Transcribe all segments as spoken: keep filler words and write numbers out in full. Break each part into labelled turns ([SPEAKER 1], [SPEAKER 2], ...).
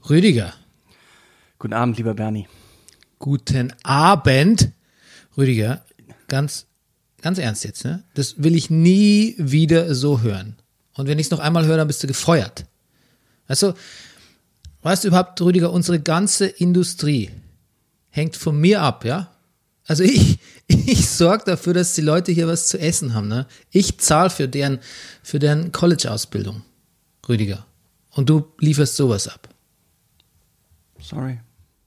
[SPEAKER 1] Rüdiger.
[SPEAKER 2] Guten Abend, lieber Bernie.
[SPEAKER 1] Guten Abend, Rüdiger. Ganz, ganz ernst jetzt, ne? Das will ich nie wieder so hören. Und wenn ich es noch einmal höre, dann bist du gefeuert. Also, weißt du überhaupt, Rüdiger, unsere ganze Industrie hängt von mir ab, ja? Also ich, ich sorge dafür, dass die Leute hier was zu essen haben, ne? Ich zahle für deren, für deren College-Ausbildung, Rüdiger. Und du lieferst sowas ab.
[SPEAKER 2] Sorry.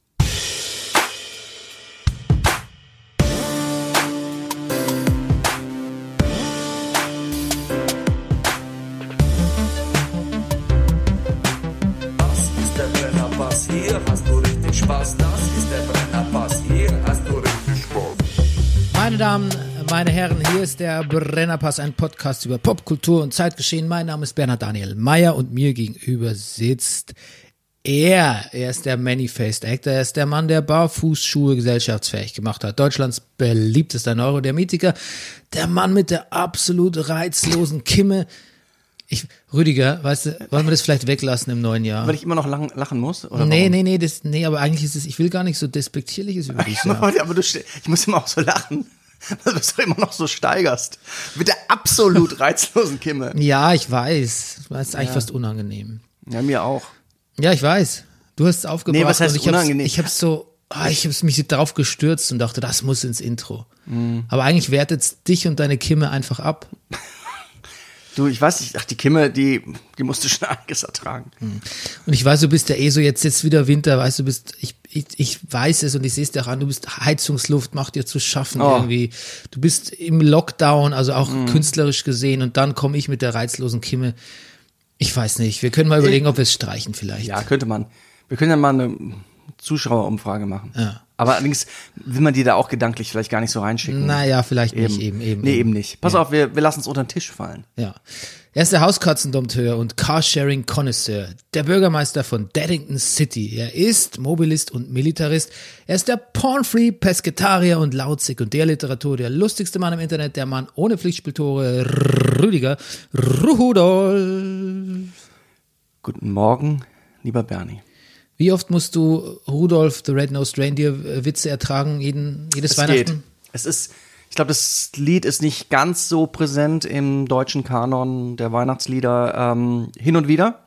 [SPEAKER 1] Meine Damen, meine Herren, hier ist der Brennerpass, ein Podcast über Popkultur und Zeitgeschehen. Mein Name ist Bernhard Daniel Meyer und mir gegenüber sitzt er. Er ist der Many-Faced Actor, er ist der Mann, der Barfußschuhe gesellschaftsfähig gemacht hat. Deutschlands beliebtester Neurodermitiker, der Mann mit der absolut reizlosen Kimme. Ich, Rüdiger, weißt du, wollen wir das vielleicht weglassen im neuen Jahr?
[SPEAKER 2] Weil ich immer noch lachen, lachen muss? Oder
[SPEAKER 1] nee,
[SPEAKER 2] warum?
[SPEAKER 1] nee, nee, das, nee, aber eigentlich ist es, ich will gar nicht so despektierliches über dich sagen.
[SPEAKER 2] Aber du, ich muss immer auch so lachen, weil du es immer noch so steigerst. Mit der absolut reizlosen Kimme.
[SPEAKER 1] Ja, ich weiß. Das ist eigentlich
[SPEAKER 2] Ja.
[SPEAKER 1] fast unangenehm.
[SPEAKER 2] Ja, mir auch.
[SPEAKER 1] Ja, ich weiß. Du hast es aufgebracht.
[SPEAKER 2] Nee, was heißt
[SPEAKER 1] und ich hab's,
[SPEAKER 2] unangenehm?
[SPEAKER 1] ich hab's so, ah, ich hab's mich drauf gestürzt und dachte, das muss ins Intro. Mhm. Aber eigentlich wertet's dich und deine Kimme einfach ab.
[SPEAKER 2] Du, ich weiß nicht, ach, die Kimme, die, die musst du schon einiges ertragen.
[SPEAKER 1] Und ich weiß, du bist ja eh so, jetzt jetzt wieder Winter, weißt du, bist, ich, ich, ich weiß es und ich sehe es dir auch an, du bist Heizungsluft, macht dir zu schaffen
[SPEAKER 2] Oh.
[SPEAKER 1] irgendwie. Du bist im Lockdown, also auch mhm. künstlerisch gesehen und dann komme ich mit der reizlosen Kimme. Ich weiß nicht, wir können mal überlegen, ob wir es streichen vielleicht.
[SPEAKER 2] Ja, könnte man. Wir können ja mal eine Zuschauerumfrage machen.
[SPEAKER 1] Ja.
[SPEAKER 2] Aber allerdings will man die da auch gedanklich vielleicht gar nicht so reinschicken.
[SPEAKER 1] Naja, vielleicht
[SPEAKER 2] eben.
[SPEAKER 1] nicht, eben, eben.
[SPEAKER 2] Nee, eben nicht. Pass
[SPEAKER 1] ja.
[SPEAKER 2] auf, wir, wir lassen es unter den Tisch fallen.
[SPEAKER 1] Ja. Er ist der Hauskatzendompteur und Carsharing-Connoisseur, der Bürgermeister von Daddington City. Er ist Mobilist und Militarist. Er ist der Pornfree, Pesketarier und laut Sekundärliteratur der lustigste Mann im Internet, der Mann ohne Pflichtspieltore, Rüdiger Rudolf.
[SPEAKER 2] Guten Morgen, lieber Bernie.
[SPEAKER 1] Wie oft musst du Rudolf the Red-Nosed Reindeer Witze ertragen, jeden, jedes
[SPEAKER 2] Es
[SPEAKER 1] Weihnachten?
[SPEAKER 2] geht. Es ist, ich glaube, das Lied ist nicht ganz so präsent im deutschen Kanon der Weihnachtslieder ähm, hin und wieder.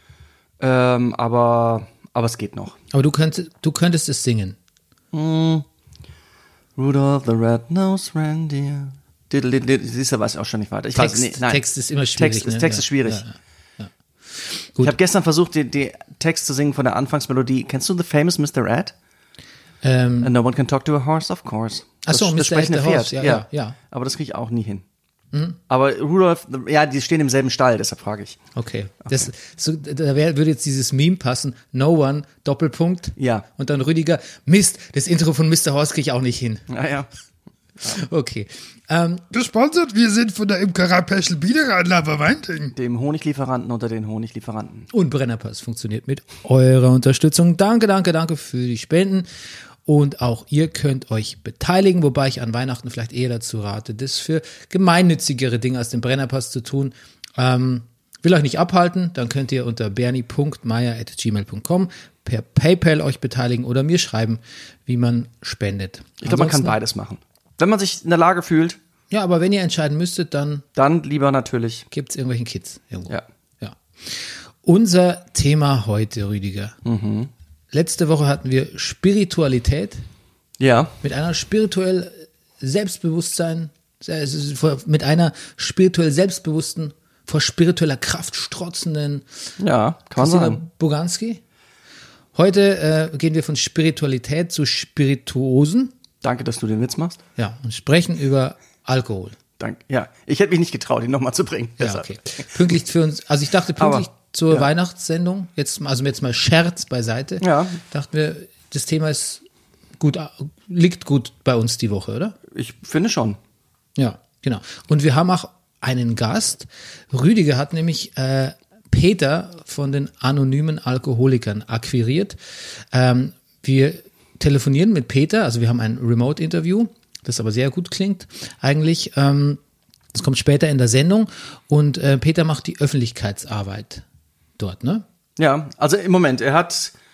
[SPEAKER 2] Ähm, aber, aber es geht noch.
[SPEAKER 1] Aber du könntest, du könntest es singen.
[SPEAKER 2] Mm. Rudolph the Red-Nosed Reindeer. Diddle, diddle, siehst du, weiß ich auch schon nicht weiter. Ich
[SPEAKER 1] Text,
[SPEAKER 2] weiß, nee, nein.
[SPEAKER 1] Text ist immer schwierig.
[SPEAKER 2] Text, ist,
[SPEAKER 1] ne?
[SPEAKER 2] Text
[SPEAKER 1] ja,
[SPEAKER 2] ist schwierig.
[SPEAKER 1] Ja, ja, ja.
[SPEAKER 2] Ich habe gestern versucht, den die Text zu singen von der Anfangsmelodie. Kennst du The Famous Mister Ed?
[SPEAKER 1] Ähm,
[SPEAKER 2] And no one can talk to a horse, of course.
[SPEAKER 1] Ach so,
[SPEAKER 2] das, das
[SPEAKER 1] Mister
[SPEAKER 2] sprechende
[SPEAKER 1] Ed the
[SPEAKER 2] Pferd.
[SPEAKER 1] Horse, ja, ja, ja.
[SPEAKER 2] Aber das kriege ich auch nie hin.
[SPEAKER 1] Mhm.
[SPEAKER 2] Aber Rudolph, ja, die stehen im selben Stall, deshalb frage ich.
[SPEAKER 1] Okay, das, so, da wär, würde jetzt dieses Meme passen, no one, Doppelpunkt,
[SPEAKER 2] Ja.
[SPEAKER 1] und dann Rüdiger, Mist, das Intro von Mister Horse kriege ich auch nicht hin.
[SPEAKER 2] Naja.
[SPEAKER 1] Okay. Ähm,
[SPEAKER 3] Gesponsert, wir sind von der Imkerei Peschel Biederer Laberweinting.
[SPEAKER 2] Dem Honiglieferanten unter den Honiglieferanten.
[SPEAKER 1] und Brennerpass funktioniert mit eurer Unterstützung. Danke, danke, danke für die Spenden. Und auch ihr könnt euch beteiligen, wobei ich an Weihnachten vielleicht eher dazu rate, das für gemeinnützigere Dinge als den Brennerpass zu tun. Ähm, will euch nicht abhalten, dann könnt ihr unter bernie punkt meyer at gmail punkt com per PayPal euch beteiligen oder mir schreiben, wie man spendet.
[SPEAKER 2] Ich glaube, man kann
[SPEAKER 1] Ansonsten-
[SPEAKER 2] beides machen. Wenn man sich in der Lage fühlt,
[SPEAKER 1] Ja, aber wenn ihr entscheiden müsstet, dann
[SPEAKER 2] dann lieber natürlich.
[SPEAKER 1] gibt's irgendwelchen Kids irgendwo.
[SPEAKER 2] Ja.
[SPEAKER 1] Ja. Unser Thema heute, Rüdiger.
[SPEAKER 2] Mhm.
[SPEAKER 1] Letzte Woche hatten wir Spiritualität
[SPEAKER 2] Ja.
[SPEAKER 1] mit einer spirituell Selbstbewusstsein, mit einer spirituell selbstbewussten, vor spiritueller Kraft strotzenden
[SPEAKER 2] Ja, kann man
[SPEAKER 1] Christina
[SPEAKER 2] sagen.
[SPEAKER 1] Boganski. Heute äh, gehen wir von Spiritualität zu Spirituosen,
[SPEAKER 2] Danke, dass du den Witz machst.
[SPEAKER 1] ja, und sprechen über Alkohol.
[SPEAKER 2] Danke. Ja, ich hätte mich nicht getraut, ihn nochmal zu bringen.
[SPEAKER 1] Ja,
[SPEAKER 2] Deshalb.
[SPEAKER 1] okay. Pünktlich für uns, also ich dachte pünktlich
[SPEAKER 2] Aber,
[SPEAKER 1] zur
[SPEAKER 2] ja.
[SPEAKER 1] Weihnachtssendung, jetzt, mal- also jetzt mal Scherz beiseite,
[SPEAKER 2] Ja.
[SPEAKER 1] dachten wir, das Thema ist gut, liegt gut bei uns die Woche, oder?
[SPEAKER 2] Ich finde schon.
[SPEAKER 1] Ja, genau. Und wir haben auch einen Gast. Rüdiger hat nämlich äh, Peter von den anonymen Alkoholikern akquiriert. Ähm, wir telefonieren mit Peter, also wir haben ein Remote-Interview, das aber sehr gut klingt eigentlich. Ähm, das kommt später in der Sendung und äh, Peter macht die Öffentlichkeitsarbeit dort, ne?
[SPEAKER 2] Ja, also im Moment, er hat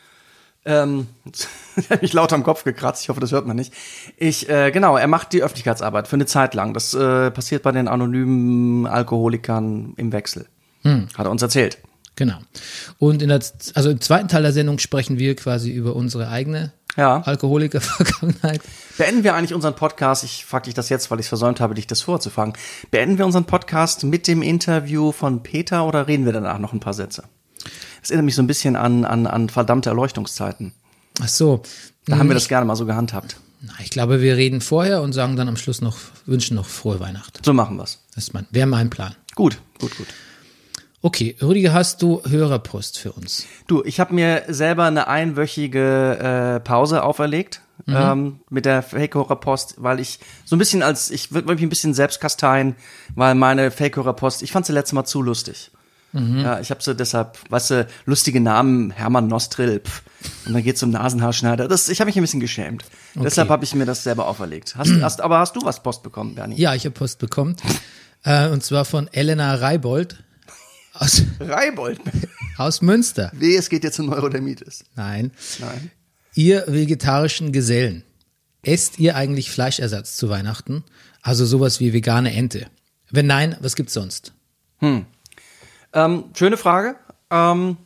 [SPEAKER 2] Ähm, ich habe mich laut am Kopf gekratzt, ich hoffe, das hört man nicht. Ich, äh, genau, er macht die Öffentlichkeitsarbeit für eine Zeit lang. Das äh, passiert bei den anonymen Alkoholikern im Wechsel. Hm. Hat er uns erzählt.
[SPEAKER 1] Genau. Und in der, also im zweiten Teil der Sendung sprechen wir quasi über unsere eigene
[SPEAKER 2] Ja.
[SPEAKER 1] Alkoholiker-Vergangenheit.
[SPEAKER 2] Beenden wir eigentlich unseren Podcast, ich frage dich das jetzt, weil ich es versäumt habe, dich das vorzufragen. Beenden wir unseren Podcast mit dem Interview von Peter oder reden wir danach noch ein paar Sätze? Das erinnert mich so ein bisschen an, an, an verdammte Erleuchtungszeiten.
[SPEAKER 1] Ach so.
[SPEAKER 2] Da haben wir das gerne mal so gehandhabt.
[SPEAKER 1] Na, ich glaube, wir reden vorher und sagen dann am Schluss noch, wünschen noch frohe Weihnachten.
[SPEAKER 2] So machen wir's.
[SPEAKER 1] Das ist mein, wäre mein Plan.
[SPEAKER 2] Gut, gut, gut.
[SPEAKER 1] Okay, Rüdiger, hast du Hörerpost für uns?
[SPEAKER 2] Du, ich habe mir selber eine einwöchige äh, Pause auferlegt mhm. ähm, mit der Fake-Hörerpost, weil ich so ein bisschen als, ich würde mich ein bisschen selbst kasteien, weil meine Fake-Hörerpost, ich fand sie letztes Mal zu lustig. Mhm. Ja, ich habe sie deshalb, weißt du, lustige Namen, Hermann Nostrill, pff, und dann geht's zum Nasenhaarschneider. Das, ich habe mich ein bisschen geschämt. Okay. Deshalb habe ich mir das selber auferlegt. Hast, hast, aber hast du was Post bekommen, Bernie?
[SPEAKER 1] Ja, ich habe Post bekommen. äh, und zwar von Elena Reibold. Aus,
[SPEAKER 2] Reibold?
[SPEAKER 1] aus Münster.
[SPEAKER 2] Weh, es geht jetzt um Neurodermitis.
[SPEAKER 1] Nein.
[SPEAKER 2] Nein.
[SPEAKER 1] Ihr vegetarischen Gesellen, esst ihr eigentlich Fleischersatz zu Weihnachten? Also sowas wie vegane Ente? Wenn nein, was gibt's sonst?
[SPEAKER 2] Hm. Ähm, schöne Frage. Ähm,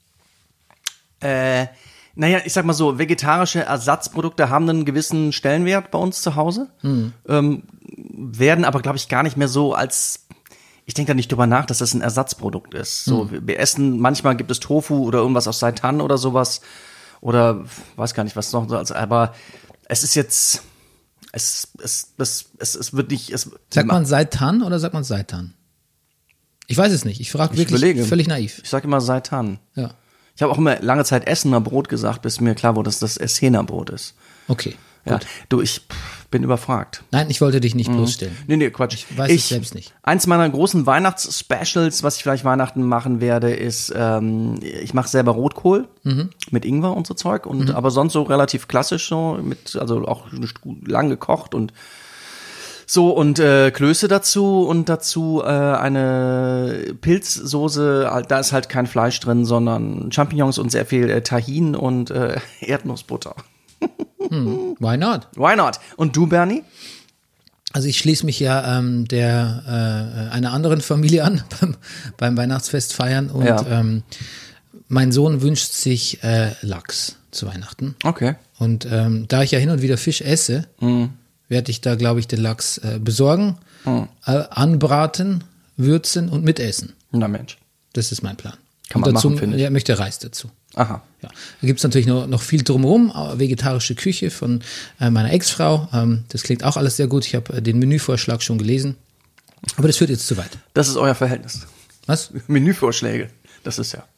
[SPEAKER 2] äh, naja, ich sag mal so, vegetarische Ersatzprodukte haben einen gewissen Stellenwert bei uns zu Hause, hm. ähm, werden aber, glaube ich, gar nicht mehr so als, ich denke da nicht drüber nach, dass das ein Ersatzprodukt ist. So, hm. wir, wir essen, manchmal gibt es Tofu oder irgendwas aus Seitan oder sowas oder weiß gar nicht, was noch, aber es ist jetzt, es, es, es, es, es wird nicht, es,
[SPEAKER 1] sagt man Seitan oder sagt man Seitan? Ich weiß es nicht. Ich frage wirklich
[SPEAKER 2] überlege.
[SPEAKER 1] völlig naiv.
[SPEAKER 2] Ich sage immer Seitan.
[SPEAKER 1] Ja.
[SPEAKER 2] Ich habe auch immer lange Zeit Essener Brot gesagt, bis mir klar wurde, dass das Essener Brot ist.
[SPEAKER 1] Okay,
[SPEAKER 2] ja.
[SPEAKER 1] gut.
[SPEAKER 2] Du, ich pff, bin überfragt.
[SPEAKER 1] Nein, ich wollte dich nicht mhm. bloßstellen.
[SPEAKER 2] Nee, nee, Quatsch.
[SPEAKER 1] Ich weiß
[SPEAKER 2] ich,
[SPEAKER 1] es selbst nicht.
[SPEAKER 2] Eins meiner großen Weihnachtsspecials, was ich vielleicht Weihnachten machen werde, ist, ähm, ich mache selber Rotkohl mhm. mit Ingwer und so Zeug. Und mhm. aber sonst so relativ klassisch so, mit, also auch lang gekocht und so, und äh, Klöße dazu und dazu äh, eine Pilzsoße, da ist halt kein Fleisch drin, sondern Champignons und sehr viel äh, Tahin und äh, Erdnussbutter.
[SPEAKER 1] hm, why not?
[SPEAKER 2] Why not? Und du, Bernie?
[SPEAKER 1] Also ich schließe mich ja ähm, der äh, einer anderen Familie an beim, beim Weihnachtsfest feiern und
[SPEAKER 2] ja.
[SPEAKER 1] ähm, mein Sohn wünscht sich äh, Lachs zu Weihnachten.
[SPEAKER 2] Okay.
[SPEAKER 1] Und ähm, da ich ja hin und wieder Fisch esse, mhm. werde ich da, glaube ich, den Lachs äh, besorgen, hm. äh, anbraten, würzen und mitessen.
[SPEAKER 2] Na Mensch.
[SPEAKER 1] Das ist mein Plan.
[SPEAKER 2] Kann
[SPEAKER 1] und
[SPEAKER 2] man
[SPEAKER 1] dazu,
[SPEAKER 2] machen, finde ich.
[SPEAKER 1] Ja, möchte Reis dazu.
[SPEAKER 2] Aha.
[SPEAKER 1] Ja. Da gibt es natürlich noch, noch viel drumherum, vegetarische Küche von äh, meiner Ex-Frau. Ähm, das klingt auch alles sehr gut. Ich habe äh, den Menüvorschlag schon gelesen. Aber das führt jetzt zu weit.
[SPEAKER 2] Das ist euer Verhältnis.
[SPEAKER 1] Was?
[SPEAKER 2] Menüvorschläge. Das ist ja.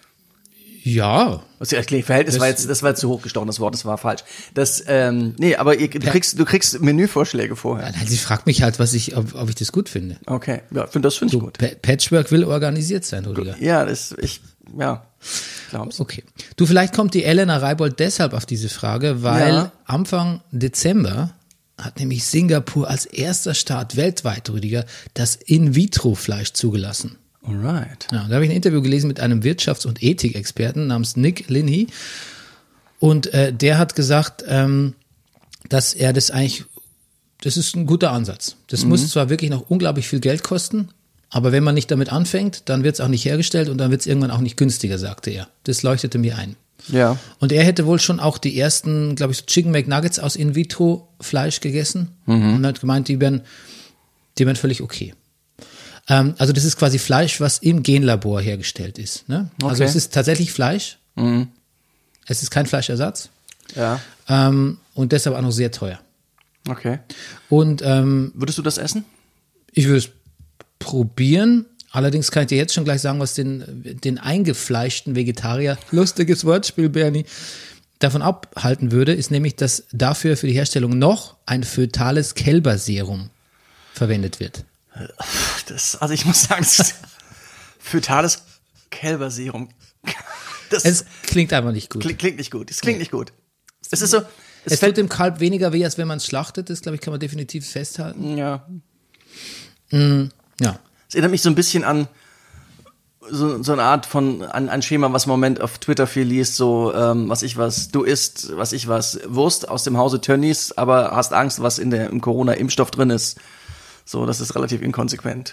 [SPEAKER 1] Ja.
[SPEAKER 2] Was ja, okay, Verhältnis das war jetzt, das war jetzt zu hochgestochen, das Wort, das war falsch. Das, ähm, nee, aber ihr, du kriegst, du kriegst Menüvorschläge vorher.
[SPEAKER 1] Nein, sie fragt mich halt, was ich, ob, ob ich das gut finde.
[SPEAKER 2] Okay, ja, find, das finde ich
[SPEAKER 1] so,
[SPEAKER 2] gut.
[SPEAKER 1] Pa- Patchwork will organisiert sein, Rüdiger.
[SPEAKER 2] Ja, das, ich, ja, glaub's.
[SPEAKER 1] Okay. Du, vielleicht kommt die Elena Reibold deshalb auf diese Frage, weil
[SPEAKER 2] Ja.
[SPEAKER 1] Anfang Dezember hat nämlich Singapur als erster Staat weltweit, Rüdiger, das In-vitro-Fleisch zugelassen.
[SPEAKER 2] Alright.
[SPEAKER 1] Ja, da habe ich ein Interview gelesen mit einem Wirtschafts- und Ethikexperten namens Nick Linhey. Und äh, der hat gesagt, ähm, dass er das eigentlich, das ist ein guter Ansatz. Das mhm. muss zwar wirklich noch unglaublich viel Geld kosten, aber wenn man nicht damit anfängt, dann wird es auch nicht hergestellt und dann wird es irgendwann auch nicht günstiger, sagte er. Das leuchtete mir ein.
[SPEAKER 2] Ja.
[SPEAKER 1] Und er hätte wohl schon auch die ersten, glaube ich, so Chicken McNuggets aus In-vitro-Fleisch gegessen mhm. und hat gemeint, die wären, die wären völlig okay. Ähm, also das ist quasi Fleisch, was im Genlabor hergestellt ist. Ne?
[SPEAKER 2] Okay.
[SPEAKER 1] Also es ist tatsächlich Fleisch.
[SPEAKER 2] Mhm.
[SPEAKER 1] Es ist kein Fleischersatz.
[SPEAKER 2] Ja.
[SPEAKER 1] Ähm, und deshalb auch noch sehr teuer.
[SPEAKER 2] Okay.
[SPEAKER 1] Und ähm,
[SPEAKER 2] Würdest du das essen?
[SPEAKER 1] ich würde es probieren. Allerdings kann ich dir jetzt schon gleich sagen, was den, den eingefleischten Vegetarier, lustiges Wortspiel, Bernie, davon abhalten würde, ist nämlich, dass dafür für die Herstellung noch ein fötales Kälberserum verwendet wird.
[SPEAKER 2] Das, also ich muss sagen, das ist fötales Kälberserum. Das
[SPEAKER 1] Es klingt einfach nicht gut.
[SPEAKER 2] klingt, klingt nicht gut. Es klingt nicht gut. Es ist so.
[SPEAKER 1] Es, es tut dem Kalb weniger weh, als wenn man es schlachtet. Das, glaube ich, kann man definitiv festhalten.
[SPEAKER 2] Ja.
[SPEAKER 1] Mm, ja.
[SPEAKER 2] Es erinnert mich so ein bisschen an so, so eine Art von, ein, ein Schema, was man im Moment auf Twitter viel liest, so, ähm, was ich was, du isst, was ich was, Wurst aus dem Hause Tönnies, aber hast Angst, was in der, im Corona-Impfstoff drin ist. So, das ist relativ inkonsequent.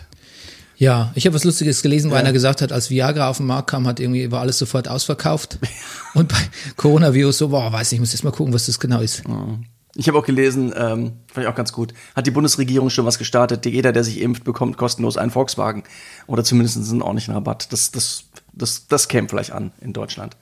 [SPEAKER 1] Ja, ich habe was Lustiges gelesen, wo
[SPEAKER 2] Ja.
[SPEAKER 1] einer gesagt hat, als Viagra auf den Markt kam, hat irgendwie war alles sofort ausverkauft. Und bei Coronavirus so, boah, weiß nicht, ich muss jetzt mal gucken, was das genau ist.
[SPEAKER 2] Ich habe auch gelesen, ähm, fand ich auch ganz gut, hat die Bundesregierung schon was gestartet, jeder, der sich impft, bekommt kostenlos einen Volkswagen oder zumindest einen ordentlichen Rabatt. Das, das, das, das käme vielleicht an in Deutschland.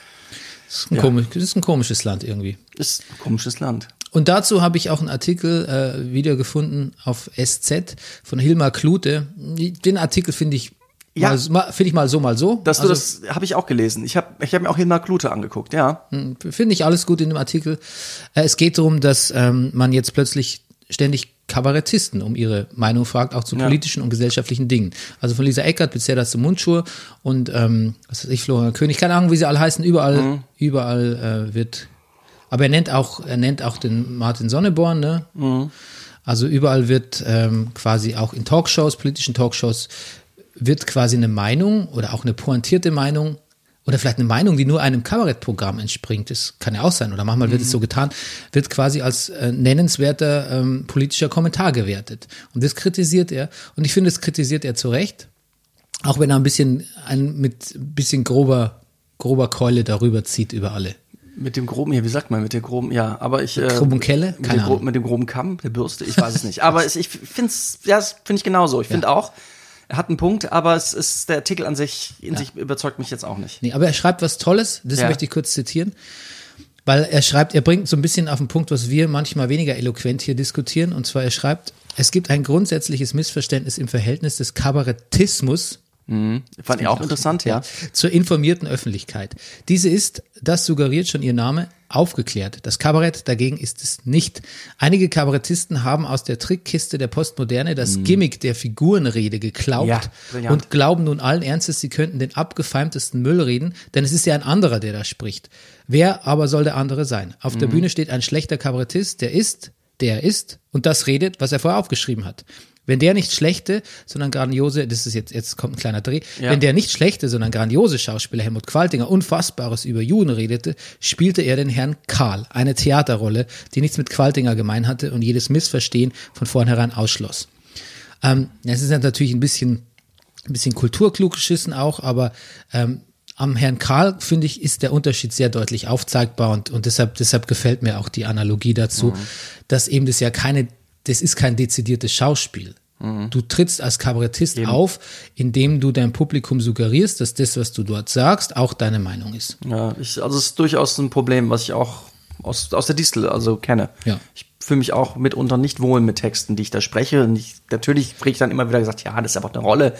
[SPEAKER 1] Das ist ein,
[SPEAKER 2] Ja.
[SPEAKER 1] komisch, das ist ein komisches Land irgendwie.
[SPEAKER 2] Ist ein komisches Land.
[SPEAKER 1] Und dazu habe ich auch einen Artikel äh, wieder gefunden auf S Z von Hilmar Klute. Den Artikel finde ich,
[SPEAKER 2] Ja.
[SPEAKER 1] mal, mal- finde ich mal so, mal so.
[SPEAKER 2] Dass du
[SPEAKER 1] Also,
[SPEAKER 2] das habe ich auch gelesen. Ich habe ich hab mir auch Hilmar Klute angeguckt, ja.
[SPEAKER 1] Finde ich alles gut in dem Artikel. Äh, Es geht darum, dass ähm, man jetzt plötzlich ständig Kabarettisten um ihre Meinung fragt, auch zu
[SPEAKER 2] Ja.
[SPEAKER 1] politischen und gesellschaftlichen Dingen. Also von Lisa Eckert bis Serdar Mundschuh und ähm, was weiß ich, Florian König, keine Ahnung, wie sie alle heißen, überall,
[SPEAKER 2] Mhm.
[SPEAKER 1] überall äh, wird, aber er nennt auch, er nennt auch den Martin Sonneborn, ne?
[SPEAKER 2] Mhm.
[SPEAKER 1] Also überall wird ähm, quasi auch in Talkshows, politischen Talkshows, wird quasi eine Meinung oder auch eine pointierte Meinung oder vielleicht eine Meinung, die nur einem Kabarettprogramm entspringt, das kann ja auch sein, oder manchmal wird es so getan, wird quasi als äh, nennenswerter ähm, politischer Kommentar gewertet. Und das kritisiert er. Und ich finde, das kritisiert er zu Recht, auch wenn er ein bisschen, ein, mit ein bisschen grober, grober Keule darüber zieht über alle.
[SPEAKER 2] Mit dem groben, ja, wie sagt man, mit der groben, ja, aber ich. Äh,
[SPEAKER 1] groben Kelle?
[SPEAKER 2] Mit,
[SPEAKER 1] Keine
[SPEAKER 2] dem, gro-
[SPEAKER 1] Ahnung.
[SPEAKER 2] mit dem groben Kamm, der Bürste, ich weiß es nicht. Aber es, ich finde es, ja, das finde ich genauso. Ich finde auch, er hat einen Punkt, aber es ist, der Artikel an sich, in sich überzeugt mich jetzt auch nicht.
[SPEAKER 1] Nee, aber er schreibt was Tolles, das
[SPEAKER 2] Ja.
[SPEAKER 1] möchte ich kurz zitieren, weil er schreibt, er bringt so ein bisschen auf den Punkt, was wir manchmal weniger eloquent hier diskutieren, und zwar er schreibt, es gibt ein grundsätzliches Missverständnis im Verhältnis des Kabarettismus
[SPEAKER 2] Fand ich auch interessant, ja.
[SPEAKER 1] zur informierten Öffentlichkeit. Diese ist, das suggeriert schon ihr Name, aufgeklärt. Das Kabarett dagegen ist es nicht. Einige Kabarettisten haben aus der Trickkiste der Postmoderne das Gimmick der Figurenrede geklaut
[SPEAKER 2] Ja, brillant.
[SPEAKER 1] und glauben nun allen Ernstes, sie könnten den abgefeimtesten Müll reden, denn es ist ja ein anderer, der da spricht. Wer aber soll der andere sein? Auf der Bühne steht ein schlechter Kabarettist, der ist, der er ist und das redet, was er vorher aufgeschrieben hat. Wenn der nicht schlechte, sondern grandiose, das ist jetzt, jetzt kommt ein kleiner Dreh,
[SPEAKER 2] Ja.
[SPEAKER 1] wenn der nicht schlechte, sondern grandiose Schauspieler Helmut Qualtinger Unfassbares über Juden redete, spielte er den Herrn Karl, eine Theaterrolle, die nichts mit Qualtinger gemein hatte und jedes Missverstehen von vornherein ausschloss. Ähm, es ist ja natürlich ein bisschen, ein bisschen kulturklug geschissen auch, aber ähm, am Herrn Karl, finde ich, ist der Unterschied sehr deutlich aufzeigbar und, und deshalb, deshalb gefällt mir auch die Analogie dazu,
[SPEAKER 2] Mhm.
[SPEAKER 1] dass eben das ja keine, das ist kein dezidiertes Schauspiel. Du trittst als Kabarettist auf, indem du deinem Publikum suggerierst, dass das, was du dort sagst, auch deine Meinung ist.
[SPEAKER 2] Ja, ich, also es ist durchaus ein Problem, was ich auch aus, aus der Distel also kenne.
[SPEAKER 1] Ja.
[SPEAKER 2] Ich fühle mich auch mitunter nicht wohl mit Texten, die ich da spreche. Und ich, natürlich kriege ich dann immer wieder gesagt, ja, das ist einfach eine Rolle.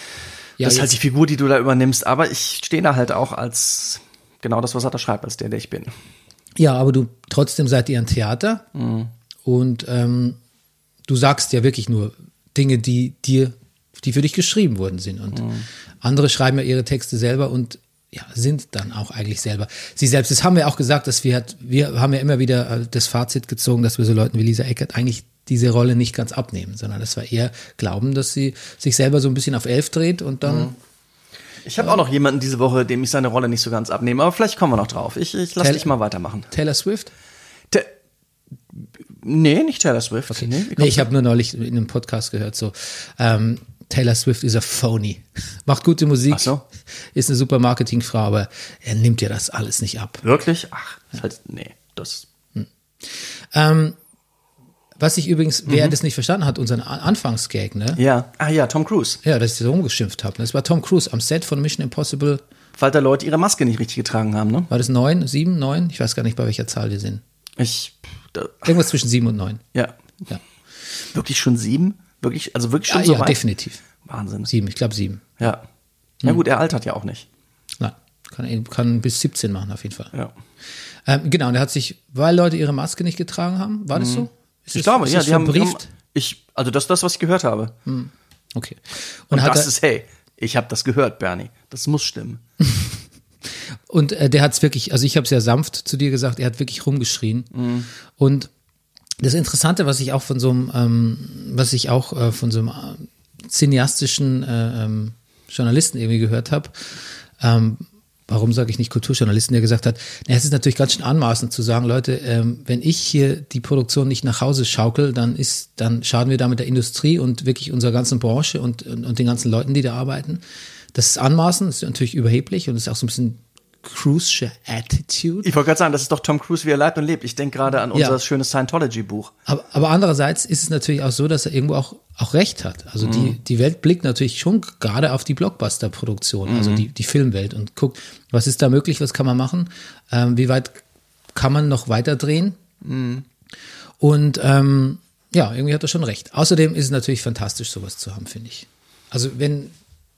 [SPEAKER 1] Ja,
[SPEAKER 2] das ist halt
[SPEAKER 1] jetzt-
[SPEAKER 2] die Figur, die du da übernimmst. Aber ich stehe da halt auch als genau das, was er da schreibt, als der, der ich bin.
[SPEAKER 1] Ja, aber du, trotzdem seid ihr ein Theater und ähm, du sagst ja wirklich nur Dinge, die dir, die für dich geschrieben worden sind. Und andere schreiben ja ihre Texte selber und ja, sind dann auch eigentlich selber sie selbst. Das haben wir auch gesagt, dass wir halt, wir haben ja immer wieder äh, das Fazit gezogen, dass wir so Leuten wie Lisa Eckert eigentlich diese Rolle nicht ganz abnehmen, sondern dass wir eher glauben, dass sie sich selber so ein bisschen auf elf dreht und dann
[SPEAKER 2] Ich habe auch noch jemanden diese Woche, dem ich seine Rolle nicht so ganz abnehme, aber vielleicht kommen wir noch drauf. Ich, ich lass
[SPEAKER 1] Tell-
[SPEAKER 2] dich mal weitermachen.
[SPEAKER 1] Taylor Swift.
[SPEAKER 2] Ta- nee, nicht Taylor Swift.
[SPEAKER 1] Okay.
[SPEAKER 2] Nee, wie
[SPEAKER 1] Nee,
[SPEAKER 2] kommst
[SPEAKER 1] ich
[SPEAKER 2] du-
[SPEAKER 1] habe nur neulich in einem Podcast gehört, so ähm, Taylor Swift ist a phony. Macht gute Musik,
[SPEAKER 2] Ach so.
[SPEAKER 1] ist eine super Marketingfrau, aber er nimmt ja das alles nicht ab.
[SPEAKER 2] Wirklich? Ach, ist halt, nee, das.
[SPEAKER 1] Ähm, was ich übrigens, wer das nicht verstanden hat, unseren A- Anfangsgag, ne?
[SPEAKER 2] Ja. Ah ja, Tom Cruise.
[SPEAKER 1] Ja, dass ich so rumgeschimpft habe. Das war Tom Cruise am Set von Mission Impossible.
[SPEAKER 2] Weil da Leute ihre Maske nicht richtig getragen haben, ne?
[SPEAKER 1] War das neun, sieben, neun? Ich weiß gar nicht, bei welcher Zahl wir sind.
[SPEAKER 2] Ich. Da,
[SPEAKER 1] Irgendwas zwischen sieben und neun.
[SPEAKER 2] ja.
[SPEAKER 1] Ja,
[SPEAKER 2] Wirklich schon sieben? Wirklich, also wirklich schon
[SPEAKER 1] ja,
[SPEAKER 2] so
[SPEAKER 1] ja
[SPEAKER 2] weit?
[SPEAKER 1] definitiv.
[SPEAKER 2] Wahnsinn.
[SPEAKER 1] Sieben, ich glaube sieben.
[SPEAKER 2] Ja. Na gut, er altert ja auch nicht.
[SPEAKER 1] Nein, kann, kann bis siebzehn machen auf jeden Fall.
[SPEAKER 2] Ja.
[SPEAKER 1] Ähm, genau, und er hat sich, weil Leute ihre Maske nicht getragen haben, war das so? Ist
[SPEAKER 2] Ich
[SPEAKER 1] das-
[SPEAKER 2] glaube,
[SPEAKER 1] ist
[SPEAKER 2] ja,
[SPEAKER 1] das
[SPEAKER 2] die haben, die haben.
[SPEAKER 1] verbrieft?
[SPEAKER 2] Ich, also das ist das, was ich gehört habe.
[SPEAKER 1] Okay.
[SPEAKER 2] Und,
[SPEAKER 1] Und, hat
[SPEAKER 2] das
[SPEAKER 1] er,
[SPEAKER 2] ist, hey, ich habe das gehört, Bernie. Das muss stimmen.
[SPEAKER 1] und äh, der hat es wirklich, also ich habe es ja sanft zu dir gesagt, er hat wirklich rumgeschrien.
[SPEAKER 2] Mhm.
[SPEAKER 1] Und das Interessante, was ich auch von so einem, ähm, was ich auch äh, von so einem äh, cineastischen äh, ähm, Journalisten irgendwie gehört habe, ähm, warum sage ich nicht Kulturjournalisten, der gesagt hat, na, es ist natürlich ganz schön anmaßend zu sagen, Leute, ähm, wenn ich hier die Produktion nicht nach Hause schaukel, dann ist, dann schaden wir damit der Industrie und wirklich unserer ganzen Branche und, und, und den ganzen Leuten, die da arbeiten. Das ist anmaßend, das ist natürlich überheblich und ist auch so ein bisschen Cruise Attitude.
[SPEAKER 2] Ich wollte gerade sagen, das ist doch Tom Cruise, wie er lebt und lebt. Ich denke gerade an unser
[SPEAKER 1] Ja.
[SPEAKER 2] schönes Scientology-Buch.
[SPEAKER 1] Aber, aber andererseits ist es natürlich auch so, dass er irgendwo auch, auch recht hat. Also die, die Welt blickt natürlich schon gerade auf die Blockbuster-Produktion, also die, die Filmwelt und guckt, was ist da möglich, was kann man machen, ähm, wie weit kann man noch weiter drehen. Und ähm, ja, irgendwie hat er schon recht. Außerdem ist es natürlich fantastisch, sowas zu haben, finde ich. Also wenn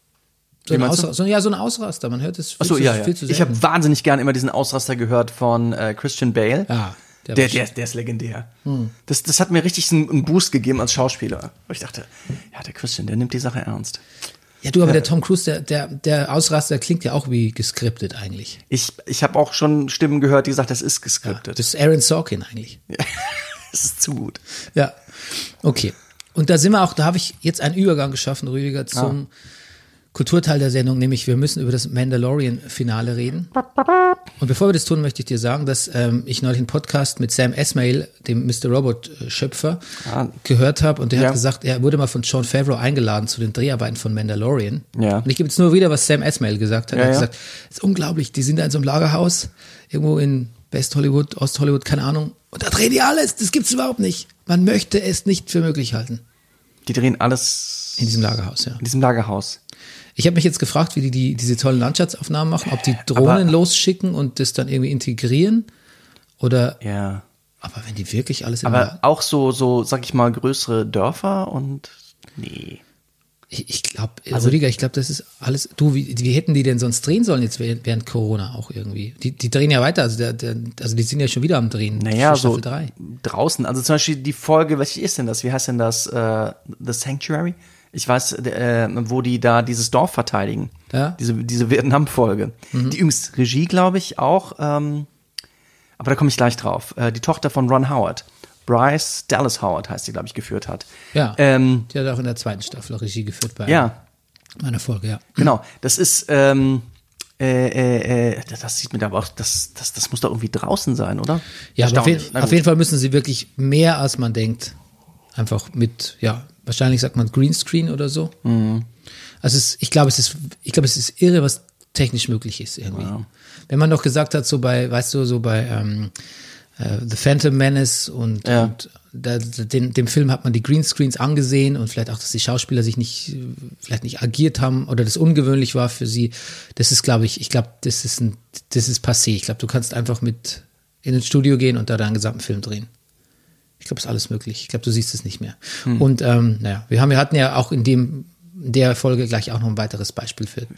[SPEAKER 1] so
[SPEAKER 2] Wie
[SPEAKER 1] ein,
[SPEAKER 2] meinst du?
[SPEAKER 1] Ausra- so, ja, so ein Ausraster, man hört es viel,
[SPEAKER 2] Achso,
[SPEAKER 1] zu,
[SPEAKER 2] ja, ja.
[SPEAKER 1] viel zu
[SPEAKER 2] Ich
[SPEAKER 1] selten.
[SPEAKER 2] habe wahnsinnig gern immer diesen Ausraster gehört von äh, Christian Bale.
[SPEAKER 1] Ja, der
[SPEAKER 2] der,
[SPEAKER 1] war
[SPEAKER 2] der, der ist legendär. Das, das hat mir richtig einen, einen Boost gegeben als Schauspieler. Wo ich dachte, ja, der Christian, der nimmt die Sache ernst.
[SPEAKER 1] Ja, du, aber der Tom Cruise, der, der, der Ausraster klingt ja auch wie geskriptet eigentlich.
[SPEAKER 2] Ich, ich habe auch schon Stimmen gehört, die gesagt, das ist
[SPEAKER 1] Ja,
[SPEAKER 2] geskriptet.
[SPEAKER 1] das ist Aaron Sorkin eigentlich.
[SPEAKER 2] Das ist zu gut.
[SPEAKER 1] Ja, okay. Und da sind wir auch, da habe ich jetzt einen Übergang geschaffen, Rüdiger, zum Kulturteil der Sendung, nämlich wir müssen über das Mandalorian-Finale reden. Und bevor wir das tun, möchte ich dir sagen, dass ähm, ich neulich einen Podcast mit Sam Esmail, dem Mister Robot-Schöpfer,
[SPEAKER 2] Ah.
[SPEAKER 1] gehört habe und der
[SPEAKER 2] Ja.
[SPEAKER 1] hat gesagt, er wurde mal von Jon Favreau eingeladen zu den Dreharbeiten von Mandalorian.
[SPEAKER 2] Ja.
[SPEAKER 1] Und ich gebe jetzt nur wieder, was Sam Esmail gesagt hat.
[SPEAKER 2] Ja,
[SPEAKER 1] er hat
[SPEAKER 2] ja.
[SPEAKER 1] gesagt, es ist unglaublich, die sind da in so einem Lagerhaus, irgendwo in West Hollywood, Ost Hollywood, keine Ahnung. Und da drehen die alles, das gibt's überhaupt nicht. Man möchte es nicht für möglich halten.
[SPEAKER 2] Die drehen alles
[SPEAKER 1] In diesem Lagerhaus, ja.
[SPEAKER 2] in diesem Lagerhaus.
[SPEAKER 1] Ich habe mich jetzt gefragt, wie die, die diese tollen Landschaftsaufnahmen machen, ob die Drohnen
[SPEAKER 2] Aber-
[SPEAKER 1] losschicken und das dann irgendwie integrieren oder,
[SPEAKER 2] Ja.
[SPEAKER 1] aber wenn die wirklich alles in
[SPEAKER 2] Aber auch so, so, sag ich mal, größere Dörfer und nee.
[SPEAKER 1] ich, ich glaube, Rüdiger, ich glaube, das ist alles, du, wie, wie hätten die denn sonst drehen sollen jetzt während, während Corona auch irgendwie? Die, die drehen ja weiter, also, der, der, also die sind ja schon wieder am Drehen.
[SPEAKER 2] Naja,
[SPEAKER 1] für
[SPEAKER 2] so
[SPEAKER 1] Staffel drei.
[SPEAKER 2] draußen. Also zum Beispiel die Folge, welche ist denn das? Wie heißt denn das? Äh, The Sanctuary? Ich weiß, äh, wo die da dieses Dorf verteidigen.
[SPEAKER 1] Ja.
[SPEAKER 2] Diese, diese Vietnam-Folge. Die übrigens Regie, glaube ich, auch. Ähm, aber da komme ich gleich drauf. Äh, die Tochter von Ron Howard. Bryce Dallas Howard heißt sie, glaube ich, geführt hat.
[SPEAKER 1] Ja,
[SPEAKER 2] Ähm,
[SPEAKER 1] die hat auch in der zweiten Staffel Regie geführt bei
[SPEAKER 2] ja,
[SPEAKER 1] meiner Folge, ja.
[SPEAKER 2] genau. Das ist, ähm, äh, äh, äh, das sieht mir aber auch, das, das, das muss doch irgendwie draußen sein, oder?
[SPEAKER 1] Ja, aber auf,
[SPEAKER 2] Erstaunlich.
[SPEAKER 1] jeden,
[SPEAKER 2] Na
[SPEAKER 1] auf
[SPEAKER 2] gut.
[SPEAKER 1] jeden Fall müssen sie wirklich mehr, als man denkt, einfach mit, ja, wahrscheinlich sagt man Greenscreen oder so.
[SPEAKER 2] Mhm.
[SPEAKER 1] Also es, ich glaube, es ist, ich glaube, es ist irre, was technisch möglich ist irgendwie.
[SPEAKER 2] Ja.
[SPEAKER 1] Wenn man doch gesagt hat, so bei, weißt du, so bei ähm, äh, The Phantom Menace und,
[SPEAKER 2] Ja.
[SPEAKER 1] und da, den, dem Film hat man die Greenscreens angesehen und vielleicht auch, dass die Schauspieler sich nicht, äh, vielleicht nicht agiert haben oder das ungewöhnlich war für sie. Das ist, glaube ich, ich glaube, das ist ein, das ist passé. Ich glaube, du kannst einfach mit in ins Studio gehen und da deinen gesamten Film drehen. Ich glaube, es ist alles möglich. Ich glaube, du siehst es nicht mehr.
[SPEAKER 2] Hm.
[SPEAKER 1] Und ähm, naja, wir haben, wir hatten ja auch in dem in der Folge gleich auch noch ein weiteres Beispiel für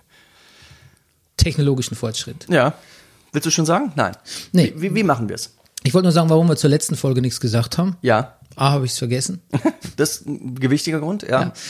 [SPEAKER 1] technologischen Fortschritt.
[SPEAKER 2] Ja. Willst du schon sagen? Nein.
[SPEAKER 1] Nee.
[SPEAKER 2] Wie, wie machen wir es?
[SPEAKER 1] Ich wollte nur sagen, warum wir zur letzten Folge nichts gesagt haben.
[SPEAKER 2] Ja.
[SPEAKER 1] A, habe ich es vergessen.
[SPEAKER 2] Das ist ein gewichtiger Grund, ja.
[SPEAKER 1] Ja.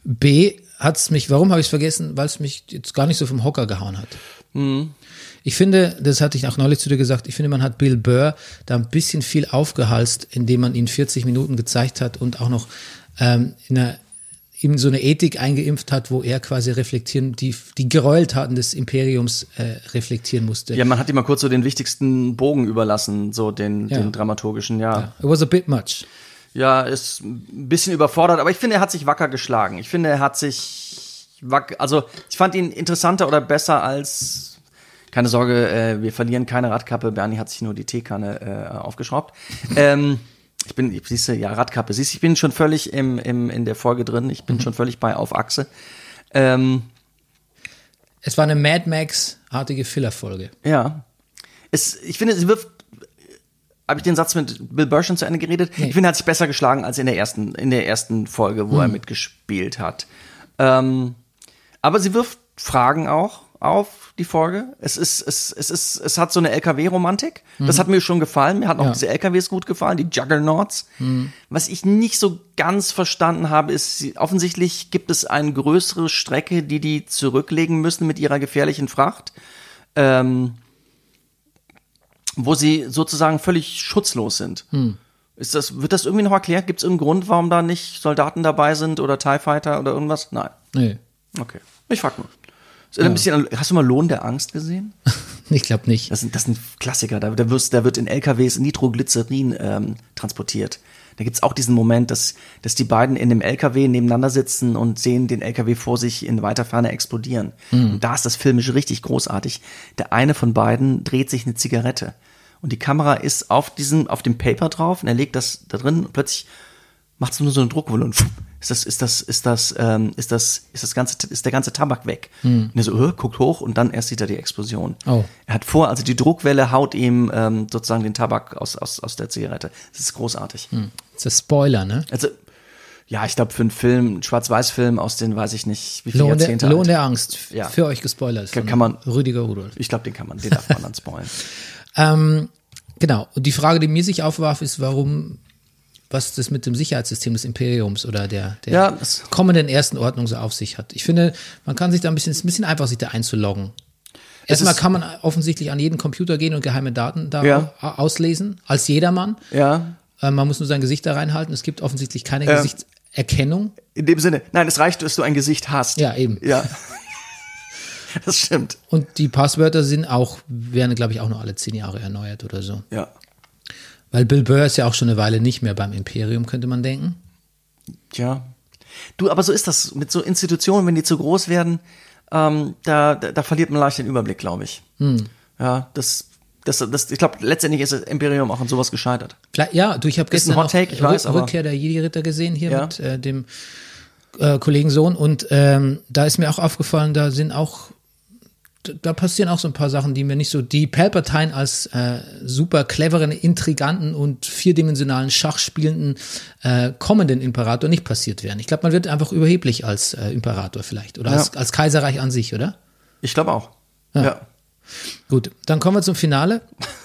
[SPEAKER 1] B, hat es mich, warum habe ich es vergessen? Weil es mich jetzt gar nicht so vom Hocker gehauen hat.
[SPEAKER 2] Mhm.
[SPEAKER 1] Ich finde, das hatte ich auch neulich zu dir gesagt, ich finde, man hat Bill Burr da ein bisschen viel aufgehalst, indem man ihn vierzig Minuten gezeigt hat und auch noch ähm, in einer, ihm so eine Ethik eingeimpft hat, wo er quasi reflektieren, die, die Gräueltaten des Imperiums äh, reflektieren musste.
[SPEAKER 2] Ja, man hat ihm mal kurz so den wichtigsten Bogen überlassen, so den,
[SPEAKER 1] Ja.
[SPEAKER 2] den dramaturgischen, ja.
[SPEAKER 1] Ja, it was a bit much.
[SPEAKER 2] Ja, ist ein bisschen überfordert, aber ich finde, er hat sich wacker geschlagen. Ich finde, er hat sich wacker, also ich fand ihn interessanter oder besser als, keine Sorge, äh, wir verlieren keine Radkappe, Bernie hat sich nur die Teekanne äh, aufgeschraubt. ähm, ich bin, siehst du, ja, Radkappe, siehst du, ich bin schon völlig im, im, in der Folge drin, ich bin schon völlig bei Auf Achse. Ähm,
[SPEAKER 1] Es war eine Mad Max-artige Filler-Folge.
[SPEAKER 2] Ja. Es, ich finde, sie wirft. Habe ich den Satz mit Bill Burr schon zu Ende geredet?
[SPEAKER 1] Nee.
[SPEAKER 2] Ich finde, er hat sich besser geschlagen als in der ersten, in der ersten Folge, wo er mitgespielt hat. Ähm, aber sie wirft Fragen auch auf, die Folge. Es ist, es, es ist, es hat so eine L K W-Romantik. Das hat mir schon gefallen. Mir hatten auch
[SPEAKER 1] Ja.
[SPEAKER 2] diese L K Ws gut gefallen, die Juggernauts. Was ich nicht so ganz verstanden habe, ist, sie, offensichtlich gibt es eine größere Strecke, die die zurücklegen müssen mit ihrer gefährlichen Fracht. Ähm, wo sie sozusagen völlig schutzlos sind. Ist das, wird das irgendwie noch erklärt? Gibt es irgendeinen Grund, warum da nicht Soldaten dabei sind oder TIE Fighter oder irgendwas? Nein.
[SPEAKER 1] Nee.
[SPEAKER 2] Okay. Ich frag nur. Ist ein bisschen, hast du mal Lohn der Angst gesehen?
[SPEAKER 1] Ich glaube nicht.
[SPEAKER 2] Das sind, das sind Klassiker. Da, da, wirst, da wird in L K Ws Nitroglycerin ähm, transportiert. Da gibt's auch diesen Moment, dass, dass die beiden in dem L K W nebeneinander sitzen und sehen den L K W vor sich in weiter Ferne explodieren. Mhm. Und da ist das filmisch richtig großartig. Der eine von beiden dreht sich eine Zigarette. Und die Kamera ist auf diesem, auf dem Paper drauf und er legt das da drin und plötzlich macht es nur so eine Druckwelle und ist das, ist das, ist das, ähm, ist das, ist das ganze, ist der ganze Tabak weg. Hm. Und er so, äh, guckt hoch und dann erst sieht er die Explosion.
[SPEAKER 1] Oh.
[SPEAKER 2] Er hat vor, also die Druckwelle haut ihm ähm, sozusagen den Tabak aus, aus, aus der Zigarette. Das ist großartig.
[SPEAKER 1] Hm. Das ist ein Spoiler, ne?
[SPEAKER 2] Also, ja, ich glaube für einen Film, einen Schwarz-Weiß-Film aus den, weiß ich nicht, wie viele
[SPEAKER 1] Lohn der,
[SPEAKER 2] Jahrzehnte
[SPEAKER 1] Lohn
[SPEAKER 2] alt.
[SPEAKER 1] der Angst.
[SPEAKER 2] Ja.
[SPEAKER 1] Für euch gespoilert. Von
[SPEAKER 2] Kann man-
[SPEAKER 1] Rüdiger Rudolph.
[SPEAKER 2] Ich glaube, den kann man, den darf man dann spoilen.
[SPEAKER 1] Ähm, genau. Und die Frage, die mir sich aufwarf, ist, warum, was das mit dem Sicherheitssystem des Imperiums oder der, der
[SPEAKER 2] Ja, das-
[SPEAKER 1] kommenden ersten Ordnung so auf sich hat. Ich finde, man kann sich da ein bisschen, es ist ein bisschen einfach, sich da einzuloggen. Erstmal
[SPEAKER 2] ist-
[SPEAKER 1] kann man offensichtlich an jeden Computer gehen und geheime Daten da
[SPEAKER 2] Ja.
[SPEAKER 1] au- auslesen, als jedermann.
[SPEAKER 2] Ja,
[SPEAKER 1] Äh, man muss nur sein Gesicht da reinhalten. Es gibt offensichtlich keine
[SPEAKER 2] Ja.
[SPEAKER 1] Gesichtserkennung.
[SPEAKER 2] in dem Sinne, nein, es reicht, dass du ein Gesicht hast.
[SPEAKER 1] Ja, eben.
[SPEAKER 2] Ja. Das stimmt.
[SPEAKER 1] Und die Passwörter sind auch, werden, glaube ich, auch nur alle zehn Jahre erneuert oder so.
[SPEAKER 2] Ja.
[SPEAKER 1] Weil Bill Burr ist ja auch schon eine Weile nicht mehr beim Imperium, könnte man denken.
[SPEAKER 2] Tja. Du, aber so ist das mit so Institutionen, wenn die zu groß werden, ähm, da, da, da verliert man leicht den Überblick, glaube ich.
[SPEAKER 1] Hm.
[SPEAKER 2] Ja, das, das, das, ich glaube, letztendlich ist das Imperium auch an sowas gescheitert.
[SPEAKER 1] Vielleicht, ja, du, ich habe
[SPEAKER 2] Ist ein
[SPEAKER 1] gestern
[SPEAKER 2] Hot Take,
[SPEAKER 1] noch
[SPEAKER 2] ich weiß,
[SPEAKER 1] Rück-
[SPEAKER 2] aber-
[SPEAKER 1] Rückkehr der Jedi-Ritter gesehen hier
[SPEAKER 2] Ja.
[SPEAKER 1] mit äh, dem äh, Kollegen Sohn und ähm, da ist mir auch aufgefallen, da sind auch, da passieren auch so ein paar Sachen, die mir nicht so, die Palpatine als äh, super cleveren, intriganten und vierdimensionalen Schachspielenden äh, kommenden Imperator nicht passiert wären. Ich glaube, man wird einfach überheblich als äh, Imperator vielleicht oder
[SPEAKER 2] Ja.
[SPEAKER 1] als, als Kaiserreich an sich, oder?
[SPEAKER 2] Ich glaube auch.
[SPEAKER 1] Ja.
[SPEAKER 2] Ja.
[SPEAKER 1] Gut, dann kommen wir zum Finale.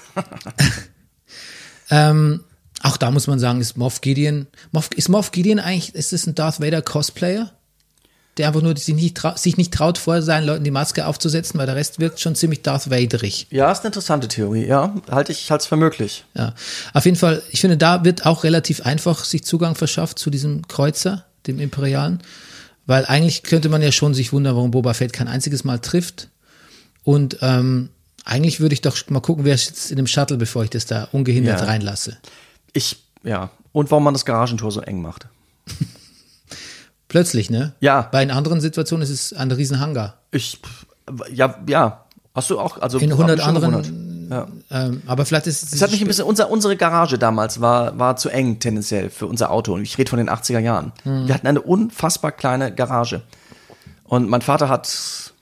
[SPEAKER 1] ähm, auch da muss man sagen, ist Moff Gideon, Moff, ist Moff Gideon eigentlich, ist das ein Darth Vader Cosplayer? Der einfach nur sich nicht, trau, sich nicht traut, vor seinen Leuten die Maske aufzusetzen, weil der Rest wirkt schon ziemlich Darth Vaderig.
[SPEAKER 2] Ja, ist eine interessante Theorie. Ja, halte ich halte es für möglich.
[SPEAKER 1] Ja, auf jeden Fall, ich finde, da wird auch relativ einfach sich Zugang verschafft zu diesem Kreuzer, dem Imperialen, weil eigentlich könnte man ja schon sich wundern, warum Boba Fett kein einziges Mal trifft. Und ähm, eigentlich würde ich doch mal gucken, wer sitzt in dem Shuttle, bevor ich das da ungehindert
[SPEAKER 2] Ja.
[SPEAKER 1] reinlasse.
[SPEAKER 2] Ich, ja. Und warum man das Garagentor so eng macht.
[SPEAKER 1] Plötzlich, ne?
[SPEAKER 2] Ja.
[SPEAKER 1] Bei in anderen Situationen ist es ein Riesenhangar.
[SPEAKER 2] Ich, ja, ja. Hast du auch, also
[SPEAKER 1] In
[SPEAKER 2] hab
[SPEAKER 1] hundert
[SPEAKER 2] mich schon
[SPEAKER 1] anderen,
[SPEAKER 2] gewundert. Ja.
[SPEAKER 1] ähm, aber vielleicht ist es.
[SPEAKER 2] Es hat mich ein bisschen, unser, unsere Garage damals war, war zu eng tendenziell für unser Auto. Und ich rede von den achtziger Jahren.
[SPEAKER 1] Hm.
[SPEAKER 2] Wir hatten eine unfassbar kleine Garage. Und mein Vater hat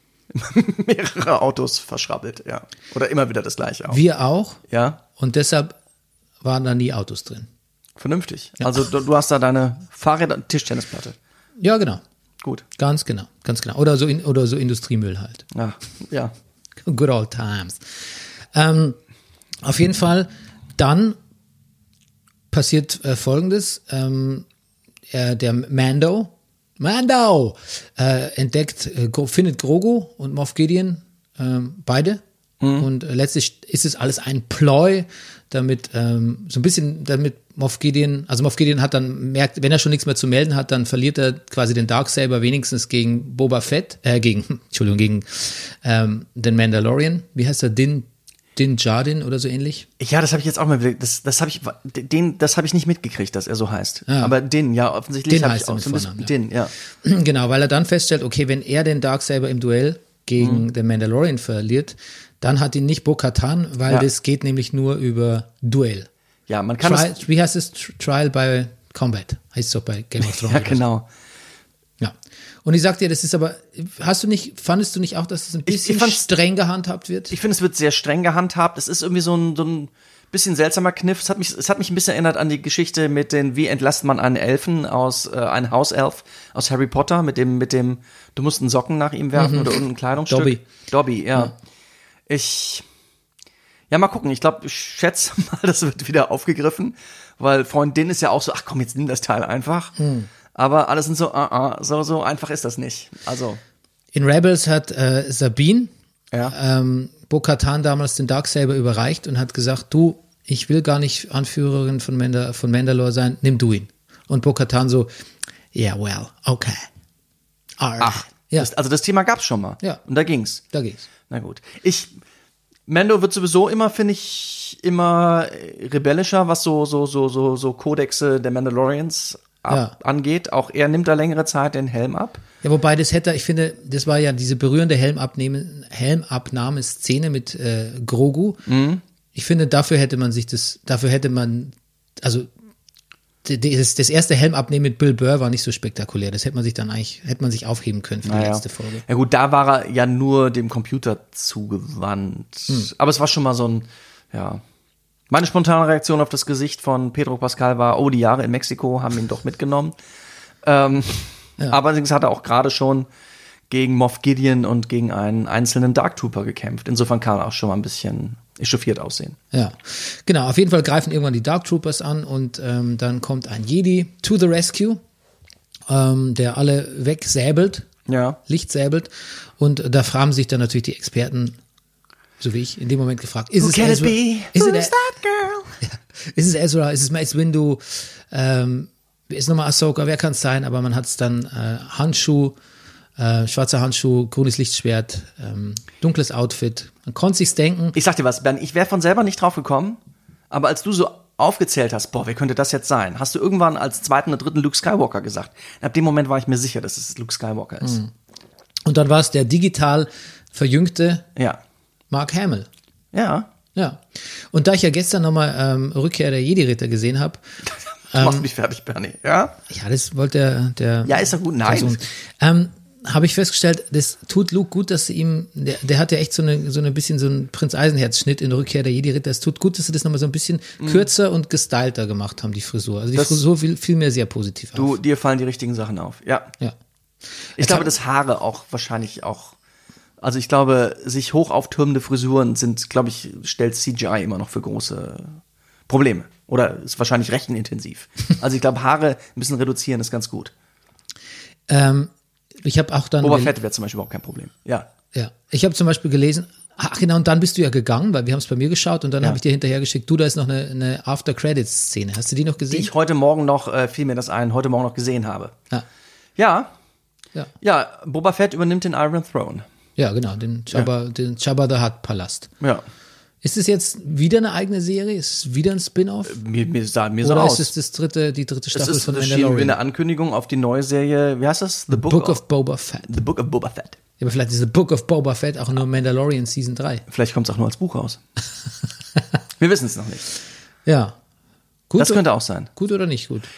[SPEAKER 2] mehrere Autos verschrabbelt, ja. Oder immer wieder das gleiche auch.
[SPEAKER 1] Wir auch.
[SPEAKER 2] Ja,
[SPEAKER 1] Und deshalb waren da nie Autos drin.
[SPEAKER 2] vernünftig. Also du, du hast da deine Fahrräder und Tischtennisplatte.
[SPEAKER 1] Ja, genau.
[SPEAKER 2] Gut.
[SPEAKER 1] Ganz genau. Ganz genau. Oder so, in, oder so Industriemüll halt.
[SPEAKER 2] Ja, ja.
[SPEAKER 1] Good old times. Ähm, auf jeden Fall, dann passiert äh, Folgendes. Ähm, äh, der Mando, Mando, äh, entdeckt, äh, Gro- findet Grogu und Moff Gideon, ähm, beide. Und äh, letztlich ist es alles ein Ploy, damit ähm, so ein bisschen, damit Moff Gideon, also Moff Gideon hat dann merkt, wenn er schon nichts mehr zu melden hat, dann verliert er quasi den Darksaber wenigstens gegen Boba Fett, äh, gegen, Entschuldigung, gegen ähm, den Mandalorian. Wie heißt er? Din, Din Djarin oder so ähnlich?
[SPEAKER 2] Ja, das habe ich jetzt auch mal wieder, das, das habe ich, den, das habe ich nicht mitgekriegt, dass er so heißt.
[SPEAKER 1] Ja.
[SPEAKER 2] Aber Din, ja, offensichtlich
[SPEAKER 1] Din
[SPEAKER 2] habe
[SPEAKER 1] heißt
[SPEAKER 2] ich
[SPEAKER 1] er
[SPEAKER 2] auch
[SPEAKER 1] mit
[SPEAKER 2] so ein bisschen,
[SPEAKER 1] Vornamen,
[SPEAKER 2] Din, ja.
[SPEAKER 1] Genau, weil er dann feststellt, okay, wenn er den Darksaber im Duell gegen
[SPEAKER 2] Mhm.
[SPEAKER 1] den Mandalorian verliert, dann hat ihn nicht Bo-Katan, weil
[SPEAKER 2] Ja.
[SPEAKER 1] das geht nämlich nur über Duell.
[SPEAKER 2] Ja, man kann
[SPEAKER 1] Trial,
[SPEAKER 2] es,
[SPEAKER 1] wie heißt es? Tr- Trial by Combat. Heißt es doch bei Game of Thrones.
[SPEAKER 2] ja,
[SPEAKER 1] oder so.
[SPEAKER 2] genau.
[SPEAKER 1] Ja. Und ich sag dir, das ist aber, hast du nicht, fandest du nicht auch, dass es ein
[SPEAKER 2] Ich-
[SPEAKER 1] bisschen
[SPEAKER 2] ich fand's-
[SPEAKER 1] streng gehandhabt wird?
[SPEAKER 2] Ich finde, es wird sehr streng gehandhabt. Es ist irgendwie so ein, so ein bisschen seltsamer Kniff. Es hat mich, es hat mich ein bisschen erinnert an die Geschichte mit den, wie entlässt man einen Elfen aus, äh, einen Hauself aus Harry Potter mit dem, mit dem, du musst einen Socken nach ihm werfen oder irgendein Kleidungsstück.
[SPEAKER 1] Dobby.
[SPEAKER 2] Dobby, ja.
[SPEAKER 1] Ja.
[SPEAKER 2] Ich, ja, mal gucken. Ich glaube, ich schätze mal, das wird wieder aufgegriffen, weil Freundin ist ja auch so, ach komm, jetzt nimm das Teil einfach. Aber alle sind so, uh, uh, so, so einfach ist das nicht. Also,
[SPEAKER 1] In Rebels hat äh, Sabine
[SPEAKER 2] ja.
[SPEAKER 1] ähm, Bo-Katan damals den Darksaber überreicht und hat gesagt, du, ich will gar nicht Anführerin von, Mandal- von Mandalore sein, nimm du ihn. Und Bo-Katan so, yeah, well, okay. Alright.
[SPEAKER 2] Ach,
[SPEAKER 1] Ja.
[SPEAKER 2] Das, also das Thema gab's schon mal.
[SPEAKER 1] Ja.
[SPEAKER 2] Und da ging's.
[SPEAKER 1] Da ging's.
[SPEAKER 2] Na gut. Ich, Mando wird sowieso immer, finde ich, immer rebellischer, was so, so, so, so, so Kodexe der Mandalorians ab,
[SPEAKER 1] Ja.
[SPEAKER 2] angeht. Auch er nimmt da längere Zeit den Helm ab.
[SPEAKER 1] Ja, wobei das hätte, ich finde, das war ja diese berührende Helmabnehme, Helmabnahme-Szene mit äh, Grogu.
[SPEAKER 2] Mhm.
[SPEAKER 1] Ich finde, dafür hätte man sich das, dafür hätte man, also d- d- das, das erste Helmabnehmen mit Bill Burr war nicht so spektakulär. Das hätte man sich dann eigentlich, hätte man sich aufheben können für die
[SPEAKER 2] Naja.
[SPEAKER 1] letzte Folge.
[SPEAKER 2] Ja gut, da war er ja nur dem Computer zugewandt.
[SPEAKER 1] Hm.
[SPEAKER 2] Aber es war schon mal so ein, ja. Meine spontane Reaktion auf das Gesicht von Pedro Pascal war, oh, die Jahre in Mexiko haben ihn doch mitgenommen. Ähm,
[SPEAKER 1] Ja.
[SPEAKER 2] Aber allerdings hat er auch gerade schon gegen Moff Gideon und gegen einen einzelnen Dark Trooper gekämpft. Insofern kann er auch schon mal ein bisschen echauffiert aussehen.
[SPEAKER 1] Ja, genau. Auf jeden Fall greifen irgendwann die Dark Troopers an und ähm, dann kommt ein Jedi to the rescue, ähm, der alle wegsäbelt,
[SPEAKER 2] Ja.
[SPEAKER 1] Licht säbelt. Und da fragen sich dann natürlich die Experten, so wie ich, in dem Moment gefragt, ist
[SPEAKER 2] Who
[SPEAKER 1] es
[SPEAKER 2] can it
[SPEAKER 1] Ezra?
[SPEAKER 2] be?
[SPEAKER 1] Ist
[SPEAKER 2] Who's
[SPEAKER 1] es,
[SPEAKER 2] that girl?
[SPEAKER 1] ist es Ezra? Ist es Mace Windu? Ähm, ist nochmal Ahsoka? Wer kann es sein? Aber man hat es dann äh, Handschuh, äh, schwarzer Handschuh, grünes Lichtschwert, ähm, dunkles Outfit. Man konnte sich's denken.
[SPEAKER 2] Ich sag dir was, Ben, ich wäre von selber nicht drauf gekommen, aber als du so aufgezählt hast, boah, wer könnte das jetzt sein, hast du irgendwann als zweiten oder dritten Luke Skywalker gesagt. Ab dem Moment war ich mir sicher, dass es Luke Skywalker ist.
[SPEAKER 1] Und dann war es der digital verjüngte
[SPEAKER 2] Ja.
[SPEAKER 1] Mark Hamill.
[SPEAKER 2] Ja.
[SPEAKER 1] Ja. Und da ich ja gestern nochmal ähm, Rückkehr der Jedi-Ritter gesehen habe,
[SPEAKER 2] Du machst mich fertig, Bernie. Ja?
[SPEAKER 1] ja, das wollte der, der
[SPEAKER 2] Ja, ist doch gut. Nein.
[SPEAKER 1] Person. Ähm, habe ich festgestellt, das tut Luke gut, dass sie ihm, der, der hat ja echt so eine, so ein bisschen so einen Prinz Eisenherz-Schnitt in Rückkehr der Jedi-Ritter. Es tut gut, dass sie das nochmal so ein bisschen kürzer und gestylter gemacht haben, die Frisur. Also die
[SPEAKER 2] Das-
[SPEAKER 1] Frisur fiel, fiel mir sehr positiv
[SPEAKER 2] Du,
[SPEAKER 1] auf.
[SPEAKER 2] dir fallen die richtigen Sachen auf. Ja.
[SPEAKER 1] Ja.
[SPEAKER 2] Ich
[SPEAKER 1] Jetzt
[SPEAKER 2] glaube,
[SPEAKER 1] hab-
[SPEAKER 2] dass Haare auch wahrscheinlich auch, also ich glaube, sich hoch auftürmende Frisuren sind, glaube ich, stellt C G I immer noch für große Probleme. Oder ist wahrscheinlich rechenintensiv. Also ich glaube, Haare ein bisschen reduzieren ist ganz gut.
[SPEAKER 1] Ähm, ich habe auch dann.
[SPEAKER 2] Boba
[SPEAKER 1] gel-
[SPEAKER 2] Fett wäre zum Beispiel überhaupt kein Problem. Ja.
[SPEAKER 1] Ja, ich habe zum Beispiel gelesen, ach genau, und dann bist du ja gegangen, weil wir haben es bei mir geschaut und dann
[SPEAKER 2] Ja.
[SPEAKER 1] habe ich dir hinterher geschickt, du, da ist noch eine, eine After-Credits-Szene. Hast du die noch
[SPEAKER 2] Die
[SPEAKER 1] gesehen?
[SPEAKER 2] ich heute Morgen noch, äh, fiel mir das ein, heute Morgen noch gesehen habe.
[SPEAKER 1] Ja,
[SPEAKER 2] Ja,
[SPEAKER 1] ja,
[SPEAKER 2] ja, Boba Fett übernimmt den Iron Throne.
[SPEAKER 1] ja, genau, den Jabba, den Jabba the Hutt-Palast.
[SPEAKER 2] Ja.
[SPEAKER 1] Ist es jetzt wieder eine eigene Serie? Ist es wieder ein Spin-off?
[SPEAKER 2] Mir, mir sah mir so
[SPEAKER 1] Oder
[SPEAKER 2] aus.
[SPEAKER 1] ist es das dritte, die dritte
[SPEAKER 2] Es
[SPEAKER 1] Staffel
[SPEAKER 2] ist
[SPEAKER 1] von
[SPEAKER 2] erschienen wie
[SPEAKER 1] Mandalorian?
[SPEAKER 2] eine Ankündigung auf die neue Serie, wie heißt das? The Book,
[SPEAKER 1] Book of Boba Fett.
[SPEAKER 2] The Book of Boba Fett.
[SPEAKER 1] Ja, aber vielleicht ist The Book of Boba Fett auch nur Mandalorian Season drei.
[SPEAKER 2] Vielleicht kommt es auch nur als Buch raus. Wir wissen es noch nicht.
[SPEAKER 1] Ja. Gut,
[SPEAKER 2] Das könnte auch sein.
[SPEAKER 1] gut oder nicht gut?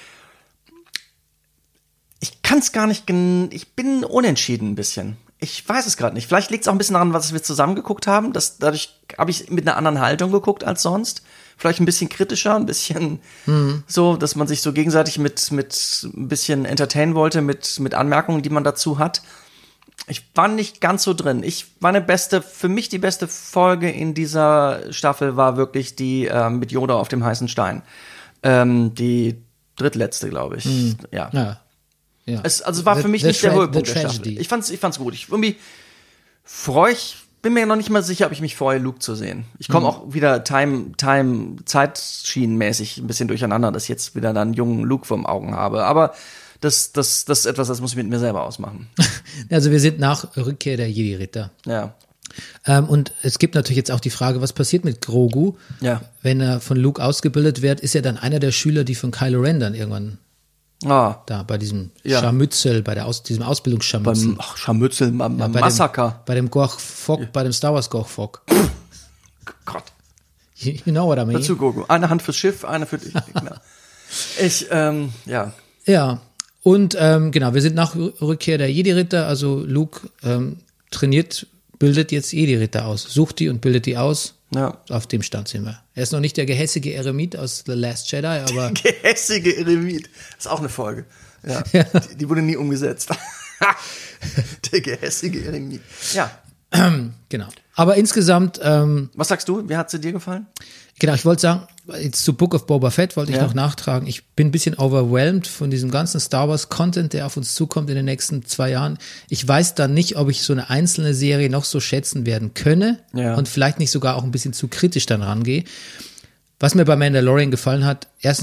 [SPEAKER 2] Ich kann es gar nicht, gen ich bin unentschieden ein bisschen. Ich weiß es gerade nicht. Vielleicht liegt es auch ein bisschen daran, was wir zusammen geguckt haben. Das, dadurch habe ich mit einer anderen Haltung geguckt als sonst. Vielleicht ein bisschen kritischer, ein bisschen so, dass man sich so gegenseitig mit, mit ein bisschen entertainen wollte, mit, mit Anmerkungen, die man dazu hat. Ich war nicht ganz so drin. Ich meine beste, für mich die beste Folge in dieser Staffel war wirklich die ähm, mit Yoda auf dem heißen Stein. Ähm, die drittletzte, glaube ich. Ja.
[SPEAKER 1] Ja. ja.
[SPEAKER 2] Es, also es war
[SPEAKER 1] The-
[SPEAKER 2] für mich
[SPEAKER 1] the
[SPEAKER 2] nicht der
[SPEAKER 1] tra-
[SPEAKER 2] Höhepunkt
[SPEAKER 1] the
[SPEAKER 2] der
[SPEAKER 1] tragedy.
[SPEAKER 2] Staffel. Ich fand's, ich fand's gut. Ich irgendwie freue ich, bin mir noch nicht mal sicher, ob ich mich freue, Luke zu sehen. Ich komme auch wieder Time, Time, Zeitschienenmäßig ein bisschen durcheinander, dass ich jetzt wieder dann einen jungen Luke vor den Augen habe. Aber das, das, das ist etwas, das muss ich mit mir selber ausmachen.
[SPEAKER 1] Also wir sind nach Rückkehr der Jedi-Ritter.
[SPEAKER 2] Ja.
[SPEAKER 1] Ähm, und es gibt natürlich jetzt auch die Frage, was passiert mit Grogu?
[SPEAKER 2] Ja.
[SPEAKER 1] Wenn er von Luke ausgebildet wird, ist er dann einer der Schüler, die von Kylo Ren dann irgendwann
[SPEAKER 2] Ah,
[SPEAKER 1] da bei diesem
[SPEAKER 2] Ja.
[SPEAKER 1] Scharmützel, bei der Aus, diesem Ausbildungsscharmützel.
[SPEAKER 2] beim ach, Scharmützel, beim, beim
[SPEAKER 1] bei
[SPEAKER 2] Massaker.
[SPEAKER 1] Dem, bei dem Gorch Fock, bei dem Star Wars Gorch Fock.
[SPEAKER 2] Gott.
[SPEAKER 1] You know what I mean?
[SPEAKER 2] Dazu, Gogo. Eine Hand fürs Schiff, eine für dich. Gegner. Ich, ähm, ja.
[SPEAKER 1] Ja. Und ähm, genau, wir sind nach Rückkehr der Jedi-Ritter, also Luke ähm, trainiert, bildet jetzt Jedi-Ritter aus, sucht die und bildet die aus.
[SPEAKER 2] Ja.
[SPEAKER 1] Auf dem Stand sind wir. Er ist noch nicht der gehässige Eremit aus The Last Jedi, aber
[SPEAKER 2] Gehässige Eremit. Das ist auch eine Folge. Ja. Die, die wurde nie umgesetzt. Der gehässige Eremit. Ja.
[SPEAKER 1] genau. Aber insgesamt, ähm,
[SPEAKER 2] Was sagst du? Wie hat sie dir gefallen?
[SPEAKER 1] genau, ich wollte sagen, jetzt zu Book of Boba Fett wollte ich
[SPEAKER 2] Ja.
[SPEAKER 1] noch nachtragen. Ich bin ein bisschen overwhelmed von diesem ganzen Star Wars Content, der auf uns zukommt in den nächsten zwei Jahren. Ich weiß dann nicht, ob ich so eine einzelne Serie noch so schätzen werden könne
[SPEAKER 2] Ja.
[SPEAKER 1] und vielleicht nicht sogar auch ein bisschen zu kritisch dann rangehe. Was mir bei Mandalorian gefallen hat, erstens mal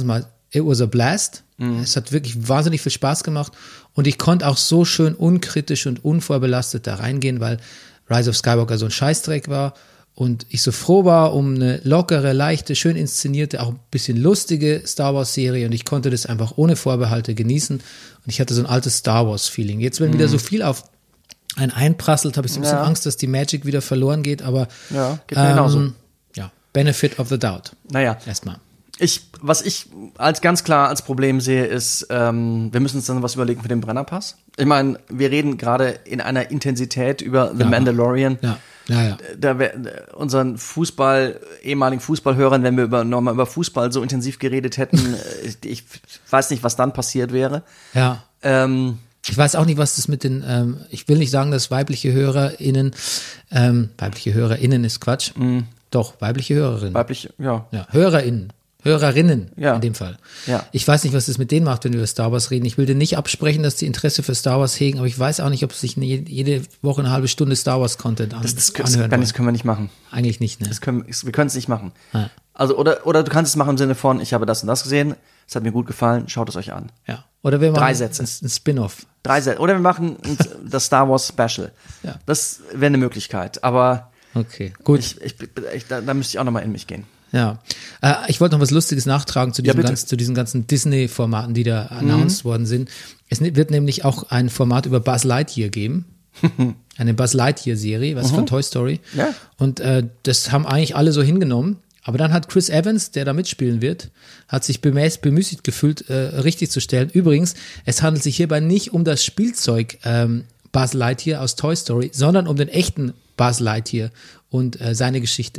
[SPEAKER 1] it was a blast. Mhm. Es hat wirklich wahnsinnig viel Spaß gemacht und ich konnte auch so schön unkritisch und unvorbelastet da reingehen, weil Rise of Skywalker so ein Scheißdreck war und ich so froh war um eine lockere, leichte, schön inszenierte, auch ein bisschen lustige Star Wars Serie und ich konnte das einfach ohne Vorbehalte genießen und ich hatte so ein altes Star Wars Feeling. Jetzt, wenn mhm. wieder so viel auf einen einprasselt, habe ich so ein bisschen
[SPEAKER 2] ja.
[SPEAKER 1] Angst, dass die Magic wieder verloren geht, aber
[SPEAKER 2] ja, geht mir genauso.
[SPEAKER 1] Ähm, ja, Benefit of the doubt.
[SPEAKER 2] Naja.
[SPEAKER 1] Erstmal.
[SPEAKER 2] Ich, was ich als ganz klar als Problem sehe, ist, ähm, wir müssen uns dann was überlegen für den Brennerpass. Ich meine, wir reden gerade in einer Intensität über The
[SPEAKER 1] ja.
[SPEAKER 2] Mandalorian.
[SPEAKER 1] Ja, ja, ja.
[SPEAKER 2] Da wär, unseren Fußball, ehemaligen Fußballhörern, wenn wir über, nochmal über Fußball so intensiv geredet hätten, ich weiß nicht, was dann passiert wäre.
[SPEAKER 1] Ja.
[SPEAKER 2] Ähm,
[SPEAKER 1] Ich weiß auch nicht, was das mit den, ähm, ich will nicht sagen, dass weibliche HörerInnen, ähm, weibliche HörerInnen ist Quatsch. Mm. Doch, weibliche Hörerinnen.
[SPEAKER 2] Weibliche, ja.
[SPEAKER 1] Ja, HörerInnen. Hörerinnen
[SPEAKER 2] ja.
[SPEAKER 1] in dem Fall.
[SPEAKER 2] Ja.
[SPEAKER 1] Ich weiß nicht, was das mit denen macht, wenn wir über Star Wars reden. Ich will denen nicht absprechen, dass die Interesse für Star Wars hegen, aber ich weiß auch nicht, ob sie sich jede Woche eine halbe Stunde Star Wars Content an,
[SPEAKER 2] das, das,
[SPEAKER 1] anhören
[SPEAKER 2] das, das können wir nicht machen.
[SPEAKER 1] Eigentlich nicht, ne?
[SPEAKER 2] Das können, wir können es nicht machen.
[SPEAKER 1] Ja.
[SPEAKER 2] Also, oder, oder du kannst es machen im Sinne von, ich habe das und das gesehen, es hat mir gut gefallen, schaut es euch an.
[SPEAKER 1] Ja. Oder wir machen
[SPEAKER 2] Drei Sätze.
[SPEAKER 1] ein, ein Spin-off.
[SPEAKER 2] Drei Sätze. Oder wir machen ein, das Star Wars Special.
[SPEAKER 1] Ja.
[SPEAKER 2] Das wäre eine Möglichkeit. Aber
[SPEAKER 1] okay, gut.
[SPEAKER 2] Ich, ich, ich, da, da müsste ich auch nochmal in mich gehen.
[SPEAKER 1] Ja, äh, ich wollte noch was Lustiges nachtragen zu, diesem
[SPEAKER 2] ja,
[SPEAKER 1] ganz, zu diesen ganzen Disney-Formaten, die da announced mhm. worden sind. Es wird nämlich auch ein Format über Buzz Lightyear geben. Eine Buzz Lightyear-Serie, was mhm. von Toy Story.
[SPEAKER 2] Ja.
[SPEAKER 1] Und äh, das haben eigentlich alle so hingenommen. Aber dann hat Chris Evans, der da mitspielen wird, hat sich bemäß, bemüßigt gefühlt, äh, richtig zu stellen. Übrigens, es handelt sich hierbei nicht um das Spielzeug ähm, Buzz Lightyear aus Toy Story, sondern um den echten Buzz Lightyear und äh, seine Geschichte.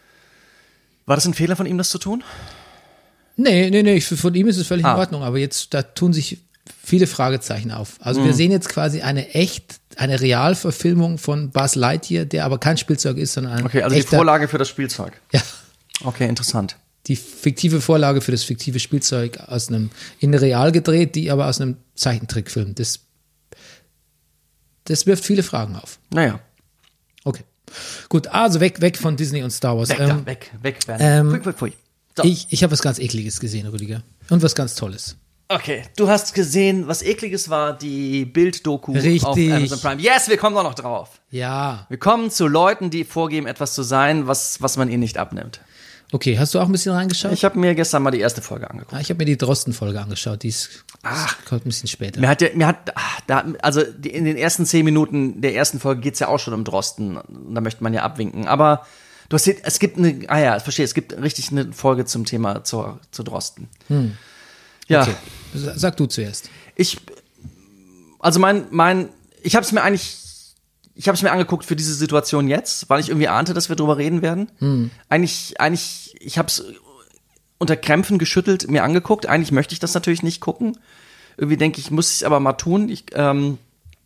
[SPEAKER 2] War das ein Fehler von ihm, das zu tun?
[SPEAKER 1] Nee, nee, nee, von ihm ist es völlig
[SPEAKER 2] ah.
[SPEAKER 1] in Ordnung, aber jetzt, da tun sich viele Fragezeichen auf. Also mhm. wir sehen jetzt quasi eine echt, eine Realverfilmung von Buzz Lightyear, der aber kein Spielzeug ist, sondern ein
[SPEAKER 2] Okay, also
[SPEAKER 1] echter,
[SPEAKER 2] die Vorlage für das Spielzeug.
[SPEAKER 1] Ja.
[SPEAKER 2] Okay, interessant.
[SPEAKER 1] Die fiktive Vorlage für das fiktive Spielzeug aus einem, in real gedreht, die aber aus einem Zeichentrickfilm. Das, das wirft viele Fragen auf.
[SPEAKER 2] Naja.
[SPEAKER 1] Okay. Gut, also weg, weg von Disney und Star Wars.
[SPEAKER 2] Weg,
[SPEAKER 1] ähm,
[SPEAKER 2] da, weg, weg.
[SPEAKER 1] Ähm,
[SPEAKER 2] pfui, pfui, pfui. So.
[SPEAKER 1] Ich, ich habe was ganz Ekliges gesehen, Rüdiger. Und was ganz Tolles.
[SPEAKER 2] Okay, du hast gesehen, was Ekliges war, die Bild-Doku
[SPEAKER 1] Richtig.
[SPEAKER 2] auf Amazon Prime. Yes, wir kommen doch noch drauf.
[SPEAKER 1] Ja.
[SPEAKER 2] Wir kommen zu Leuten, die vorgeben, etwas zu sein, was, was man ihnen nicht abnimmt.
[SPEAKER 1] Okay, hast du auch ein bisschen reingeschaut?
[SPEAKER 2] Ich habe mir gestern mal die erste Folge angeguckt.
[SPEAKER 1] Ah, ich habe mir die Drosten-Folge angeschaut, die ist,
[SPEAKER 2] Ach,
[SPEAKER 1] kommt ein bisschen später.
[SPEAKER 2] Mir hat ja, mir hat, ach, da, also die, in den ersten zehn Minuten der ersten Folge geht's ja auch schon um Drosten. Da möchte man ja abwinken. Aber du hast, es gibt eine, ah ja, ich verstehe, es gibt richtig eine Folge zum Thema zur, zu Drosten.
[SPEAKER 1] Hm.
[SPEAKER 2] Ja.
[SPEAKER 1] Okay. Sag du zuerst.
[SPEAKER 2] Ich, also mein, mein, ich habe es mir eigentlich, ich habe es mir angeguckt für diese Situation jetzt, weil ich irgendwie ahnte, dass wir drüber reden werden. Hm. Eigentlich, eigentlich, ich habe es unter Krämpfen geschüttelt mir angeguckt. Eigentlich möchte ich das natürlich nicht gucken. Irgendwie denke ich, muss ich es aber mal tun. Ich, ähm,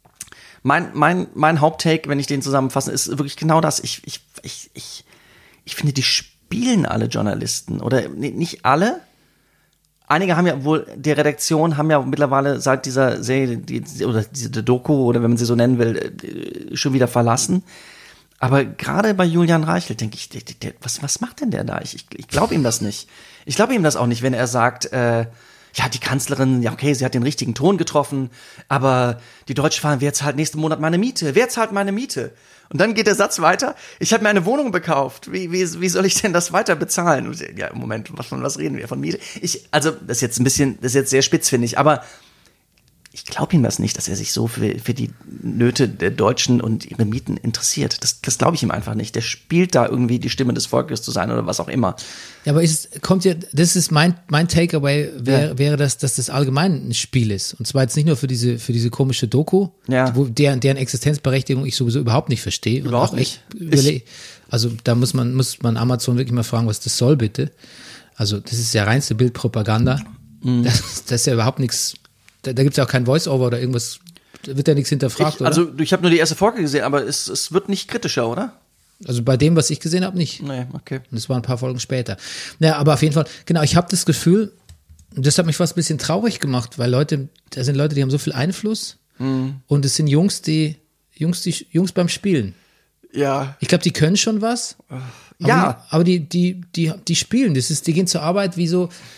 [SPEAKER 2] mein, mein, mein Haupttake, wenn ich den zusammenfasse, ist wirklich genau das. Ich, ich, ich, ich, ich finde, die spielen alle Journalisten oder nee, nicht alle. Einige haben ja wohl, die Redaktion haben ja mittlerweile seit dieser Serie, die, oder diese Doku, oder wenn man sie so nennen will, schon wieder verlassen. Aber gerade bei Julian Reichelt denke ich, der, der, was, was macht denn der da? Ich, ich, ich glaube ihm das nicht. Ich glaube ihm das auch nicht, wenn er sagt, äh, ja, die Kanzlerin, ja, okay, sie hat den richtigen Ton getroffen, aber die Deutsche Bahn, wer zahlt nächsten Monat meine Miete? Wer zahlt meine Miete? Und dann geht der Satz weiter, ich habe mir eine Wohnung gekauft, wie, wie, wie soll ich denn das weiter bezahlen? Und ja, Moment, was, von was reden wir? Von Miete? Ich, also, das ist jetzt ein bisschen, das ist jetzt sehr spitz, finde ich, aber ich glaube ihm das nicht, dass er sich so für, für die Nöte der Deutschen und ihre Mieten interessiert. Das, das glaube ich ihm einfach nicht. Der spielt da irgendwie die Stimme des Volkes zu sein oder was auch immer.
[SPEAKER 1] Ja, aber ist, kommt ja, das ist mein, mein Takeaway, wäre,
[SPEAKER 2] ja.
[SPEAKER 1] wäre das, dass das allgemein ein Spiel ist. Und zwar jetzt nicht nur für diese, für diese komische Doku,
[SPEAKER 2] ja.
[SPEAKER 1] wo deren, deren Existenzberechtigung ich sowieso überhaupt nicht verstehe.
[SPEAKER 2] Überhaupt
[SPEAKER 1] und auch echt
[SPEAKER 2] nicht.
[SPEAKER 1] überle- Also da muss man, muss man Amazon wirklich mal fragen, was das soll, bitte. Also das ist ja reinste Bildpropaganda. Mhm. Das, das ist ja überhaupt nichts. Da, da gibt es ja auch kein Voice-Over oder irgendwas, da wird ja nichts hinterfragt,
[SPEAKER 2] ich,
[SPEAKER 1] oder?
[SPEAKER 2] Also ich habe nur die erste Folge gesehen, aber es, es wird nicht kritischer, oder?
[SPEAKER 1] Also bei dem, was ich gesehen habe, nicht.
[SPEAKER 2] Nee, okay.
[SPEAKER 1] Und das war ein paar Folgen später. Naja, aber auf jeden Fall, genau, ich habe das Gefühl, und das hat mich fast ein bisschen traurig gemacht, weil Leute, da sind Leute, die haben so viel Einfluss mhm. und es sind Jungs, die, Jungs, die, Jungs beim Spielen.
[SPEAKER 2] Ja.
[SPEAKER 1] Ich glaube, die können schon was.
[SPEAKER 2] Ja.
[SPEAKER 1] Aber, die, aber die, die, die, die spielen, das ist, die gehen zur Arbeit wie so,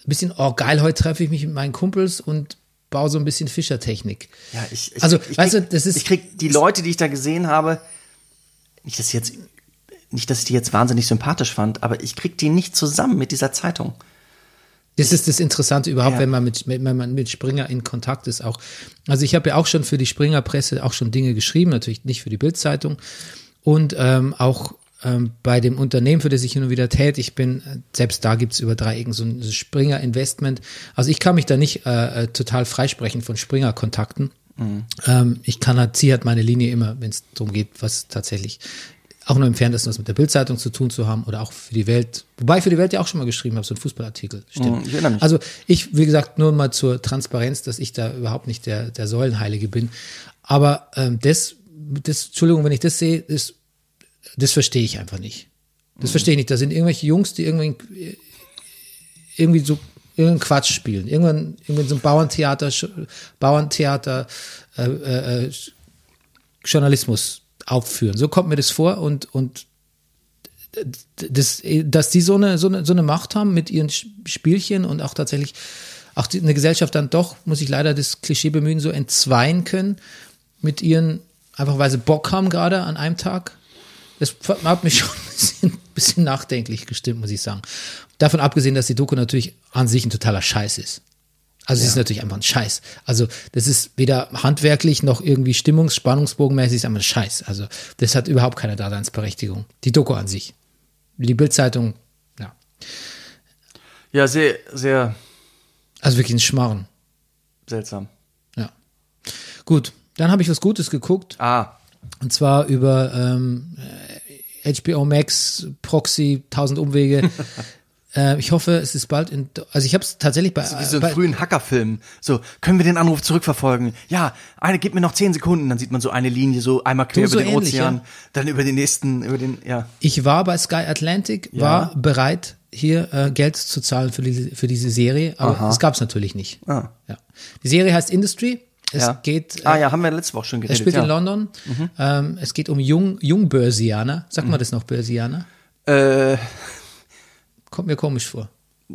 [SPEAKER 1] ein bisschen, oh geil, heute treffe ich mich mit meinen Kumpels und baue so ein bisschen Fischertechnik.
[SPEAKER 2] Ja, ich, ich,
[SPEAKER 1] also,
[SPEAKER 2] ich,
[SPEAKER 1] weißt
[SPEAKER 2] krieg,
[SPEAKER 1] du, das ist.
[SPEAKER 2] Ich krieg die Leute, die ich da gesehen habe, nicht, dass ich jetzt, nicht, dass ich die jetzt wahnsinnig sympathisch fand, aber ich krieg die nicht zusammen mit dieser Zeitung.
[SPEAKER 1] Das ist das Interessante überhaupt,
[SPEAKER 2] Ja.
[SPEAKER 1] wenn man mit, wenn man mit Springer in Kontakt ist auch. Also ich habe ja auch schon für die Springer-Presse auch schon Dinge geschrieben, natürlich nicht für die Bild-Zeitung und ähm, auch ähm, bei dem Unternehmen, für das ich hin und wieder tätig bin, selbst da gibt's über drei Ecken so ein Springer-Investment. Also ich kann mich da nicht äh, total freisprechen von Springer-Kontakten. Mhm. Ähm, ich kann halt, ziehe halt meine Linie immer, wenn es darum geht, was tatsächlich auch nur entfernt ist, was mit der Bild-Zeitung zu tun zu haben oder auch für die Welt, wobei ich für die Welt ja auch schon mal geschrieben habe, so ein Fußballartikel, stimmt.
[SPEAKER 2] Ich erinnere mich.
[SPEAKER 1] Also ich, wie gesagt, nur mal zur Transparenz, dass ich da überhaupt nicht der, der Säulenheilige bin, aber ähm, das, das, Entschuldigung, wenn ich das sehe, ist, das verstehe ich einfach nicht. Das mhm. verstehe ich nicht, da sind irgendwelche Jungs, die irgendwie, irgendwie so irgendeinen Quatsch spielen, irgendwann, irgendwann so ein Bauerntheater, Bauerntheater, äh, äh, Journalismus aufführen. So kommt mir das vor und, und das, dass die so eine, so eine, so eine Macht haben mit ihren Spielchen und auch tatsächlich auch die, eine Gesellschaft dann doch, muss ich leider das Klischee bemühen, so entzweien können mit ihren, einfach weil sie Bock haben gerade an einem Tag. Das hat mich schon ein bisschen, bisschen nachdenklich gestimmt, muss ich sagen. Davon abgesehen, dass die Doku natürlich an sich ein totaler Scheiß ist. Also es
[SPEAKER 2] Ja.
[SPEAKER 1] ist natürlich einfach ein Scheiß. Also das ist weder handwerklich noch irgendwie stimmungs-, spannungsbogenmäßig, ist einfach ein Scheiß. Also das hat überhaupt keine Daseinsberechtigung. Die Doku an sich. Die Bild-Zeitung, ja.
[SPEAKER 2] Ja, sehr, sehr
[SPEAKER 1] Also wirklich ein Schmarren.
[SPEAKER 2] seltsam.
[SPEAKER 1] Ja. Gut, dann habe ich was Gutes geguckt.
[SPEAKER 2] Ah,
[SPEAKER 1] Und zwar über ähm, H B O Max, Proxy, tausend Umwege. äh, ich hoffe, es ist bald in, also ich habe es tatsächlich bei,
[SPEAKER 2] wie so
[SPEAKER 1] bei
[SPEAKER 2] einen frühen Hackerfilm. So, können wir den Anruf zurückverfolgen? Ja, eine, gib mir noch zehn Sekunden, dann sieht man so eine Linie, so einmal quer
[SPEAKER 1] Du, so
[SPEAKER 2] über den
[SPEAKER 1] ähnlich,
[SPEAKER 2] Ozean,
[SPEAKER 1] ja.
[SPEAKER 2] dann über den nächsten, über den, ja.
[SPEAKER 1] Ich war bei Sky Atlantic,
[SPEAKER 2] Ja.
[SPEAKER 1] war bereit, hier äh, Geld zu zahlen für, die, für diese Serie, aber
[SPEAKER 2] Aha.
[SPEAKER 1] es gab es natürlich nicht.
[SPEAKER 2] Ah.
[SPEAKER 1] Ja. Die Serie heißt Industry. Es
[SPEAKER 2] Ja.
[SPEAKER 1] geht, äh,
[SPEAKER 2] Ah ja, haben wir letzte Woche schon
[SPEAKER 1] es
[SPEAKER 2] geredet.
[SPEAKER 1] spielt
[SPEAKER 2] ja.
[SPEAKER 1] in London. Ähm, es geht um Jung, Jungbörsianer. Sagt man das noch, Börsianer?
[SPEAKER 2] Äh,
[SPEAKER 1] Kommt mir komisch vor.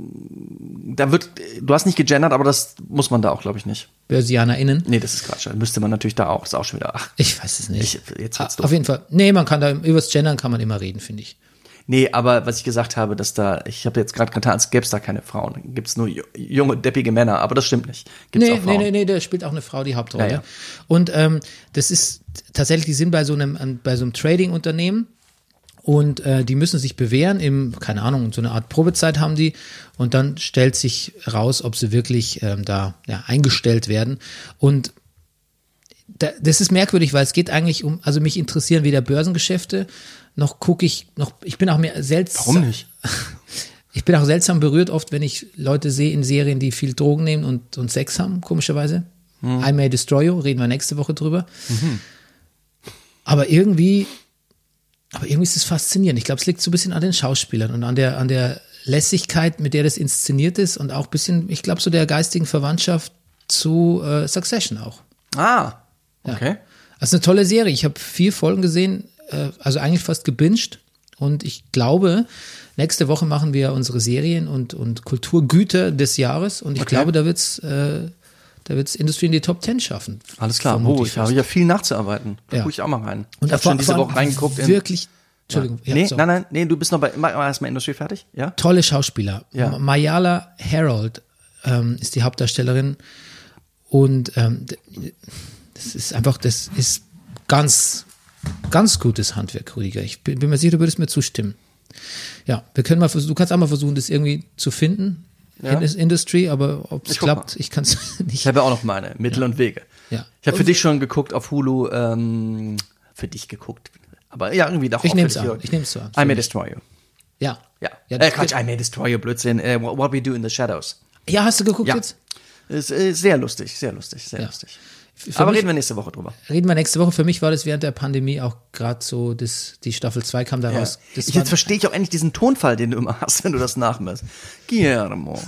[SPEAKER 2] da wird, du hast nicht gegendert, aber das muss man da auch, glaube ich, nicht.
[SPEAKER 1] BörsianerInnen.
[SPEAKER 2] Nee, das ist Quatsch. Dann müsste man natürlich da auch, das ist auch schon wieder, ach,
[SPEAKER 1] Ich weiß es nicht.
[SPEAKER 2] ich, jetzt wird's
[SPEAKER 1] Ah,
[SPEAKER 2] doof.
[SPEAKER 1] Auf jeden Fall. Nee, man kann da, übers Gendern kann man immer reden, finde ich.
[SPEAKER 2] Nee, aber was ich gesagt habe, dass da, ich habe jetzt gerade getan, als gäbe es da keine Frauen. Gibt es nur ju- junge, deppige Männer, aber das stimmt nicht. Gibt's
[SPEAKER 1] Nee,
[SPEAKER 2] auch Frauen.
[SPEAKER 1] nee, nee, nee, da spielt auch eine Frau die Hauptrolle.
[SPEAKER 2] Ja, ja.
[SPEAKER 1] Und ähm, das ist tatsächlich, die sind bei so einem, ähm, bei so einem Trading-Unternehmen und äh, die müssen sich bewähren im, keine Ahnung, so eine Art Probezeit haben die und dann stellt sich raus, ob sie wirklich ähm, da ja, eingestellt werden. Und da, das ist merkwürdig, weil es geht eigentlich um, also mich interessieren weder Börsengeschäfte, noch gucke ich, noch, ich bin auch mehr seltsam.
[SPEAKER 2] Warum nicht?
[SPEAKER 1] Ich bin auch seltsam berührt oft, wenn ich Leute sehe in Serien, die viel Drogen nehmen und, und Sex haben, komischerweise.
[SPEAKER 2] Hm.
[SPEAKER 1] I May Destroy You, reden wir nächste Woche drüber. Mhm. Aber irgendwie, aber irgendwie ist es faszinierend. Ich glaube, es liegt so ein bisschen an den Schauspielern und an der, an der Lässigkeit, mit der das inszeniert ist und auch ein bisschen, ich glaube, so der geistigen Verwandtschaft zu äh, Succession auch.
[SPEAKER 2] Ah,
[SPEAKER 1] Ja.
[SPEAKER 2] okay.
[SPEAKER 1] Das ist eine tolle Serie. Ich habe vier Folgen gesehen, äh, also eigentlich fast gebinged. Und ich glaube, nächste Woche machen wir unsere Serien und, und Kulturgüter des Jahres. Und ich
[SPEAKER 2] Okay.
[SPEAKER 1] glaube, da wird's, äh, da wird's Industrie in die Top Ten schaffen.
[SPEAKER 2] Alles klar.
[SPEAKER 1] Vermute
[SPEAKER 2] Oh,
[SPEAKER 1] ich
[SPEAKER 2] ich habe
[SPEAKER 1] fast.
[SPEAKER 2] ja viel nachzuarbeiten. Da
[SPEAKER 1] Ja.
[SPEAKER 2] gucke ich auch mal rein.
[SPEAKER 1] Und
[SPEAKER 2] ich habe
[SPEAKER 1] vor-
[SPEAKER 2] schon diese
[SPEAKER 1] vor
[SPEAKER 2] Woche
[SPEAKER 1] allem
[SPEAKER 2] reingeguckt. In,
[SPEAKER 1] Wirklich, Entschuldigung. Ja,
[SPEAKER 2] nee,
[SPEAKER 1] so.
[SPEAKER 2] nein, nein, nee, du bist noch bei, mach erstmal Industry fertig, ja?
[SPEAKER 1] Tolle Schauspieler.
[SPEAKER 2] Ja.
[SPEAKER 1] Ma- Mayala Harold ähm, ist die Hauptdarstellerin. Und ähm, d- das ist einfach, das ist ganz, ganz gutes Handwerk, Rüdiger. Ich bin, bin mir sicher, du würdest mir zustimmen. Ja, wir können mal versuchen, du kannst auch mal versuchen, das irgendwie zu finden
[SPEAKER 2] Ja.
[SPEAKER 1] in das Industry, aber ob es
[SPEAKER 2] Ich guck
[SPEAKER 1] klappt, ich kann es
[SPEAKER 2] Ich
[SPEAKER 1] nicht.
[SPEAKER 2] habe ja auch noch meine Mittel und Wege.
[SPEAKER 1] Ja.
[SPEAKER 2] Ich habe für dich schon geguckt auf Hulu, ähm, für dich geguckt. Aber ja, irgendwie doch
[SPEAKER 1] Ich
[SPEAKER 2] auch
[SPEAKER 1] nehm's
[SPEAKER 2] für dich.
[SPEAKER 1] an, ich nehm's so an.
[SPEAKER 2] I May Destroy You.
[SPEAKER 1] Ja.
[SPEAKER 2] Ja.
[SPEAKER 1] Ja,
[SPEAKER 2] äh, Quatsch, I May Destroy You, Blödsinn. Äh, What What We Do in the Shadows.
[SPEAKER 1] Ja, hast du geguckt
[SPEAKER 2] Ja.
[SPEAKER 1] jetzt?
[SPEAKER 2] Ist äh, sehr lustig, sehr lustig, sehr
[SPEAKER 1] Ja.
[SPEAKER 2] lustig.
[SPEAKER 1] Für
[SPEAKER 2] Aber
[SPEAKER 1] mich-
[SPEAKER 2] reden wir nächste Woche drüber.
[SPEAKER 1] Reden wir nächste Woche. Für mich war das während der Pandemie auch gerade so, das, die Staffel zwei kam da
[SPEAKER 2] Ja.
[SPEAKER 1] raus. Das
[SPEAKER 2] Ich,
[SPEAKER 1] war-
[SPEAKER 2] jetzt verstehe ich auch endlich diesen Tonfall, den du immer hast, wenn du das nachmachst. Guillermo.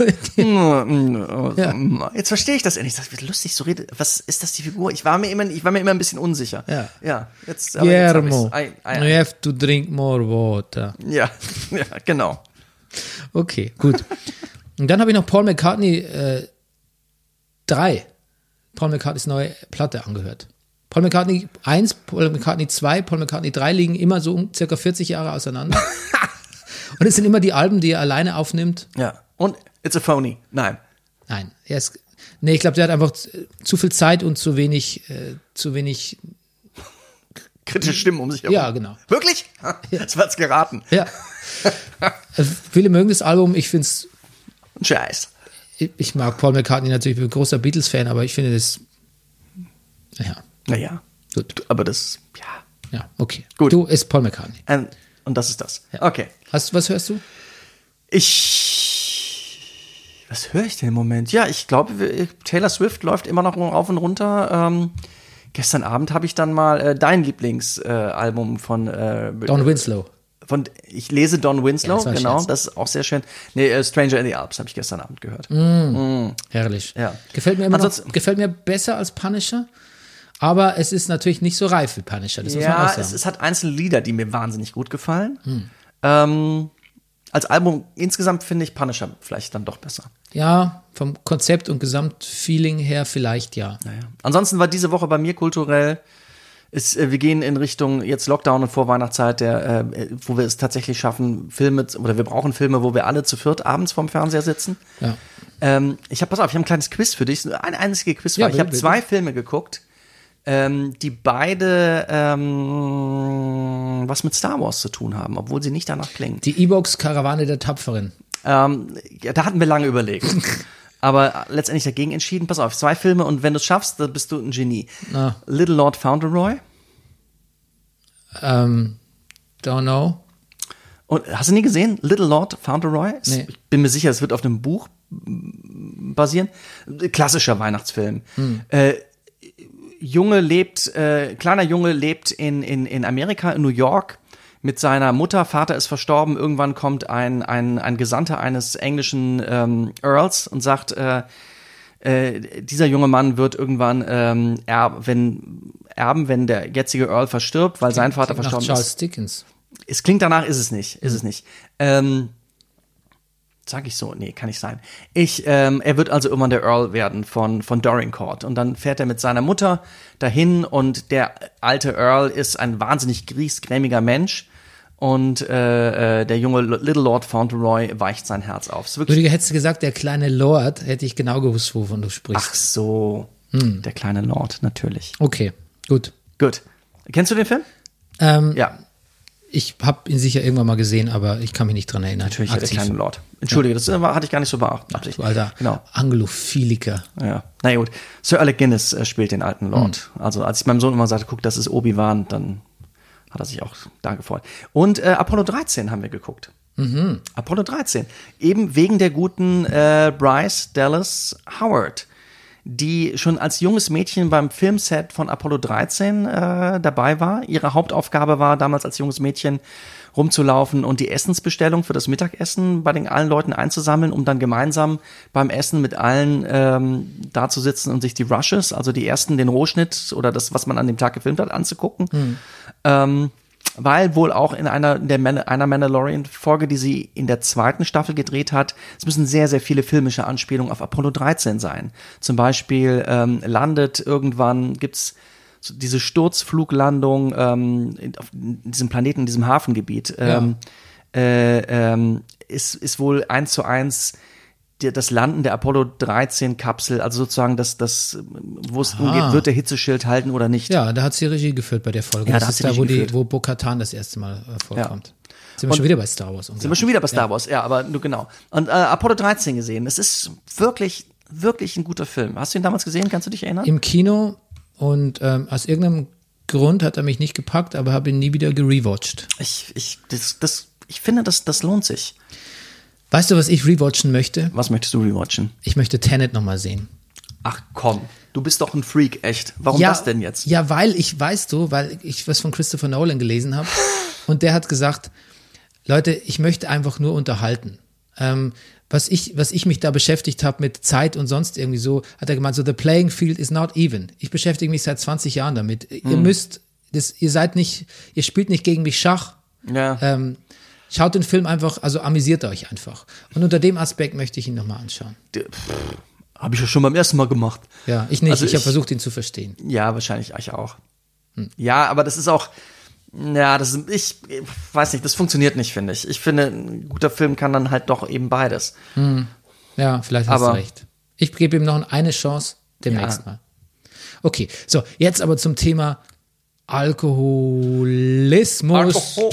[SPEAKER 1] Ja.
[SPEAKER 2] Jetzt verstehe ich das endlich. Das wird lustig, so redet. Was ist das die Figur? Ich war mir immer, ich war mir immer ein bisschen unsicher.
[SPEAKER 1] Ja.
[SPEAKER 2] Ja. Jetzt, aber jetzt hab
[SPEAKER 1] Guillermo,
[SPEAKER 2] ich's. Ei, ei,
[SPEAKER 1] you have to drink more water.
[SPEAKER 2] Ja, ja, genau.
[SPEAKER 1] Okay, gut. Und dann habe ich noch Paul McCartney äh, drei, Paul McCartneys neue Platte angehört. Paul McCartney eins, Paul McCartney zwei, Paul McCartney drei liegen immer so um circa vierzig Jahre auseinander. Und es sind immer die Alben, die er alleine aufnimmt.
[SPEAKER 2] Ja. Und It's a Phony. Nein.
[SPEAKER 1] Nein. Er ist, nee, ich glaube, der hat einfach zu viel Zeit und zu wenig, äh, zu wenig.
[SPEAKER 2] Kritische Stimmen um sich herum.
[SPEAKER 1] Ja, genau.
[SPEAKER 2] Wirklich? Das war's geraten.
[SPEAKER 1] Ja. Also viele mögen das Album, ich finde es.
[SPEAKER 2] Scheiß.
[SPEAKER 1] Ich, ich mag Paul McCartney natürlich, ich bin großer Beatles-Fan, aber ich finde das. Ja.
[SPEAKER 2] Naja.
[SPEAKER 1] Gut.
[SPEAKER 2] Aber das, ja.
[SPEAKER 1] Ja, okay.
[SPEAKER 2] Gut.
[SPEAKER 1] Du ist Paul McCartney.
[SPEAKER 2] Und, und das ist das.
[SPEAKER 1] Ja.
[SPEAKER 2] Okay.
[SPEAKER 1] Hast, was hörst du?
[SPEAKER 2] Ich. Was höre ich denn im Moment? Ja, ich glaube, Taylor Swift läuft immer noch rauf und runter. Ähm, gestern Abend habe ich dann mal äh, dein Lieblingsalbum äh, von äh,
[SPEAKER 1] Don Winslow.
[SPEAKER 2] Von, ich lese Don Winslow,
[SPEAKER 1] Ja, das war ein
[SPEAKER 2] genau,
[SPEAKER 1] Scherz.
[SPEAKER 2] das ist auch sehr schön. Nee, äh, Stranger in the Alps habe ich gestern Abend gehört.
[SPEAKER 1] Mm. Herrlich.
[SPEAKER 2] Ja.
[SPEAKER 1] Gefällt mir immer noch,
[SPEAKER 2] Ansonsten-
[SPEAKER 1] gefällt mir besser als Punisher, aber es ist natürlich nicht so reif wie Punisher, das muss man auch
[SPEAKER 2] Ja,
[SPEAKER 1] sagen.
[SPEAKER 2] es, es hat einzelne Lieder, die mir wahnsinnig gut gefallen. Ähm, als Album insgesamt finde ich Punisher vielleicht dann doch besser.
[SPEAKER 1] Ja, vom Konzept und Gesamtfeeling her vielleicht ja.
[SPEAKER 2] Naja. Ansonsten war diese Woche bei mir kulturell, ist, äh, wir gehen in Richtung jetzt Lockdown und Vorweihnachtszeit, der, äh, wo wir es tatsächlich schaffen, Filme, zu- oder wir brauchen Filme, wo wir alle zu viert abends vorm Fernseher sitzen.
[SPEAKER 1] Ja.
[SPEAKER 2] Ähm, ich habe, pass auf, ich habe ein kleines Quiz für dich, eine einzige Quizfrage.
[SPEAKER 1] Ja,
[SPEAKER 2] ich
[SPEAKER 1] bitte,
[SPEAKER 2] habe
[SPEAKER 1] bitte.
[SPEAKER 2] zwei Filme geguckt, ähm, die beide ähm, was mit Star Wars zu tun haben, obwohl sie nicht danach klingen.
[SPEAKER 1] Die E-Box-Karawane der Tapferen.
[SPEAKER 2] Ähm, ja, da hatten wir lange überlegt. Aber letztendlich dagegen entschieden, pass auf, zwei Filme und wenn du es schaffst, dann bist du ein Genie.
[SPEAKER 1] Ah.
[SPEAKER 2] Little Lord Fauntleroy.
[SPEAKER 1] Ähm, don't know.
[SPEAKER 2] Und hast du nie gesehen? Little Lord Fauntleroy? Es-
[SPEAKER 1] Nee.
[SPEAKER 2] Ich bin mir sicher, es wird auf einem Buch mm, basieren. Klassischer Weihnachtsfilm.
[SPEAKER 1] Hm.
[SPEAKER 2] Äh, Junge lebt, äh, kleiner Junge lebt in, in, in Amerika, in New York, mit seiner Mutter. Vater ist verstorben. Irgendwann kommt ein, ein, ein Gesandter eines englischen ähm, Earls und sagt, äh, äh, dieser junge Mann wird irgendwann ähm, erb, wenn, erben, wenn der jetzige Earl verstirbt, weil sein Vater
[SPEAKER 1] Nach
[SPEAKER 2] verstorben
[SPEAKER 1] Charles
[SPEAKER 2] ist.
[SPEAKER 1] Dickens.
[SPEAKER 2] Es klingt danach, ist es nicht, ist es nicht. Ähm, sag ich so? Nee, kann nicht sein. Ich, ähm, er wird also irgendwann der Earl werden von, von Dorincourt. Und dann fährt er mit seiner Mutter dahin und der alte Earl ist ein wahnsinnig griesgrämiger Mensch. Und äh, äh, der junge Little Lord Fauntleroy weicht sein Herz auf. Es ist wirklich,
[SPEAKER 1] Rüdiger, hättest du gesagt, der kleine Lord, hätte ich genau gewusst, wovon du sprichst.
[SPEAKER 2] ach so, der kleine Lord, natürlich.
[SPEAKER 1] Okay, gut.
[SPEAKER 2] Gut. Kennst du den Film?
[SPEAKER 1] Ähm,
[SPEAKER 2] Ja,
[SPEAKER 1] Ich habe ihn sicher irgendwann mal gesehen, aber ich kann mich nicht dran erinnern.
[SPEAKER 2] natürlich, der
[SPEAKER 1] Aktiv.
[SPEAKER 2] kleine Lord. Entschuldige, das war, hatte ich gar nicht so beachtet.
[SPEAKER 1] Du alter
[SPEAKER 2] Genau.
[SPEAKER 1] Anglophiliker.
[SPEAKER 2] Ja, na gut. Sir Alec Guinness äh, spielt den alten Lord. Also als ich meinem Sohn immer sagte, guck, das ist Obi-Wan, dann hat er sich auch da gefreut. Und äh, Apollo dreizehn haben wir geguckt. Mhm. Apollo dreizehn. Eben wegen der guten äh, Bryce Dallas Howard, die schon als junges Mädchen beim Filmset von Apollo dreizehn äh, dabei war. Ihre Hauptaufgabe war damals als junges Mädchen rumzulaufen und die Essensbestellung für das Mittagessen bei den allen Leuten einzusammeln, um dann gemeinsam beim Essen mit allen ähm, da zu sitzen und sich die Rushes, also die ersten, den Rohschnitt oder das, was man an dem Tag gefilmt hat, anzugucken.
[SPEAKER 1] Hm.
[SPEAKER 2] Ähm, weil wohl auch in einer in der Man- einer Mandalorian-Folge, die sie in der zweiten Staffel gedreht hat, es müssen sehr, sehr viele filmische Anspielungen auf Apollo dreizehn sein. Zum Beispiel ähm, landet irgendwann, gibt's so diese Sturzfluglandung ähm, in, auf diesem Planeten, in diesem Hafengebiet, ähm, äh, ähm, ist, ist wohl eins zu eins die, das Landen der Apollo dreizehn Kapsel, also sozusagen das, das wo es darum geht, wird der Hitzeschild halten oder nicht.
[SPEAKER 1] Ja, da hat sie Regie geführt bei der Folge.
[SPEAKER 2] Ja, da
[SPEAKER 1] das
[SPEAKER 2] hat
[SPEAKER 1] ist
[SPEAKER 2] sie
[SPEAKER 1] da, wo,
[SPEAKER 2] Regie
[SPEAKER 1] die,
[SPEAKER 2] geführt.
[SPEAKER 1] wo Bo-Katan das erste Mal äh, vorkommt. Sind wir
[SPEAKER 2] Und-
[SPEAKER 1] schon wieder bei Star Wars.
[SPEAKER 2] Sind wir schon wieder bei Star Wars, ja, aber nur genau. Und äh, Apollo dreizehn gesehen, das ist wirklich, wirklich ein guter Film. Hast du ihn damals gesehen? Kannst du dich erinnern?
[SPEAKER 1] Im Kino und ähm, aus irgendeinem Grund hat er mich nicht gepackt, aber habe ihn nie wieder gerewatcht.
[SPEAKER 2] Ich, ich, das, das, ich finde, das, das lohnt sich.
[SPEAKER 1] Weißt du, was ich rewatchen möchte?
[SPEAKER 2] Was möchtest du rewatchen?
[SPEAKER 1] Ich möchte Tenet nochmal sehen.
[SPEAKER 2] Ach komm, du bist doch ein Freak, echt. Warum das denn jetzt?
[SPEAKER 1] Ja, weil ich, weißt du, weil ich was von Christopher Nolan gelesen habe und der hat gesagt, Leute, ich möchte einfach nur unterhalten. Ähm, was ich, was ich mich da beschäftigt habe mit Zeit und sonst irgendwie so, hat er gemeint, so the playing field is not even. Ich beschäftige mich seit zwanzig Jahren damit. Ihr müsst, das, ihr seid nicht, ihr spielt nicht gegen mich Schach.
[SPEAKER 2] Ja.
[SPEAKER 1] Ähm, Schaut den Film einfach, also amüsiert euch einfach. Und unter dem Aspekt möchte ich ihn nochmal anschauen.
[SPEAKER 2] Habe ich ja schon beim ersten Mal gemacht.
[SPEAKER 1] Ja, ich nicht.
[SPEAKER 2] Also
[SPEAKER 1] ich habe
[SPEAKER 2] ich-
[SPEAKER 1] versucht, ihn zu verstehen.
[SPEAKER 2] Ja, wahrscheinlich ich auch. Ja, aber das ist auch, ja, das ist, ich, ich weiß nicht, das funktioniert nicht, finde ich. Ich finde, ein guter Film kann dann halt doch eben beides.
[SPEAKER 1] Ja, vielleicht hast
[SPEAKER 2] Aber-
[SPEAKER 1] du recht. Ich gebe ihm noch eine Chance demnächst
[SPEAKER 2] Ja.
[SPEAKER 1] mal. Okay, so, jetzt aber zum Thema Alkoholismus.
[SPEAKER 2] Alkohol.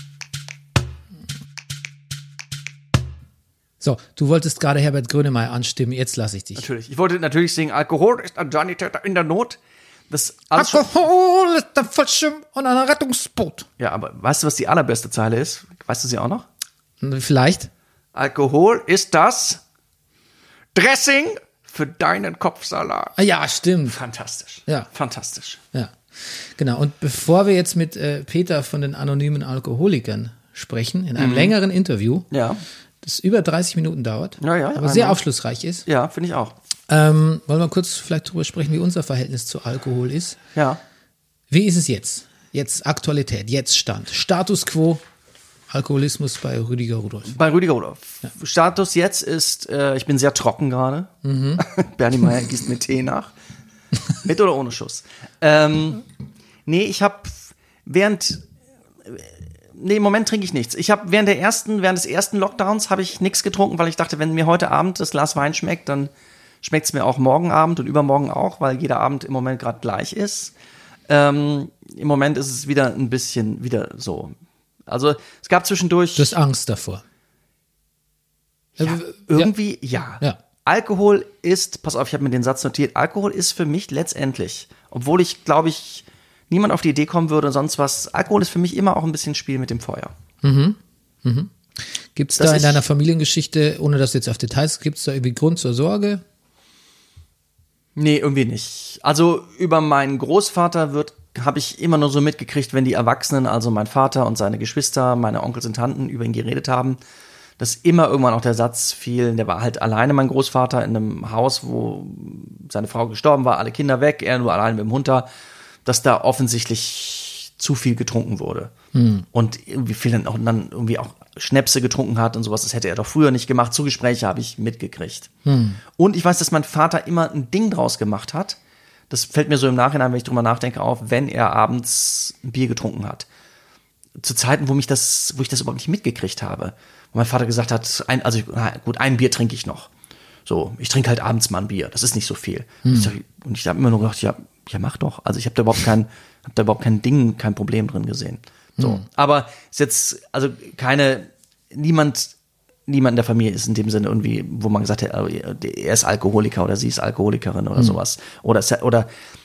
[SPEAKER 1] So, du wolltest gerade Herbert Grönemeyer anstimmen, jetzt lasse ich dich.
[SPEAKER 2] Natürlich. Ich wollte natürlich singen, Alkohol ist ein Sanitäter in der Not. Das alles schon,
[SPEAKER 1] Alkohol ist ein Fallschirm und ein Rettungsboot.
[SPEAKER 2] ja, aber weißt du, was die allerbeste Zeile ist? Weißt du sie auch noch?
[SPEAKER 1] Vielleicht?
[SPEAKER 2] Alkohol ist das Dressing für deinen Kopfsalat.
[SPEAKER 1] Ah, ja, stimmt.
[SPEAKER 2] Fantastisch.
[SPEAKER 1] Ja.
[SPEAKER 2] Fantastisch.
[SPEAKER 1] Ja, genau. Und bevor wir jetzt mit äh, Peter von den anonymen Alkoholikern sprechen, in einem längeren Interview,
[SPEAKER 2] Ja.
[SPEAKER 1] das über dreißig Minuten dauert,
[SPEAKER 2] Ja, ja,
[SPEAKER 1] aber sehr
[SPEAKER 2] einmal.
[SPEAKER 1] aufschlussreich ist,
[SPEAKER 2] Ja, finde ich auch.
[SPEAKER 1] ähm, wollen wir kurz vielleicht darüber sprechen, wie unser Verhältnis zu Alkohol ist.
[SPEAKER 2] Ja.
[SPEAKER 1] Wie ist es jetzt? Jetzt Aktualität, jetzt Stand. Status quo, Alkoholismus bei Rüdiger Rudolph.
[SPEAKER 2] Bei Rüdiger Rudolph. Status jetzt ist, äh, ich bin sehr trocken gerade. Bernie Meyer gießt mir Tee nach. Mit oder ohne Schuss. Ähm, nee, ich habe während, nee, im Moment trinke ich nichts. Ich habe während der ersten, während des ersten Lockdowns habe ich nichts getrunken, weil ich dachte, wenn mir heute Abend das Glas Wein schmeckt, dann schmeckt es mir auch morgen Abend und übermorgen auch, weil jeder Abend im Moment gerade gleich ist. Ähm, Im Moment ist es wieder ein bisschen wieder so. Also es gab zwischendurch
[SPEAKER 1] Du hast Angst davor.
[SPEAKER 2] ja,
[SPEAKER 1] Ja.
[SPEAKER 2] irgendwie ja.
[SPEAKER 1] Ja.
[SPEAKER 2] Alkohol ist, pass auf, ich habe mir den Satz notiert, Alkohol ist für mich letztendlich, obwohl ich, glaube ich, niemand auf die Idee kommen würde und sonst was, Alkohol ist für mich immer auch ein bisschen Spiel mit dem Feuer.
[SPEAKER 1] Gibt es
[SPEAKER 2] Dass
[SPEAKER 1] da in
[SPEAKER 2] ich-
[SPEAKER 1] deiner Familiengeschichte, ohne dass du jetzt auf Details, gibt es da irgendwie Grund zur Sorge?
[SPEAKER 2] Nee, irgendwie nicht. Also über meinen Großvater wird habe ich immer nur so mitgekriegt, wenn die Erwachsenen, also mein Vater und seine Geschwister, meine Onkels und Tanten über ihn geredet haben, dass immer irgendwann auch der Satz fiel, der war halt alleine, mein Großvater, in einem Haus, wo seine Frau gestorben war, alle Kinder weg, er nur allein mit dem Hund da, dass da offensichtlich zu viel getrunken wurde. Und irgendwie viel dann auch, dann irgendwie auch Schnäpse getrunken hat und sowas, das hätte er doch früher nicht gemacht. Zugespräche habe ich mitgekriegt. Und ich weiß, dass mein Vater immer ein Ding draus gemacht hat. Das fällt mir so im Nachhinein, wenn ich drüber nachdenke, auf, wenn er abends ein Bier getrunken hat. Zu Zeiten, wo mich das, wo ich das überhaupt nicht mitgekriegt habe. Wo mein Vater gesagt hat, ein, also ich, na gut, ein Bier trinke ich noch. So, ich trinke halt abends mal ein Bier. Das ist nicht so viel. Ich sag, und ich habe immer nur gedacht, ja, ja, mach doch. Also ich habe da überhaupt kein, hab da überhaupt kein Ding, kein Problem drin gesehen. So, aber ist jetzt, also keine, niemand, niemand in der Familie ist in dem Sinne irgendwie, wo man gesagt hat, er ist Alkoholiker oder sie ist Alkoholikerin oder sowas. Oder, es- oder,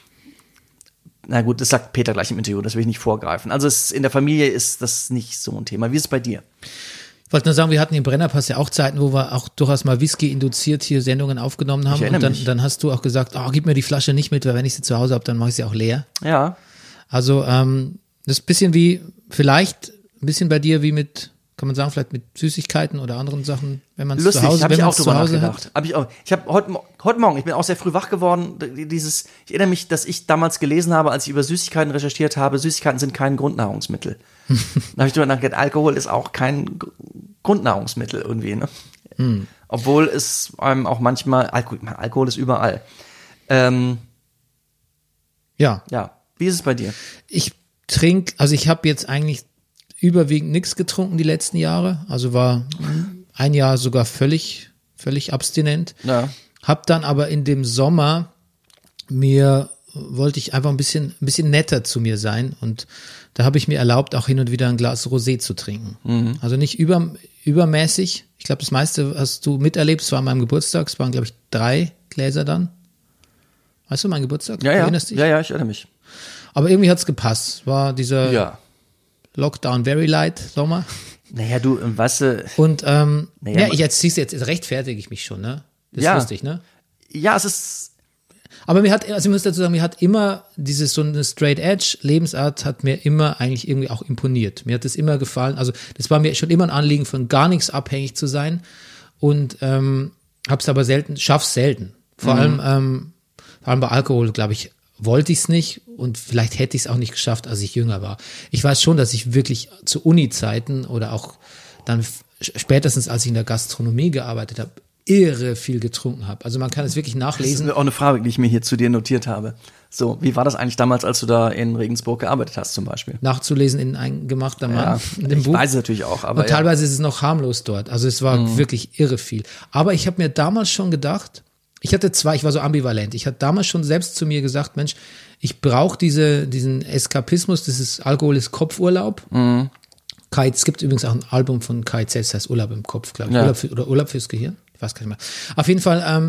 [SPEAKER 2] na gut, das sagt Peter gleich im Interview, das will ich nicht vorgreifen. Also es, in der Familie ist das nicht so ein Thema. Wie ist es bei dir?
[SPEAKER 1] Ich wollte nur sagen, wir hatten im Brennerpass ja auch Zeiten, wo wir auch durchaus mal Whisky induziert hier Sendungen aufgenommen haben.
[SPEAKER 2] Ich erinnere
[SPEAKER 1] Und dann,
[SPEAKER 2] mich.
[SPEAKER 1] dann hast du auch gesagt, oh, gib mir die Flasche nicht mit, weil wenn ich sie zu Hause habe, dann mache ich sie auch leer.
[SPEAKER 2] Ja.
[SPEAKER 1] Also ähm, das ist ein bisschen wie, vielleicht ein bisschen bei dir wie mit, kann man sagen, vielleicht mit Süßigkeiten oder anderen Sachen, wenn man es zu
[SPEAKER 2] Lustig,
[SPEAKER 1] Hause,
[SPEAKER 2] habe
[SPEAKER 1] wenn
[SPEAKER 2] ich auch
[SPEAKER 1] man's zu
[SPEAKER 2] drüber
[SPEAKER 1] Hause hat.
[SPEAKER 2] nachgedacht. Hab ich auch, ich habe heute, Mo- heute Morgen, ich bin auch sehr früh wach geworden. Dieses, ich erinnere mich, dass ich damals gelesen habe, als ich über Süßigkeiten recherchiert habe, Süßigkeiten sind kein Grundnahrungsmittel. Dann habe ich drüber nachgedacht, Alkohol ist auch kein Gr- Grundnahrungsmittel irgendwie. Ne?
[SPEAKER 1] Hm.
[SPEAKER 2] Obwohl es einem auch manchmal, Alkohol, Alkohol ist überall. Ähm,
[SPEAKER 1] Ja,
[SPEAKER 2] ja, wie ist es bei dir?
[SPEAKER 1] ich trinke, also ich habe jetzt eigentlich überwiegend nichts getrunken die letzten Jahre. Also war ein Jahr sogar völlig, völlig abstinent.
[SPEAKER 2] Ja.
[SPEAKER 1] Hab dann aber in dem Sommer mir, wollte ich einfach ein bisschen, ein bisschen netter zu mir sein und da habe ich mir erlaubt, auch hin und wieder ein Glas Rosé zu trinken. Also nicht über, übermäßig. Ich glaube, das meiste hast du miterlebt. Es war an meinem Geburtstag. Es waren, glaube ich, drei Gläser dann. Weißt du, mein Geburtstag?
[SPEAKER 2] Ja, ja.
[SPEAKER 1] Erinnerst dich?
[SPEAKER 2] Ja, ja, ich erinnere mich.
[SPEAKER 1] Aber irgendwie hat's gepasst. War dieser
[SPEAKER 2] Ja.
[SPEAKER 1] Lockdown Very Light Sommer.
[SPEAKER 2] Naja, du, weißt du,
[SPEAKER 1] Und ähm,
[SPEAKER 2] Naja,
[SPEAKER 1] ja,
[SPEAKER 2] man-
[SPEAKER 1] ich jetzt siehst du, jetzt rechtfertige ich mich schon, ne? Das ist
[SPEAKER 2] Ja.
[SPEAKER 1] lustig, ne?
[SPEAKER 2] ja, es ist,
[SPEAKER 1] Aber mir hat, also ich muss dazu sagen, mir hat immer dieses so eine Straight Edge Lebensart hat mir immer eigentlich irgendwie auch imponiert. Mir hat das immer gefallen. Also das war mir schon immer ein Anliegen, von gar nichts abhängig zu sein und ähm, hab's aber selten, schaff's selten. Vor allem, ähm, vor allem bei Alkohol, glaube ich, wollte ich es nicht und vielleicht hätte ich es auch nicht geschafft, als ich jünger war. Ich weiß schon, dass ich wirklich zu Uni-Zeiten oder auch dann f- spätestens, als ich in der Gastronomie gearbeitet habe, irre viel getrunken habe. Also man kann es wirklich nachlesen.
[SPEAKER 2] Das ist auch eine Frage, die ich mir hier zu dir notiert habe. So, wie war das eigentlich damals, als du da in Regensburg gearbeitet hast zum Beispiel?
[SPEAKER 1] Nachzulesen in ein gemachter Mann,
[SPEAKER 2] Ja,
[SPEAKER 1] in dem
[SPEAKER 2] ich
[SPEAKER 1] Buch.
[SPEAKER 2] weiß es natürlich auch, aber
[SPEAKER 1] Und
[SPEAKER 2] ja.
[SPEAKER 1] teilweise ist es noch harmlos dort. Also es war
[SPEAKER 2] Mhm.
[SPEAKER 1] wirklich irre viel. Aber ich habe mir damals schon gedacht, ich hatte zwei, ich war so ambivalent. Ich hatte damals schon selbst zu mir gesagt, Mensch, ich brauche diese, diesen Eskapismus, dieses Alkohol ist Kopfurlaub.
[SPEAKER 2] Mhm.
[SPEAKER 1] Kai, es gibt übrigens auch ein Album von K I Z, das heißt Urlaub im Kopf, glaube ich.
[SPEAKER 2] Ja.
[SPEAKER 1] Urlaub für, oder Urlaub fürs Gehirn. Ich weiß gar nicht mehr. Auf jeden Fall, ähm,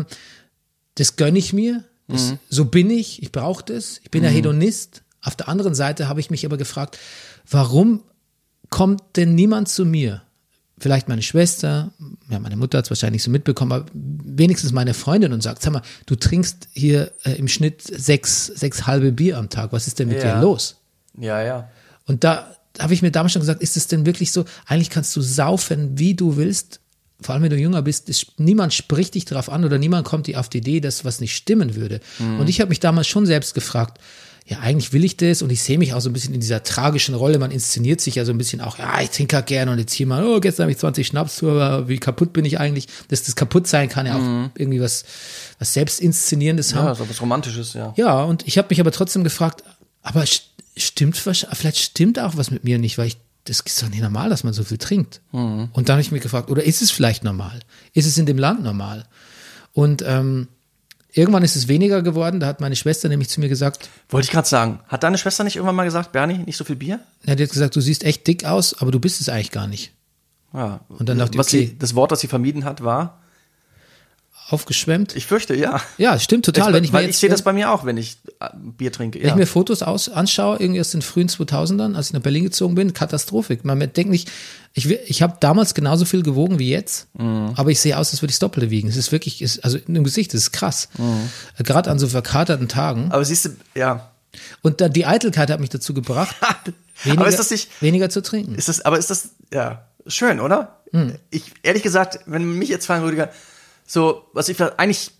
[SPEAKER 1] das gönne ich mir. Das,
[SPEAKER 2] Mhm.
[SPEAKER 1] So bin ich. Ich brauche das. Ich bin ja Hedonist. Auf der anderen Seite habe ich mich aber gefragt, warum kommt denn niemand zu mir? Vielleicht meine Schwester, ja, meine Mutter hat es wahrscheinlich so mitbekommen, aber wenigstens meine Freundin und sagt, sag mal, du trinkst hier äh, im Schnitt sechs, sechs halbe Bier am Tag. Was ist denn mit
[SPEAKER 2] Ja.
[SPEAKER 1] dir los?
[SPEAKER 2] Ja, ja.
[SPEAKER 1] Und da habe ich mir damals schon gesagt, ist es denn wirklich so? Eigentlich kannst du saufen, wie du willst. Vor allem, wenn du jünger bist, ist, niemand spricht dich darauf an oder niemand kommt dir auf die Idee, dass was nicht stimmen würde.
[SPEAKER 2] Mhm.
[SPEAKER 1] Und ich habe mich damals schon selbst gefragt, ja, eigentlich will ich das und ich sehe mich auch so ein bisschen in dieser tragischen Rolle. Man inszeniert sich ja so ein bisschen auch, ja, ich trinke halt gerne und jetzt hier mal, oh, gestern habe ich zwanzig Schnaps zu, aber wie kaputt bin ich eigentlich? Dass das kaputt sein kann ja auch irgendwie was, was Selbstinszenierendes haben.
[SPEAKER 2] Ja, so was Romantisches, ja.
[SPEAKER 1] Ja, und ich habe mich aber trotzdem gefragt, aber st- stimmt, wahrsch- vielleicht stimmt auch was mit mir nicht, weil ich, das ist doch nicht normal, dass man so viel trinkt. Und dann habe ich mich gefragt, oder ist es vielleicht normal? Ist es in dem Land normal? Und ähm, irgendwann ist es weniger geworden, da hat meine Schwester nämlich zu mir gesagt,
[SPEAKER 2] Wollte ich gerade sagen, hat deine Schwester nicht irgendwann mal gesagt, Bernie, nicht so viel Bier?
[SPEAKER 1] er hat jetzt gesagt, du siehst echt dick aus, aber du bist es eigentlich gar nicht.
[SPEAKER 2] Ja.
[SPEAKER 1] Und dann dachte ich,
[SPEAKER 2] was
[SPEAKER 1] okay.
[SPEAKER 2] sie, das Wort, das sie vermieden hat, war,
[SPEAKER 1] Aufgeschwemmt.
[SPEAKER 2] ich fürchte, ja.
[SPEAKER 1] Ja, stimmt total.
[SPEAKER 2] Ich,
[SPEAKER 1] wenn ich
[SPEAKER 2] weil
[SPEAKER 1] mir
[SPEAKER 2] ich
[SPEAKER 1] jetzt,
[SPEAKER 2] sehe das bei mir auch, wenn ich äh, Bier trinke.
[SPEAKER 1] Wenn
[SPEAKER 2] Ja.
[SPEAKER 1] ich mir Fotos aus, anschaue, irgendwie aus den frühen zweitausendern, als ich nach Berlin gezogen bin, Katastrophe. Man denkt nicht, ich, will- ich habe damals genauso viel gewogen wie jetzt,
[SPEAKER 2] Mhm.
[SPEAKER 1] aber ich sehe aus, als würde ich das Doppelte wiegen. Es ist wirklich, ist, also im Gesicht, das ist krass.
[SPEAKER 2] Mhm.
[SPEAKER 1] Äh, Gerade an so verkaterten Tagen.
[SPEAKER 2] Aber siehst du, ja.
[SPEAKER 1] Und dann die Eitelkeit hat mich dazu gebracht, weniger,
[SPEAKER 2] aber ist das nicht,
[SPEAKER 1] weniger zu trinken.
[SPEAKER 2] ist das, aber ist das, ja, schön, oder?
[SPEAKER 1] Hm.
[SPEAKER 2] Ich, ehrlich gesagt, wenn mich jetzt fragen, Rüdiger, so, was ich vielleicht eigentlich,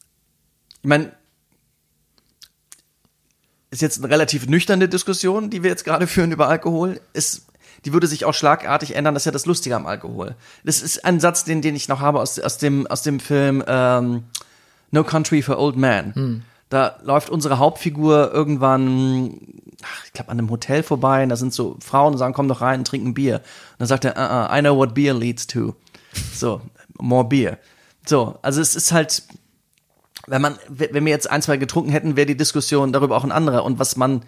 [SPEAKER 2] ich meine, ist jetzt eine relativ nüchterne Diskussion, die wir jetzt gerade führen über Alkohol, ist, die würde sich auch schlagartig ändern, das ist ja das Lustige am Alkohol. Das ist ein Satz, den, den ich noch habe aus, aus dem, aus dem Film, ähm, No Country for Old Men. Da läuft unsere Hauptfigur irgendwann, ach, ich glaube, an einem Hotel vorbei und da sind so Frauen und sagen, komm doch rein und trink ein Bier. Und dann sagt er, uh, uh, I know what beer leads to. So, more beer. So, also es ist halt, wenn man, wenn wir jetzt ein, zwei getrunken hätten, wäre die Diskussion darüber auch ein anderer. Und was man,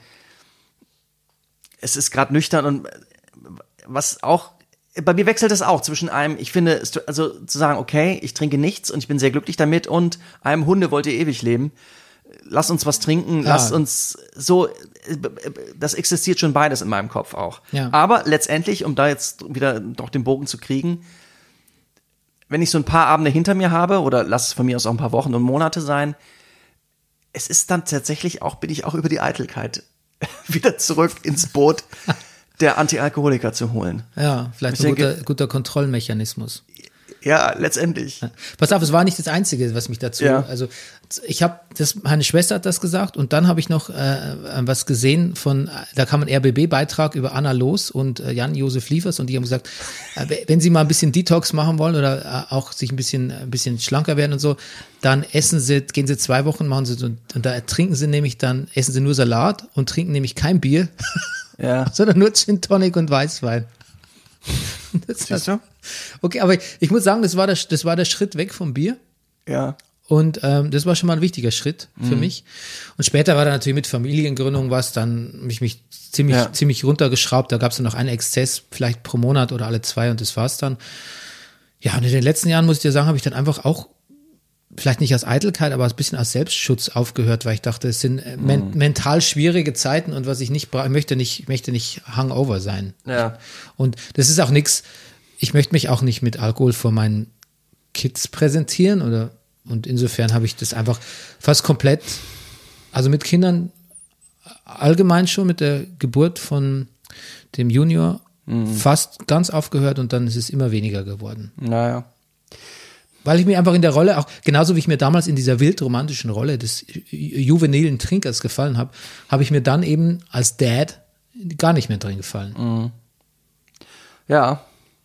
[SPEAKER 2] es ist gerade nüchtern und was auch, bei mir wechselt es auch zwischen einem, ich finde, es- also zu sagen, okay, ich trinke nichts und ich bin sehr glücklich damit und einem Hunde wollt ihr ewig leben. Lass uns was trinken,
[SPEAKER 1] Ja.
[SPEAKER 2] lass uns so, das existiert schon beides in meinem Kopf auch.
[SPEAKER 1] Ja.
[SPEAKER 2] Aber letztendlich, um da jetzt wieder doch den Bogen zu kriegen, wenn ich so ein paar Abende hinter mir habe, oder lass es von mir aus auch ein paar Wochen und Monate sein, es ist dann tatsächlich auch, bin ich auch über die Eitelkeit wieder zurück ins Boot der Antialkoholiker zu holen.
[SPEAKER 1] Ja, vielleicht
[SPEAKER 2] Ich
[SPEAKER 1] ein
[SPEAKER 2] denke-
[SPEAKER 1] guter, guter Kontrollmechanismus.
[SPEAKER 2] Ja, letztendlich.
[SPEAKER 1] Pass auf, es war nicht das Einzige, was mich dazu,
[SPEAKER 2] Ja.
[SPEAKER 1] also ich habe, das, meine Schwester hat das gesagt und dann habe ich noch äh, was gesehen von, da kam ein R B B-Beitrag über Anna Loos und äh, Jan-Josef Liefers und die haben gesagt, äh, wenn sie mal ein bisschen Detox machen wollen oder äh, auch sich ein bisschen, ein bisschen schlanker werden und so, dann essen sie, gehen sie zwei Wochen, machen sie so, und da trinken sie nämlich dann, essen sie nur Salat und trinken nämlich kein Bier,
[SPEAKER 2] Ja.
[SPEAKER 1] sondern nur Gin Tonic und Weißwein. Das
[SPEAKER 2] Siehst du?
[SPEAKER 1] Okay, aber ich muss sagen, das war der, das war der Schritt weg vom Bier.
[SPEAKER 2] Ja.
[SPEAKER 1] Und ähm, das war schon mal ein wichtiger Schritt für
[SPEAKER 2] Mhm.
[SPEAKER 1] mich. Und später war dann natürlich mit Familiengründung was, dann habe ich mich ziemlich,
[SPEAKER 2] Ja.
[SPEAKER 1] ziemlich runtergeschraubt. Da gab es dann noch einen Exzess, vielleicht pro Monat oder alle zwei und das war's dann. Ja, und in den letzten Jahren, muss ich dir sagen, habe ich dann einfach auch, vielleicht nicht aus Eitelkeit, aber ein bisschen aus Selbstschutz aufgehört, weil ich dachte, es sind äh, men
[SPEAKER 2] Mhm.
[SPEAKER 1] mental schwierige Zeiten und was ich nicht brauche, ich möchte nicht, ich möchte nicht hungover sein.
[SPEAKER 2] Ja.
[SPEAKER 1] Und das ist auch nichts, ich möchte mich auch nicht mit Alkohol vor meinen Kids präsentieren oder, und insofern habe ich das einfach fast komplett, also mit Kindern allgemein schon mit der Geburt von dem Junior fast ganz aufgehört und dann ist es immer weniger geworden.
[SPEAKER 2] Naja.
[SPEAKER 1] weil ich mir einfach in der Rolle auch, genauso wie ich mir damals in dieser wildromantischen Rolle des juvenilen Trinkers gefallen habe, habe ich mir dann eben als Dad gar nicht mehr drin gefallen.
[SPEAKER 2] Mhm. Ja.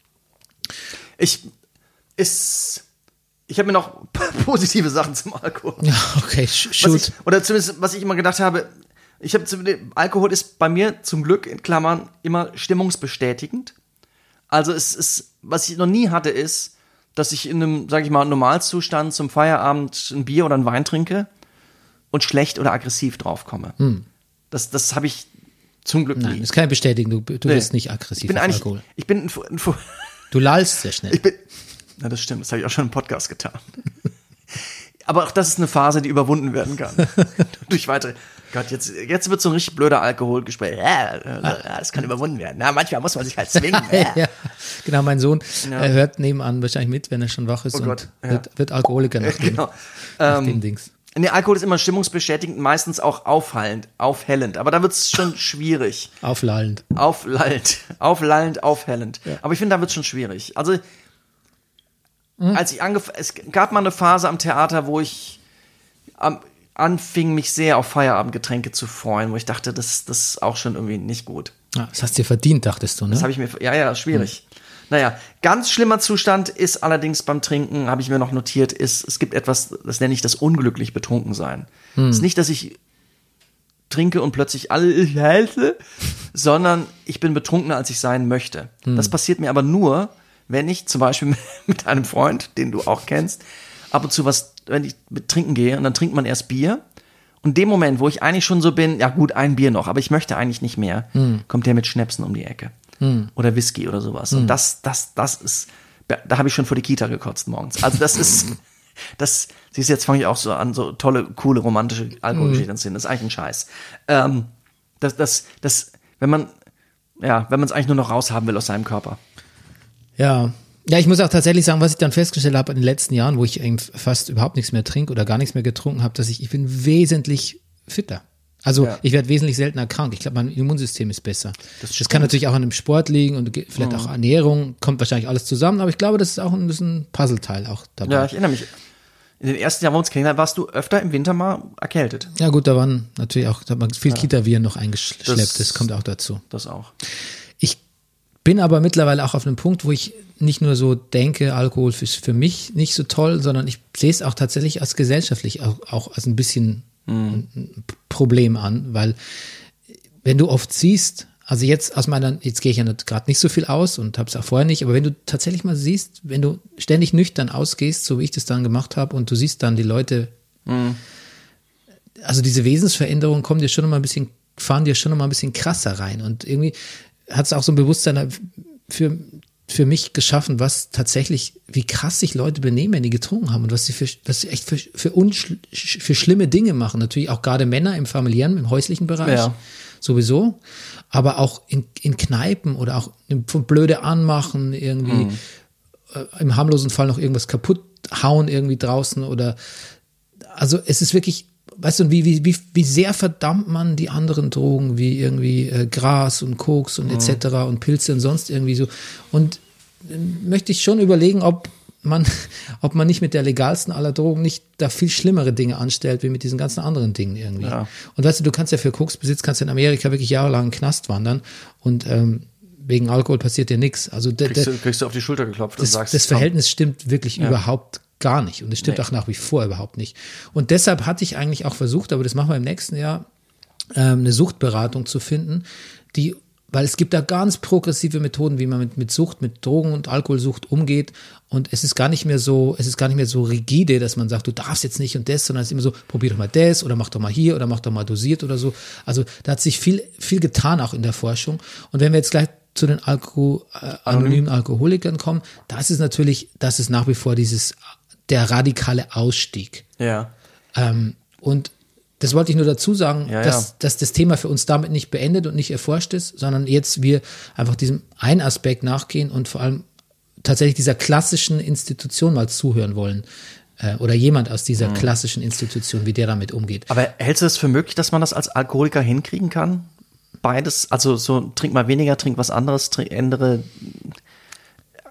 [SPEAKER 2] Ich, ist, ich habe mir noch positive Sachen zum Alkohol.
[SPEAKER 1] Ja, okay, shoot.
[SPEAKER 2] Was ich, oder zumindest, was ich immer gedacht habe, ich habe Alkohol ist bei mir zum Glück in Klammern immer stimmungsbestätigend. Also es ist, was ich noch nie hatte, ist, dass ich in einem, sag ich mal, Normalzustand zum Feierabend ein Bier oder ein Wein trinke und schlecht oder aggressiv draufkomme. Hm. Das, das habe ich zum Glück
[SPEAKER 1] Nein,
[SPEAKER 2] nie.
[SPEAKER 1] das kann ich bestätigen, du, du
[SPEAKER 2] Nee.
[SPEAKER 1] bist nicht aggressiv
[SPEAKER 2] Ich bin
[SPEAKER 1] auf
[SPEAKER 2] eigentlich,
[SPEAKER 1] Alkohol.
[SPEAKER 2] ich bin, ein, ein,
[SPEAKER 1] Du lallst sehr schnell.
[SPEAKER 2] ich bin, na das stimmt, das habe ich auch schon im Podcast getan. Aber auch das ist eine Phase, die überwunden werden kann. Durch weitere. Gott, jetzt, jetzt wird so ein richtig blöder Alkoholgespräch. Ja, das kann überwunden werden. Na, manchmal muss man sich halt zwingen. Ja.
[SPEAKER 1] Ja, genau, mein Sohn
[SPEAKER 2] Ja.
[SPEAKER 1] äh, hört nebenan wahrscheinlich mit, wenn er schon wach ist
[SPEAKER 2] Oh
[SPEAKER 1] und
[SPEAKER 2] Gott, ja.
[SPEAKER 1] wird, wird Alkoholiker nach dem,
[SPEAKER 2] Genau.
[SPEAKER 1] nach
[SPEAKER 2] Ähm,
[SPEAKER 1] dem Dings.
[SPEAKER 2] Nee, Alkohol ist immer stimmungsbestätigend, meistens auch aufhallend, aufhellend. Aber da wird es schon schwierig.
[SPEAKER 1] Auflallend.
[SPEAKER 2] Auflallend, auflallend, aufhellend. Aber ich finde, da wird es schon schwierig. Also,
[SPEAKER 1] Mhm.
[SPEAKER 2] als ich angef- es gab mal eine Phase am Theater, wo ich am, anfing, mich sehr auf Feierabendgetränke zu freuen, wo ich dachte, das, das ist auch schon irgendwie nicht gut.
[SPEAKER 1] Ah, das hast du dir verdient, dachtest du, ne?
[SPEAKER 2] Das habe ich mir, ja, ja, schwierig. Mhm. Naja, ganz schlimmer Zustand ist allerdings beim Trinken, habe ich mir noch notiert, ist, es gibt etwas, das nenne ich das unglücklich betrunken sein. Es
[SPEAKER 1] Hm.
[SPEAKER 2] ist nicht, dass ich trinke und plötzlich alle ich heiße, sondern ich bin betrunkener, als ich sein möchte.
[SPEAKER 1] Hm.
[SPEAKER 2] Das passiert mir aber nur, wenn ich zum Beispiel mit einem Freund, den du auch kennst, ab und zu was, wenn ich mit trinken gehe und dann trinkt man erst Bier. Und in dem Moment, wo ich eigentlich schon so bin, ja gut, ein Bier noch, aber ich möchte eigentlich nicht mehr, hm. kommt der mit Schnäpsen um die Ecke. Hm. Oder Whisky oder sowas. Hm. Und das, das, das ist, da habe ich schon vor die Kita gekotzt morgens. Also das ist, das, siehst du, jetzt fange ich auch so an, so tolle, coole, romantische Alkoholgeschichten zu sehen. Das ist eigentlich ein Scheiß. Ähm, das, das, das, wenn man, ja, wenn man es eigentlich nur noch raushaben will aus seinem Körper.
[SPEAKER 1] Ja. Ja, ich muss auch tatsächlich sagen, was ich dann festgestellt habe in den letzten Jahren, wo ich eigentlich fast überhaupt nichts mehr trinke oder gar nichts mehr getrunken habe, dass ich, ich bin wesentlich fitter. Also ja. ich werde wesentlich seltener krank. Ich glaube, mein Immunsystem ist besser. Das, das kann natürlich auch an dem Sport liegen und vielleicht mhm. auch Ernährung, kommt wahrscheinlich alles zusammen, aber ich glaube, das ist auch ein bisschen Puzzleteil auch dabei.
[SPEAKER 2] Ja, ich erinnere mich. In den ersten Jahren, wo wir uns kennengelernt, warst du öfter im Winter mal erkältet.
[SPEAKER 1] Ja gut, da waren natürlich auch, da hat man viel ja. Kita-Viren noch eingeschleppt, das, das kommt auch dazu.
[SPEAKER 2] Das auch.
[SPEAKER 1] Ich bin aber mittlerweile auch auf einem Punkt, wo ich nicht nur so denke, Alkohol ist für mich nicht so toll, sondern ich sehe es auch tatsächlich als gesellschaftlich auch, auch als ein bisschen mhm. ein Problem an, weil wenn du oft siehst, also jetzt aus meiner, jetzt gehe ich ja gerade nicht so viel aus und habe es auch vorher nicht, aber wenn du tatsächlich mal siehst, wenn du ständig nüchtern ausgehst, so wie ich das dann gemacht habe und du siehst dann die Leute, mhm. also diese Wesensveränderungen kommen dir schon noch mal ein bisschen, fahren dir schon noch mal ein bisschen krasser rein und irgendwie hat es auch so ein Bewusstsein für für mich geschaffen, was tatsächlich, wie krass sich Leute benehmen, wenn die getrunken haben und was sie für, was sie echt für, für, unschl- für schlimme Dinge machen. Natürlich auch gerade Männer im familiären, im häuslichen Bereich
[SPEAKER 2] ja.
[SPEAKER 1] sowieso, aber auch in, in Kneipen oder auch von blöde anmachen, irgendwie mhm. äh, im harmlosen Fall noch irgendwas kaputt hauen irgendwie draußen oder, also es ist wirklich, weißt du, wie, wie, wie, wie sehr verdammt man die anderen Drogen, wie irgendwie äh, Gras und Koks und mhm. et cetera und Pilze und sonst irgendwie so. Und äh, möchte ich schon überlegen, ob man, ob man nicht mit der legalsten aller Drogen nicht da viel schlimmere Dinge anstellt, wie mit diesen ganzen anderen Dingen irgendwie. Ja. Und weißt du, du kannst ja für Koksbesitz, kannst du in Amerika wirklich jahrelang in den Knast wandern und ähm, wegen Alkohol passiert dir nichts. Also
[SPEAKER 2] kriegst, de, de, du, kriegst du auf die Schulter geklopft
[SPEAKER 1] das,
[SPEAKER 2] und sagst,
[SPEAKER 1] das Verhältnis stimmt wirklich
[SPEAKER 2] ja.
[SPEAKER 1] überhaupt gar nicht. Und es stimmt nee. auch nach wie vor überhaupt nicht. Und deshalb hatte ich eigentlich auch versucht, aber das machen wir im nächsten Jahr, ähm, eine Suchtberatung zu finden, die, weil es gibt da ganz progressive Methoden, wie man mit, mit Sucht, mit Drogen- und Alkoholsucht umgeht. Und es ist gar nicht mehr so, es ist gar nicht mehr so rigide, dass man sagt, du darfst jetzt nicht und das, sondern es ist immer so, probier doch mal das oder mach doch mal hier oder mach doch mal dosiert oder so. Also da hat sich viel, viel getan auch in der Forschung. Und wenn wir jetzt gleich zu den Alko, äh, anonymen Alkoholikern kommen, da ist es natürlich, das ist nach wie vor dieses der radikale Ausstieg.
[SPEAKER 2] Ja.
[SPEAKER 1] Ähm, und das wollte ich nur dazu sagen,
[SPEAKER 2] ja,
[SPEAKER 1] dass,
[SPEAKER 2] ja.
[SPEAKER 1] dass das Thema für uns damit nicht beendet und nicht erforscht ist, sondern jetzt wir einfach diesem einen Aspekt nachgehen und vor allem tatsächlich dieser klassischen Institution mal zuhören wollen. Äh, oder jemand aus dieser mhm. klassischen Institution, wie der damit umgeht.
[SPEAKER 2] Aber hältst du es für möglich, dass man das als Alkoholiker hinkriegen kann? Beides, also so trink mal weniger, trink was anderes, trink, ändere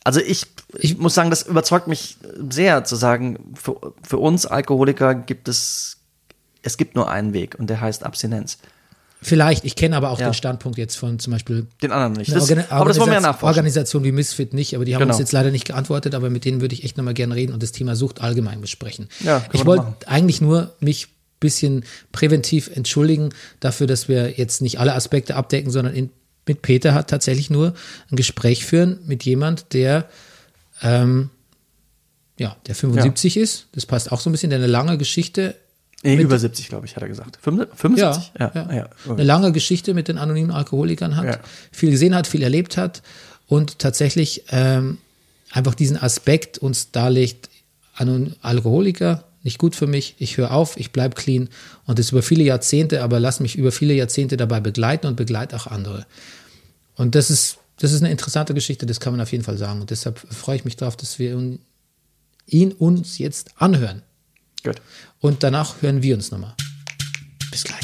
[SPEAKER 2] Also ich, ich muss sagen, das überzeugt mich sehr zu sagen, für, für uns Alkoholiker gibt es, es gibt nur einen Weg und der heißt Abstinenz.
[SPEAKER 1] Vielleicht, ich kenne aber auch
[SPEAKER 2] Ja.
[SPEAKER 1] den Standpunkt jetzt von zum Beispiel
[SPEAKER 2] Den anderen nicht.
[SPEAKER 1] einer
[SPEAKER 2] Das,
[SPEAKER 1] Organi-
[SPEAKER 2] aber das wollen wir ja
[SPEAKER 1] Organisation-
[SPEAKER 2] nachforschen.
[SPEAKER 1] Organisation wie Misfit nicht, aber die haben
[SPEAKER 2] Genau.
[SPEAKER 1] uns jetzt leider nicht geantwortet, aber mit denen würde ich echt nochmal gerne reden und das Thema Sucht allgemein besprechen.
[SPEAKER 2] Ja, können wir
[SPEAKER 1] ich
[SPEAKER 2] doch
[SPEAKER 1] wollte
[SPEAKER 2] machen.
[SPEAKER 1] eigentlich nur mich ein bisschen präventiv entschuldigen dafür, dass wir jetzt nicht alle Aspekte abdecken, sondern in, mit Peter hat tatsächlich nur ein Gespräch führen mit jemand, der ähm, ja, der fünfundsiebzig ist. Das passt auch so ein bisschen, der eine lange Geschichte
[SPEAKER 2] Nee,
[SPEAKER 1] mit-
[SPEAKER 2] über siebzig, glaube ich, hat er gesagt. fünfundsiebzig?
[SPEAKER 1] ja, ja. Eine lange Geschichte mit den anonymen Alkoholikern hat,
[SPEAKER 2] Ja.
[SPEAKER 1] viel gesehen hat, viel erlebt hat und tatsächlich ähm, einfach diesen Aspekt uns darlegt, Anon- Alkoholiker, nicht gut für mich, ich höre auf, ich bleibe clean und das über viele Jahrzehnte, aber lass mich über viele Jahrzehnte dabei begleiten und begleite auch andere. Und das ist, das ist eine interessante Geschichte, das kann man auf jeden Fall sagen und deshalb freue ich mich darauf, dass wir un- ihn uns jetzt anhören.
[SPEAKER 2] Gut.
[SPEAKER 1] Und danach hören wir uns nochmal. Bis gleich.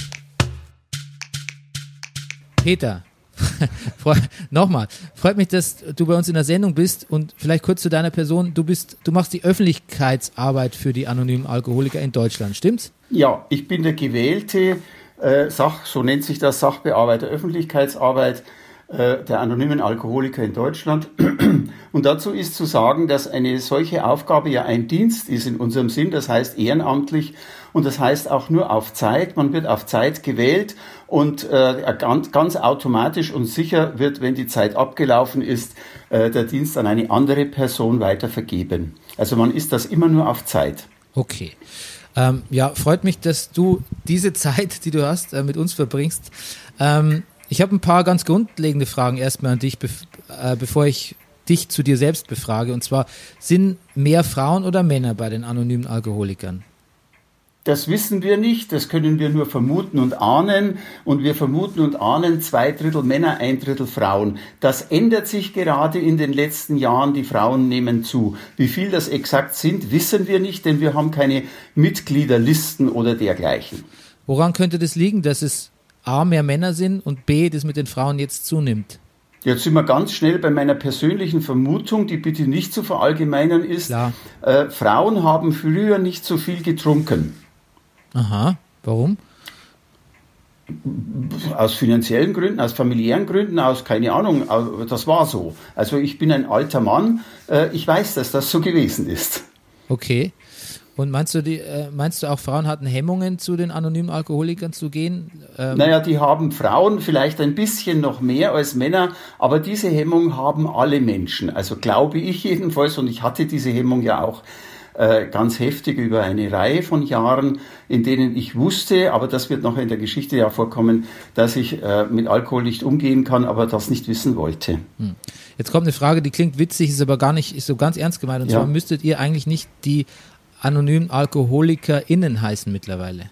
[SPEAKER 1] Peter, freu, nochmal, freut mich, dass du bei uns in der Sendung bist und vielleicht kurz zu deiner Person. Du bist, du machst die Öffentlichkeitsarbeit für die anonymen Alkoholiker in Deutschland, stimmt's?
[SPEAKER 4] Ja, ich bin der gewählte äh, Sach, so nennt sich das, Sachbearbeiter Öffentlichkeitsarbeit äh, der anonymen Alkoholiker in Deutschland. Und dazu ist zu sagen, dass eine solche Aufgabe ja ein Dienst ist in unserem Sinn, das heißt ehrenamtlich und das heißt auch nur auf Zeit. Man wird auf Zeit gewählt und äh, ganz, ganz automatisch und sicher wird, wenn die Zeit abgelaufen ist, äh, der Dienst an eine andere Person weiter vergeben. Also man ist das immer nur auf Zeit.
[SPEAKER 1] Okay. Ähm, ja, freut mich, dass du diese Zeit, die du hast, äh, mit uns verbringst. Ähm, ich habe ein paar ganz grundlegende Fragen erstmal an dich, bef- äh, bevor ich dich zu dir selbst befrage. Und zwar, sind mehr Frauen oder Männer bei den anonymen Alkoholikern?
[SPEAKER 4] Das wissen wir nicht, das können wir nur vermuten und ahnen. Und wir vermuten und ahnen zwei Drittel Männer, ein Drittel Frauen. Das ändert sich gerade in den letzten Jahren, die Frauen nehmen zu. Wie viel das exakt sind, wissen wir nicht, denn wir haben keine Mitgliederlisten oder dergleichen.
[SPEAKER 1] Woran könnte das liegen, dass es A, mehr Männer sind und B, das mit den Frauen jetzt zunimmt?
[SPEAKER 4] Jetzt sind wir ganz schnell bei meiner persönlichen Vermutung, die bitte nicht zu verallgemeinern ist.
[SPEAKER 1] Klar.
[SPEAKER 4] Äh, Frauen haben früher nicht so viel getrunken.
[SPEAKER 1] Aha, warum?
[SPEAKER 4] Aus finanziellen Gründen, aus familiären Gründen, aus keine Ahnung, au- das war so. Also ich bin ein alter Mann, äh, ich weiß, dass das so gewesen ist.
[SPEAKER 1] Okay. Und meinst du, die, äh, meinst du auch, Frauen hatten Hemmungen, zu den anonymen Alkoholikern zu gehen? Ähm,
[SPEAKER 4] Naja, die haben Frauen vielleicht ein bisschen noch mehr als Männer, aber diese Hemmung haben alle Menschen. Also glaube ich jedenfalls, und ich hatte diese Hemmung ja auch äh, ganz heftig über eine Reihe von Jahren, in denen ich wusste, aber das wird noch in der Geschichte ja vorkommen, dass ich äh, mit Alkohol nicht umgehen kann, aber das nicht wissen wollte.
[SPEAKER 1] Jetzt kommt eine Frage, die klingt witzig, ist aber gar nicht ist so ganz ernst gemeint. Und
[SPEAKER 4] Ja.
[SPEAKER 1] zwar müsstet ihr eigentlich nicht die anonymen AlkoholikerInnen heißen mittlerweile.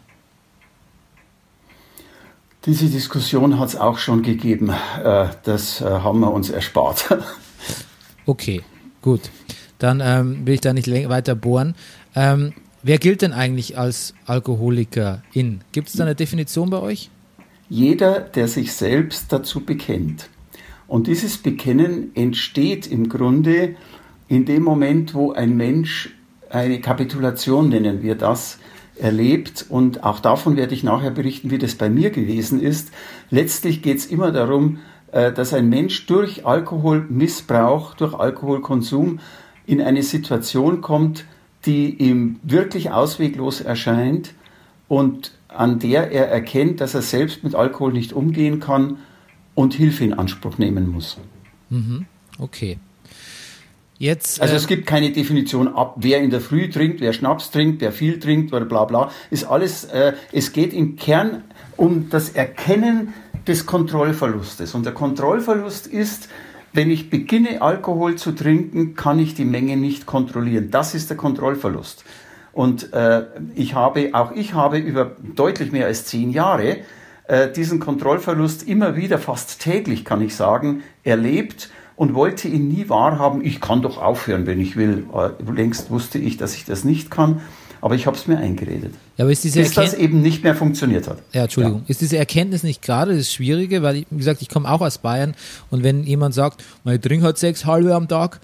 [SPEAKER 4] Diese Diskussion hat es auch schon gegeben. Äh, das äh, haben wir uns erspart.
[SPEAKER 1] Okay, gut. Dann ähm, will ich da nicht läng- weiter bohren. Ähm, wer gilt denn eigentlich als Alkoholikerin? Gibt es da eine Definition bei euch?
[SPEAKER 4] Jeder, der sich selbst dazu bekennt. Und dieses Bekennen entsteht im Grunde in dem Moment, wo ein Mensch eine Kapitulation, nennen wir das, erlebt. Und auch davon werde ich nachher berichten, wie das bei mir gewesen ist. Letztlich geht es immer darum, dass ein Mensch durch Alkoholmissbrauch, durch Alkoholkonsum in eine Situation kommt, die ihm wirklich ausweglos erscheint und an der er erkennt, dass er selbst mit Alkohol nicht umgehen kann und Hilfe in Anspruch nehmen muss.
[SPEAKER 1] Mhm. Okay. Jetzt,
[SPEAKER 4] Also
[SPEAKER 1] äh,
[SPEAKER 4] es gibt keine Definition ab, wer in der Früh trinkt, wer Schnaps trinkt, wer viel trinkt oder bla bla. Ist alles, äh, es geht im Kern um das Erkennen des Kontrollverlustes. Und der Kontrollverlust ist, wenn ich beginne, Alkohol zu trinken, kann ich die Menge nicht kontrollieren. Das ist der Kontrollverlust. Und äh, ich habe, auch ich habe über deutlich mehr als zehn Jahre äh, diesen Kontrollverlust immer wieder, fast täglich kann ich sagen, erlebt und wollte ihn nie wahrhaben. Ich kann doch aufhören, wenn ich will. Äh, längst wusste ich, dass ich das nicht kann, aber ich habe es mir eingeredet.
[SPEAKER 1] ja, aber ist diese
[SPEAKER 4] Bis das
[SPEAKER 1] Erkenntnis,
[SPEAKER 4] eben nicht mehr funktioniert hat.
[SPEAKER 1] ja, Entschuldigung, ist diese Erkenntnis nicht gerade das Schwierige, weil, ich, wie gesagt, ich komme auch aus Bayern und wenn jemand sagt, ich trinke halt sechs halbe am Tag,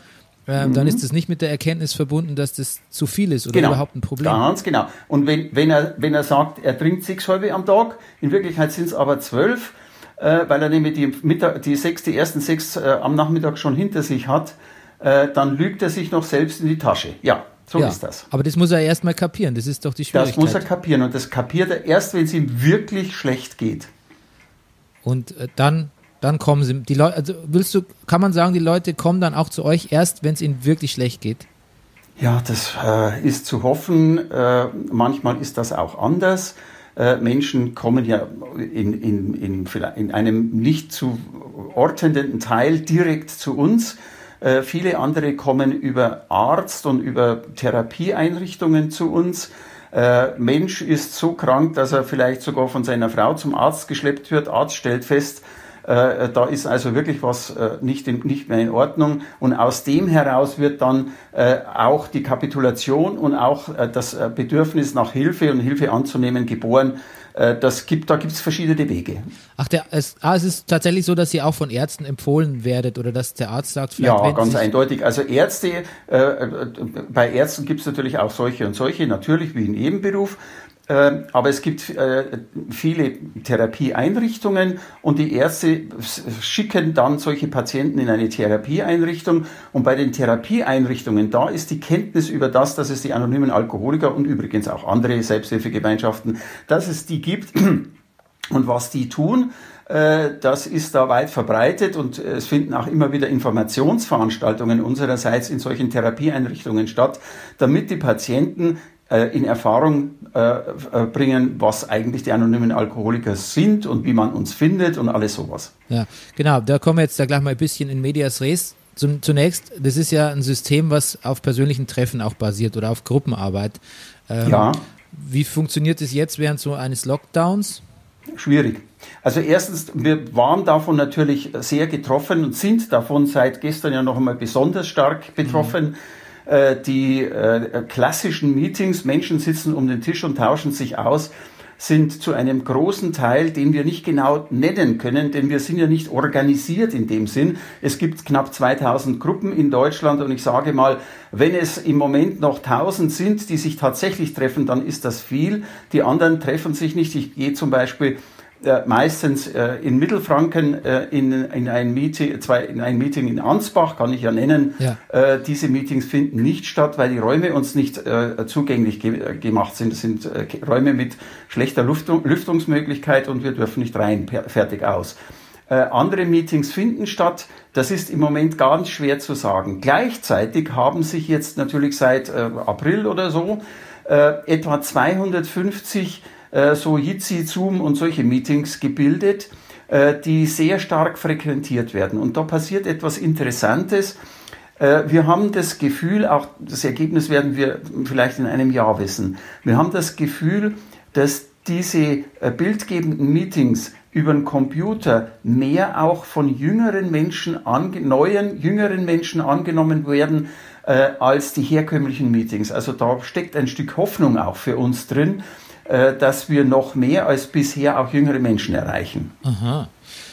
[SPEAKER 1] äh, mhm. dann ist es nicht mit der Erkenntnis verbunden, dass das zu viel ist oder
[SPEAKER 4] genau.
[SPEAKER 1] überhaupt ein Problem.
[SPEAKER 4] Ganz genau. Und wenn, wenn, er, wenn er sagt, er trinkt sechs halbe am Tag, in Wirklichkeit sind es aber zwölf, äh, weil er nämlich die, Mittag, die, sechs, die ersten sechs äh, am Nachmittag schon hinter sich hat, äh, dann lügt er sich noch selbst in die Tasche. Ja, so
[SPEAKER 1] ja,
[SPEAKER 4] ist das.
[SPEAKER 1] Aber das muss er erst mal kapieren, das ist doch die Schwierigkeit.
[SPEAKER 4] Das muss er kapieren und das kapiert er erst, wenn es ihm wirklich schlecht geht.
[SPEAKER 1] Und äh, dann, dann kommen sie, die Leute, also willst du, kann man sagen, die Leute kommen dann auch zu euch erst, wenn es ihnen wirklich schlecht geht?
[SPEAKER 4] Ja, das äh, ist zu hoffen. Äh, manchmal ist das auch anders. Äh, Menschen kommen ja in, in, in, in einem nicht zu ortenden Teil direkt zu uns. Äh, viele andere kommen über Arzt und über Therapieeinrichtungen zu uns. Äh, Mensch ist so krank, dass er vielleicht sogar von seiner Frau zum Arzt geschleppt wird. Arzt stellt fest, äh, da ist also wirklich was äh, nicht, in, nicht mehr in Ordnung. Und aus dem heraus wird dann äh, auch die Kapitulation und auch äh, das Bedürfnis nach Hilfe und Hilfe anzunehmen geboren. Äh, das gibt, da gibt es verschiedene Wege.
[SPEAKER 1] Ach, der, es, ah, es ist tatsächlich so, dass ihr auch von Ärzten empfohlen werdet oder dass der Arzt sagt, vielleicht
[SPEAKER 4] ja, ganz
[SPEAKER 1] sich
[SPEAKER 4] eindeutig. Also Ärzte, äh, bei Ärzten gibt es natürlich auch solche und solche, natürlich wie in jedem Beruf. Äh, aber es gibt äh, viele Therapieeinrichtungen und die Ärzte schicken dann solche Patienten in eine Therapieeinrichtung. Und bei den Therapieeinrichtungen, da ist die Kenntnis über das, dass es die anonymen Alkoholiker und übrigens auch andere Selbsthilfegemeinschaften, dass es die gibt und was die tun. Das ist da weit verbreitet und es finden auch immer wieder Informationsveranstaltungen unsererseits in solchen Therapieeinrichtungen statt, damit die Patienten in Erfahrung äh, bringen, was eigentlich die anonymen Alkoholiker sind und wie man uns findet und alles sowas.
[SPEAKER 1] Ja, genau, da kommen wir jetzt da gleich mal ein bisschen in medias res. Zum, zunächst, das ist ja ein System, was auf persönlichen Treffen auch basiert oder auf Gruppenarbeit. Ähm,
[SPEAKER 4] ja.
[SPEAKER 1] Wie funktioniert es jetzt während so eines Lockdowns?
[SPEAKER 4] Schwierig. Also erstens, wir waren davon natürlich sehr getroffen und sind davon seit gestern ja noch einmal besonders stark betroffen. Mhm. Die äh, klassischen Meetings, Menschen sitzen um den Tisch und tauschen sich aus, sind zu einem großen Teil, den wir nicht genau nennen können, denn wir sind ja nicht organisiert in dem Sinn. Es gibt knapp zweitausend Gruppen in Deutschland und ich sage mal, wenn es im Moment noch tausend sind, die sich tatsächlich treffen, dann ist das viel. Die anderen treffen sich nicht. Ich gehe zum Beispiel Äh, meistens äh, in Mittelfranken äh, in, in, ein Meeting, zwei, in ein Meeting in Ansbach, kann ich ja nennen. Ja. Äh, diese Meetings finden nicht statt, weil die Räume uns nicht äh, zugänglich ge- gemacht sind. Das sind äh, Räume mit schlechter Luftung, Lüftungsmöglichkeit und wir dürfen nicht rein, per- fertig aus. Äh, andere Meetings finden statt. Das ist im Moment ganz schwer zu sagen. Gleichzeitig haben sich jetzt natürlich seit äh, April oder so äh, etwa zweihundertfünfzig so Jitsi, Zoom und solche Meetings gebildet, die sehr stark frequentiert werden. Und da passiert etwas Interessantes. Wir haben das Gefühl, auch das Ergebnis werden wir vielleicht in einem Jahr wissen, wir haben das Gefühl, dass diese bildgebenden Meetings über den Computer mehr auch von jüngeren Menschen, ange- neuen, jüngeren Menschen angenommen werden, äh, als die herkömmlichen Meetings. Also da steckt ein Stück Hoffnung auch für uns drin, dass wir noch mehr als bisher auch jüngere Menschen erreichen.
[SPEAKER 1] Aha.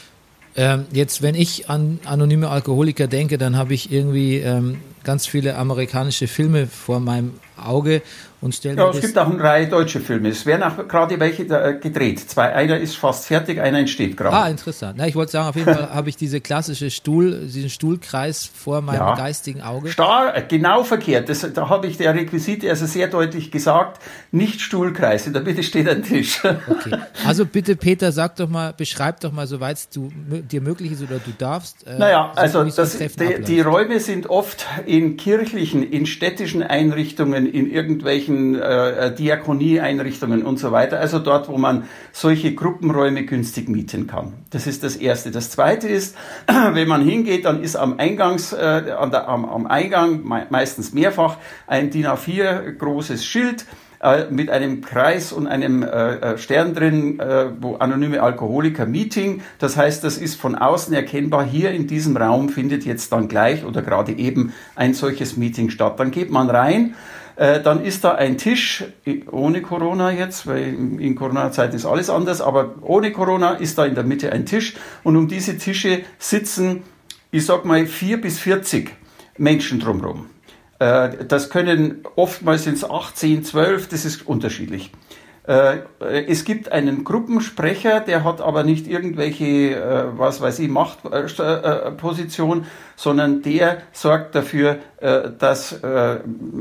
[SPEAKER 1] Ähm, jetzt, wenn ich an anonyme Alkoholiker denke, dann habe ich irgendwie ähm, ganz viele amerikanische Filme vor meinem Auge und stelle
[SPEAKER 4] Ja,
[SPEAKER 1] mir
[SPEAKER 4] es
[SPEAKER 1] das
[SPEAKER 4] gibt auch eine Reihe deutsche Filme. Es werden auch gerade welche da, gedreht. Zwei, einer ist fast fertig, einer entsteht gerade.
[SPEAKER 1] Ah, interessant. Na, ich wollte sagen, auf jeden Fall habe ich diese klassische Stuhl, diesen Stuhlkreis vor meinem
[SPEAKER 4] Ja.
[SPEAKER 1] geistigen Auge.
[SPEAKER 4] Star, genau verkehrt. Das, da habe ich der Requisite also sehr deutlich gesagt, nicht Stuhlkreis. In der Mitte steht ein Tisch.
[SPEAKER 1] Okay. Also bitte, Peter, sag doch mal, beschreib doch mal, soweit es du, dir möglich ist oder du darfst. Äh,
[SPEAKER 4] Naja,
[SPEAKER 1] so,
[SPEAKER 4] also
[SPEAKER 1] wie so ein
[SPEAKER 4] das,
[SPEAKER 1] Treffen
[SPEAKER 4] die,
[SPEAKER 1] abläuft.
[SPEAKER 4] die Räume sind oft in kirchlichen, in städtischen Einrichtungen, in irgendwelchen äh, Diakonieeinrichtungen und so weiter. Also dort, wo man solche Gruppenräume günstig mieten kann. Das ist das Erste. Das Zweite ist, wenn man hingeht, dann ist am Eingangs, äh, an der, am, am Eingang me- meistens mehrfach ein D I N A vier großes Schild äh, mit einem Kreis und einem äh, Stern drin, äh, wo anonyme Alkoholiker Meeting. Das heißt, das ist von außen erkennbar. Hier in diesem Raum findet jetzt dann gleich oder gerade eben ein solches Meeting statt. Dann geht man rein. Äh, dann ist da ein Tisch, ohne Corona jetzt, weil in Corona-Zeiten ist alles anders, aber ohne Corona ist da in der Mitte ein Tisch und um diese Tische sitzen, ich sag mal, vier bis vierzig Menschen drumherum. Äh, das können oftmals sind es acht, zehn, zwölf, das ist unterschiedlich. Äh, es gibt einen Gruppensprecher, der hat aber nicht irgendwelche, äh, was weiß ich, Machtposition, äh, sondern der sorgt dafür, äh, dass äh,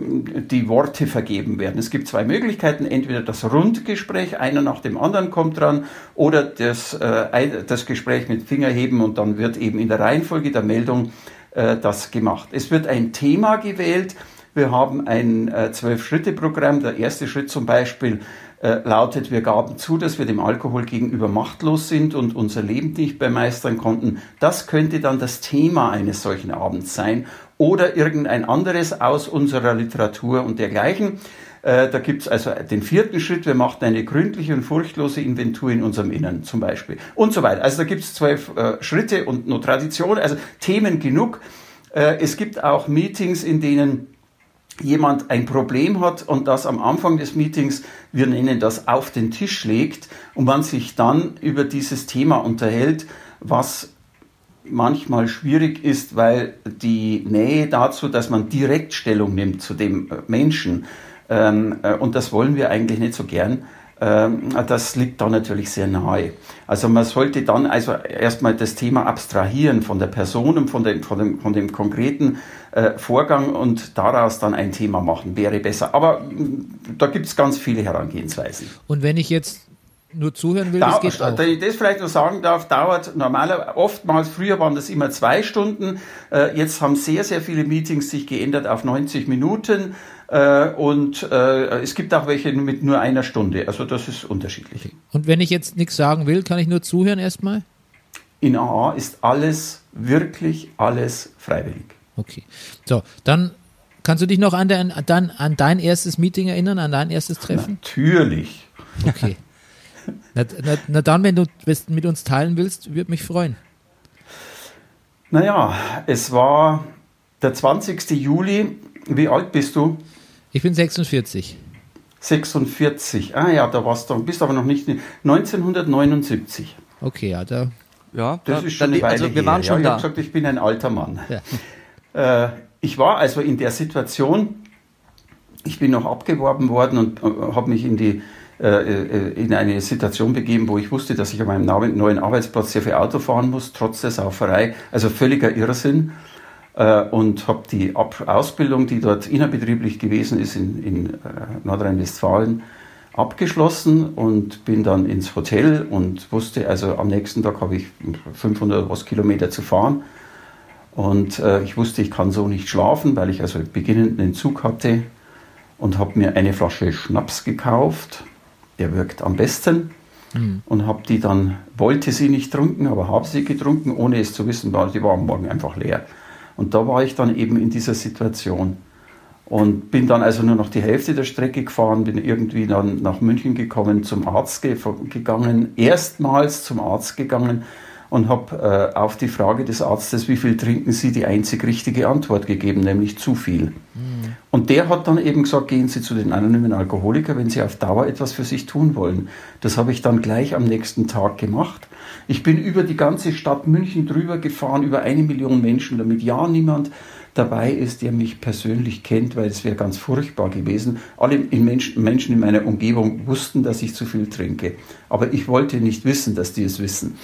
[SPEAKER 4] die Worte vergeben werden. Es gibt zwei Möglichkeiten, entweder das Rundgespräch, einer nach dem anderen kommt dran, oder das, äh, das Gespräch mit Fingerheben und dann wird eben in der Reihenfolge der Meldung äh, das gemacht. Es wird ein Thema gewählt. Wir haben ein äh, Zwölf-Schritte-Programm. Der erste Schritt zum Beispiel äh, lautet, wir gaben zu, dass wir dem Alkohol gegenüber machtlos sind und unser Leben nicht bemeistern konnten. Das könnte dann das Thema eines solchen Abends sein oder irgendein anderes aus unserer Literatur und dergleichen. Äh, da gibt's also den vierten Schritt, wir machten eine gründliche und furchtlose Inventur in unserem Innern zum Beispiel und so weiter. Also da gibt's zwölf äh, Schritte und nur Tradition, also Themen genug. Äh, es gibt auch Meetings, in denen jemand ein Problem hat und das am Anfang des Meetings, wir nennen das, auf den Tisch legt und man sich dann über dieses Thema unterhält, was manchmal schwierig ist, weil die Nähe dazu, dass man direkt Stellung nimmt zu dem Menschen, ähm, und das wollen wir eigentlich nicht so gern, ähm, das liegt da natürlich sehr nahe. Also man sollte dann also erstmal das Thema abstrahieren von der Person und von dem, von dem, von dem konkreten äh, Vorgang und daraus dann ein Thema machen, wäre besser. Aber da gibt es ganz viele Herangehensweisen.
[SPEAKER 1] Und wenn ich jetzt nur zuhören will,
[SPEAKER 4] da,
[SPEAKER 1] das geht auch.
[SPEAKER 4] Da ich das vielleicht noch sagen darf, dauert normaler, oftmals, früher waren das immer zwei Stunden, äh, jetzt haben sehr, sehr viele Meetings sich geändert auf neunzig Minuten äh, und äh, es gibt auch welche mit nur einer Stunde, also das ist unterschiedlich.
[SPEAKER 1] Und wenn ich jetzt nichts sagen will, kann ich nur zuhören erstmal?
[SPEAKER 4] In A A ist alles, wirklich alles freiwillig.
[SPEAKER 1] Okay, so, dann kannst du dich noch an dein, dann, an dein erstes Meeting erinnern, an dein erstes Treffen?
[SPEAKER 4] Natürlich.
[SPEAKER 1] Okay. Na, na, na dann, wenn du es mit uns teilen willst, würde mich freuen.
[SPEAKER 4] Naja, es war der zwanzigsten Juli. Wie alt bist du?
[SPEAKER 1] Ich bin sechsundvierzig.
[SPEAKER 4] sechsundvierzig. Ah ja, da warst du, bist aber noch nicht. neunzehnhundertneunundsiebzig.
[SPEAKER 1] Okay, ja, da.
[SPEAKER 2] Ja,
[SPEAKER 4] das
[SPEAKER 2] da,
[SPEAKER 4] ist schon
[SPEAKER 2] da,
[SPEAKER 4] eine Weile
[SPEAKER 2] also wir
[SPEAKER 4] her.
[SPEAKER 2] waren schon
[SPEAKER 4] ja, ich
[SPEAKER 2] da.
[SPEAKER 4] habe gesagt, ich bin ein alter Mann.
[SPEAKER 1] Ja.
[SPEAKER 4] Äh, ich war also in der Situation, ich bin noch abgeworben worden und äh, habe mich in die in eine Situation begeben, wo ich wusste, dass ich an meinem neuen Arbeitsplatz sehr viel Auto fahren muss, trotz der Sauferei, also völliger Irrsinn, und habe die Ausbildung, die dort innerbetrieblich gewesen ist in, in Nordrhein-Westfalen, abgeschlossen und bin dann ins Hotel und wusste, also am nächsten Tag habe ich fünfhundert was Kilometer zu fahren und äh, ich wusste, ich kann so nicht schlafen, weil ich also beginnenden Entzug hatte und habe mir eine Flasche Schnaps gekauft. Der wirkt am besten mhm. und habe die dann, wollte sie nicht trinken, aber habe sie getrunken, ohne es zu wissen, weil die war am Morgen einfach leer. Und da war ich dann eben in dieser Situation und bin dann also nur noch die Hälfte der Strecke gefahren, bin irgendwie dann nach München gekommen, zum Arzt ge- gegangen, erstmals zum Arzt gegangen und habe äh, auf die Frage des Arztes, wie viel trinken Sie, die einzig richtige Antwort gegeben, nämlich zu viel. Mhm. Und der hat dann eben gesagt, gehen Sie zu den anonymen Alkoholikern, wenn Sie auf Dauer etwas für sich tun wollen. Das habe ich dann gleich am nächsten Tag gemacht. Ich bin über die ganze Stadt München drüber gefahren, über eine Million Menschen, damit ja niemand dabei ist, der mich persönlich kennt, weil es wäre ganz furchtbar gewesen. Alle in Menschen, Menschen in meiner Umgebung wussten, dass ich zu viel trinke. Aber ich wollte nicht wissen, dass die es wissen.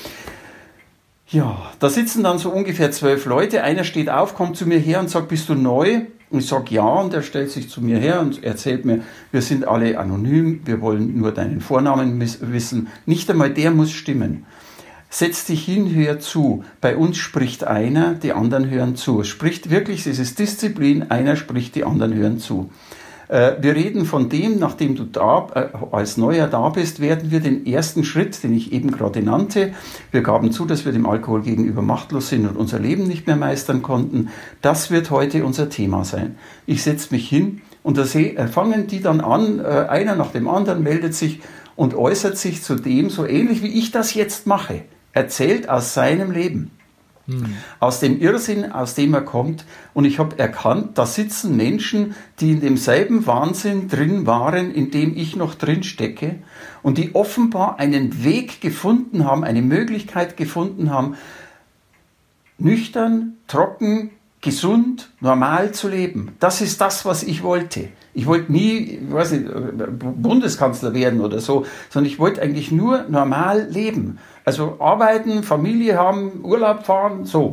[SPEAKER 4] Ja, da sitzen dann so ungefähr zwölf Leute. Einer steht auf, kommt zu mir her und sagt, bist du neu? Und ich sage ja, und er stellt sich zu mir her und erzählt mir, wir sind alle anonym, wir wollen nur deinen Vornamen wissen. Nicht einmal der muss stimmen. Setz dich hin, hör zu. Bei uns spricht einer, die anderen hören zu. Es spricht wirklich, es ist Disziplin, einer spricht, die anderen hören zu. Wir reden von dem, nachdem du da, äh, als Neuer da bist, werden wir den ersten Schritt, den ich eben gerade nannte, wir gaben zu, dass wir dem Alkohol gegenüber machtlos sind und unser Leben nicht mehr meistern konnten, das wird heute unser Thema sein. Ich setze mich hin und da seh, äh, fangen die dann an, äh, einer nach dem anderen meldet sich und äußert sich zu dem, so ähnlich wie ich das jetzt mache, erzählt aus seinem Leben. Aus dem Irrsinn, aus dem er kommt. Und ich habe erkannt, da sitzen Menschen, die in demselben Wahnsinn drin waren, in dem ich noch drin stecke und die offenbar einen Weg gefunden haben, eine Möglichkeit gefunden haben, nüchtern, trocken, gesund, normal zu leben. Das ist das, was ich wollte. Ich wollte nie, ich weiß nicht, Bundeskanzler werden oder so, sondern ich wollte eigentlich nur normal leben. Also arbeiten, Familie haben, Urlaub fahren, so.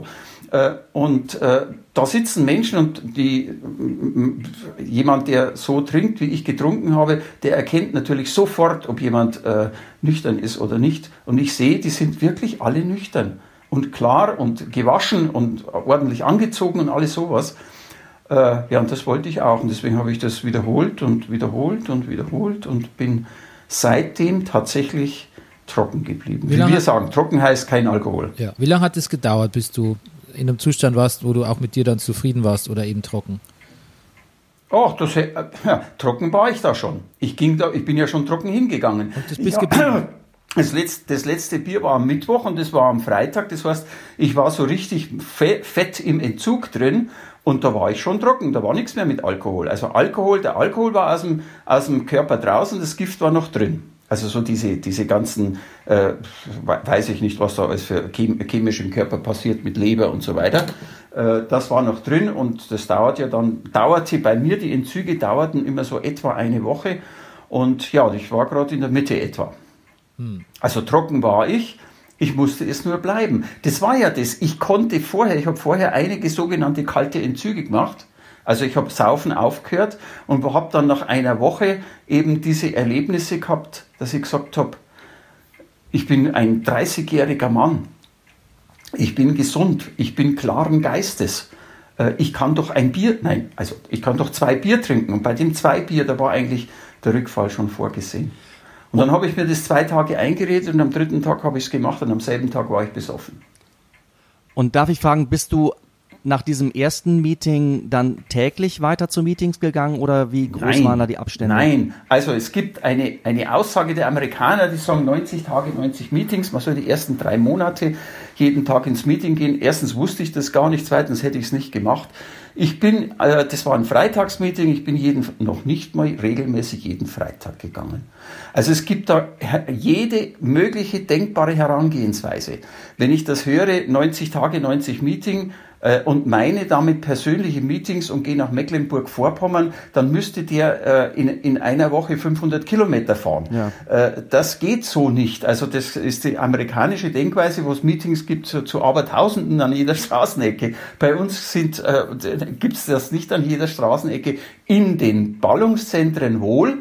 [SPEAKER 4] Und da sitzen Menschen und die, jemand, der so trinkt, wie ich getrunken habe, der erkennt natürlich sofort, ob jemand nüchtern ist oder nicht. Und ich sehe, die sind wirklich alle nüchtern und klar und gewaschen und ordentlich angezogen und alles sowas. Äh, ja, und das wollte ich auch. Und deswegen habe ich das wiederholt und wiederholt und wiederholt und bin seitdem tatsächlich trocken geblieben. Wie, Wie wir sagen, trocken heißt kein Alkohol.
[SPEAKER 1] Ja. Wie lange hat es gedauert, bis du in einem Zustand warst, wo du auch mit dir dann zufrieden warst oder eben trocken?
[SPEAKER 4] Ach, das, äh, ja, trocken war ich da schon. Ich, ging da, ich bin ja schon trocken hingegangen.
[SPEAKER 1] Und das bist
[SPEAKER 4] ja,
[SPEAKER 1] geblieben?
[SPEAKER 4] Das letzte, das letzte Bier war am Mittwoch und das war am Freitag. Das heißt, ich war so richtig fett im Entzug drin und da war ich schon trocken. Da war nichts mehr mit Alkohol. Also Alkohol, der Alkohol war aus dem, aus dem Körper draußen, das Gift war noch drin. Also so diese, diese ganzen, äh, weiß ich nicht, was da alles für chemisch im Körper passiert mit Leber und so weiter. Äh, das war noch drin und das dauert ja dann, dauerte bei mir, die Entzüge dauerten immer so etwa eine Woche und ja, ich war gerade in der Mitte etwa. Also trocken war ich, ich musste es nur bleiben. Das war ja das, ich konnte vorher, ich habe vorher einige sogenannte kalte Entzüge gemacht. Also ich habe Saufen aufgehört und habe dann nach einer Woche eben diese Erlebnisse gehabt, dass ich gesagt habe, ich bin ein dreißigjähriger Mann, ich bin gesund, ich bin klaren Geistes. Ich kann doch ein Bier, nein, also ich kann doch zwei Bier trinken. Und bei dem zwei Bier, da war eigentlich der Rückfall schon vorgesehen. Und dann habe ich mir das zwei Tage eingeredet und am dritten Tag habe ich es gemacht und am selben Tag war ich besoffen.
[SPEAKER 2] Und darf ich fragen, bist du nach diesem ersten Meeting dann täglich weiter zu Meetings gegangen oder wie groß
[SPEAKER 4] Nein,
[SPEAKER 2] waren da die Abstände?
[SPEAKER 4] Nein, also es gibt eine, eine Aussage der Amerikaner, die sagen neunzig Tage, neunzig Meetings, man soll die ersten drei Monate jeden Tag ins Meeting gehen. Erstens wusste ich das gar nicht, zweitens hätte ich es nicht gemacht. Ich bin, äh, das war ein Freitagsmeeting, ich bin jeden, noch nicht mal regelmäßig jeden Freitag gegangen. Also es gibt da jede mögliche denkbare Herangehensweise. Wenn ich das höre, neunzig Tage, neunzig Meeting, und meine damit persönliche Meetings und gehe nach Mecklenburg-Vorpommern, dann müsste der äh, in, in einer Woche fünfhundert Kilometer fahren. Ja. Äh, das geht so nicht. Also das ist die amerikanische Denkweise, wo es Meetings gibt zu, zu Abertausenden an jeder Straßenecke. Bei uns sind äh, gibt es das nicht an jeder Straßenecke, in den Ballungszentren wohl,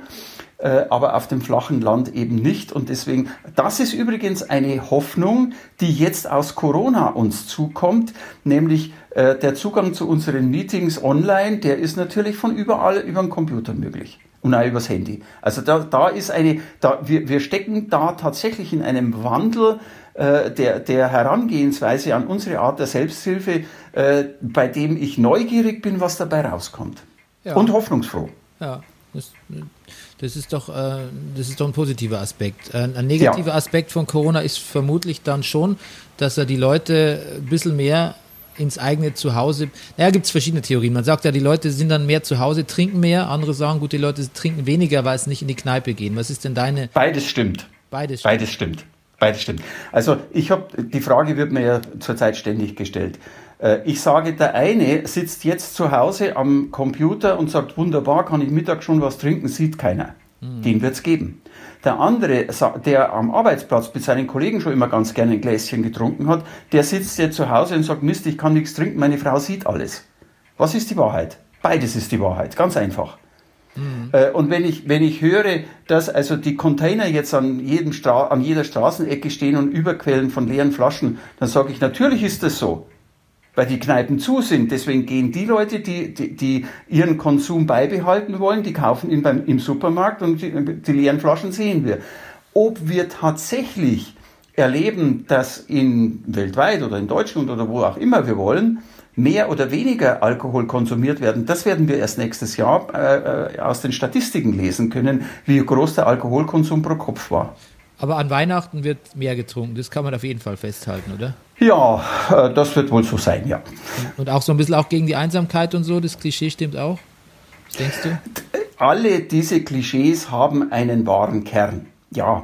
[SPEAKER 4] aber auf dem flachen Land eben nicht. Und deswegen, das ist übrigens eine Hoffnung, die jetzt aus Corona uns zukommt, nämlich äh, der Zugang zu unseren Meetings online, der ist natürlich von überall über den Computer möglich und auch übers Handy. Also da, da ist eine, da, wir, wir stecken da tatsächlich in einem Wandel äh, der, der Herangehensweise an unsere Art der Selbsthilfe, äh, bei dem ich neugierig bin, was dabei rauskommt. Ja. Und hoffnungsfroh.
[SPEAKER 1] Ja, das, das ist doch, äh, das ist doch ein positiver Aspekt. Ein, ein negativer ja. Aspekt von Corona ist vermutlich dann schon, dass er die Leute ein bisschen mehr ins eigene Zuhause, naja, gibt es verschiedene Theorien. Man sagt ja, die Leute sind dann mehr zu Hause, trinken mehr. Andere sagen, gut, die Leute trinken weniger, weil sie nicht in die Kneipe gehen. Was ist denn deine...
[SPEAKER 4] Beides stimmt.
[SPEAKER 1] Beides stimmt.
[SPEAKER 4] Beides stimmt. Beides stimmt. Also ich habe, die Frage wird mir ja zurzeit ständig gestellt. Ich sage, der eine sitzt jetzt zu Hause am Computer und sagt, wunderbar, kann ich Mittag schon was trinken, sieht keiner. Mhm. Den wird es geben. Der andere, der am Arbeitsplatz mit seinen Kollegen schon immer ganz gerne ein Gläschen getrunken hat, der sitzt jetzt zu Hause und sagt, Mist, ich kann nichts trinken, meine Frau sieht alles. Was ist die Wahrheit? Beides ist die Wahrheit, ganz einfach. Mhm. Und wenn ich, wenn ich höre, dass also die Container jetzt an, jedem Stra- an jeder Straßenecke stehen und überquellen von leeren Flaschen, dann sage ich, natürlich ist das so. Weil die Kneipen zu sind. Deswegen gehen die Leute, die, die, die ihren Konsum beibehalten wollen, die kaufen ihn beim, im Supermarkt und die, die leeren Flaschen sehen wir. Ob wir tatsächlich erleben, dass in weltweit oder in Deutschland oder wo auch immer wir wollen, mehr oder weniger Alkohol konsumiert werden, das werden wir erst nächstes Jahr äh, aus den Statistiken lesen können, wie groß der Alkoholkonsum pro Kopf war.
[SPEAKER 1] Aber an Weihnachten wird mehr getrunken, das kann man auf jeden Fall festhalten, oder?
[SPEAKER 4] Ja, das wird wohl so sein, ja.
[SPEAKER 1] Und auch so ein bisschen auch gegen die Einsamkeit und so, das Klischee stimmt auch? Was denkst du?
[SPEAKER 4] Alle diese Klischees haben einen wahren Kern, ja.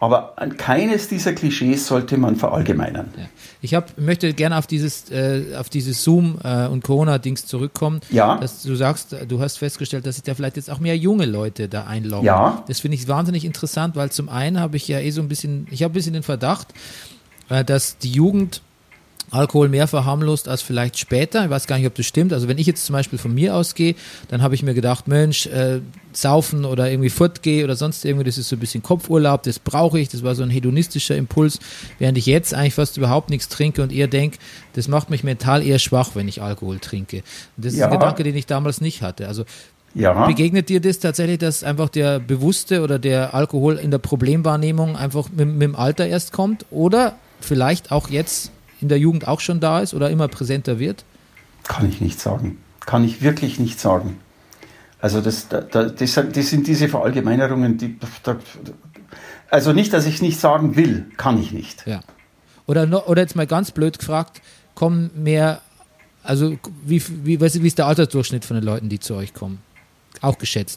[SPEAKER 4] Aber keines dieser Klischees sollte man verallgemeinern.
[SPEAKER 1] Ja. Ich hab, möchte gerne auf dieses, äh, auf dieses Zoom- äh, und Corona-Dings zurückkommen.
[SPEAKER 4] Ja.
[SPEAKER 1] Dass du sagst, du hast festgestellt, dass sich da vielleicht jetzt auch mehr junge Leute da einloggen.
[SPEAKER 4] Ja.
[SPEAKER 1] Das finde ich wahnsinnig interessant, weil zum einen habe ich ja eh so ein bisschen, ich habe ein bisschen den Verdacht, äh, dass die Jugend Alkohol mehr verharmlost als vielleicht später. Ich weiß gar nicht, ob das stimmt. Also wenn ich jetzt zum Beispiel von mir ausgehe, dann habe ich mir gedacht, Mensch, äh, saufen oder irgendwie fortgehe oder sonst irgendwie, das ist so ein bisschen Kopfurlaub, das brauche ich, das war so ein hedonistischer Impuls, während ich jetzt eigentlich fast überhaupt nichts trinke und eher denke, das macht mich mental eher schwach, wenn ich Alkohol trinke. Und das ist
[SPEAKER 4] Ja.
[SPEAKER 1] ein Gedanke, den ich damals nicht hatte. Also
[SPEAKER 4] Ja.
[SPEAKER 1] begegnet dir das tatsächlich, dass einfach der Bewusste oder der Alkohol in der Problemwahrnehmung einfach mit, mit dem Alter erst kommt oder vielleicht auch jetzt in der Jugend auch schon da ist oder immer präsenter wird?
[SPEAKER 4] Kann ich nicht sagen. Kann ich wirklich nicht sagen. Also das, da, das, das sind diese Verallgemeinerungen, die, da, also nicht, dass ich es nicht sagen will, kann ich nicht.
[SPEAKER 1] Ja. Oder, no, oder jetzt mal ganz blöd gefragt, kommen mehr, also wie, wie, weißt du, wie ist der Altersdurchschnitt von den Leuten, die zu euch kommen? Auch geschätzt.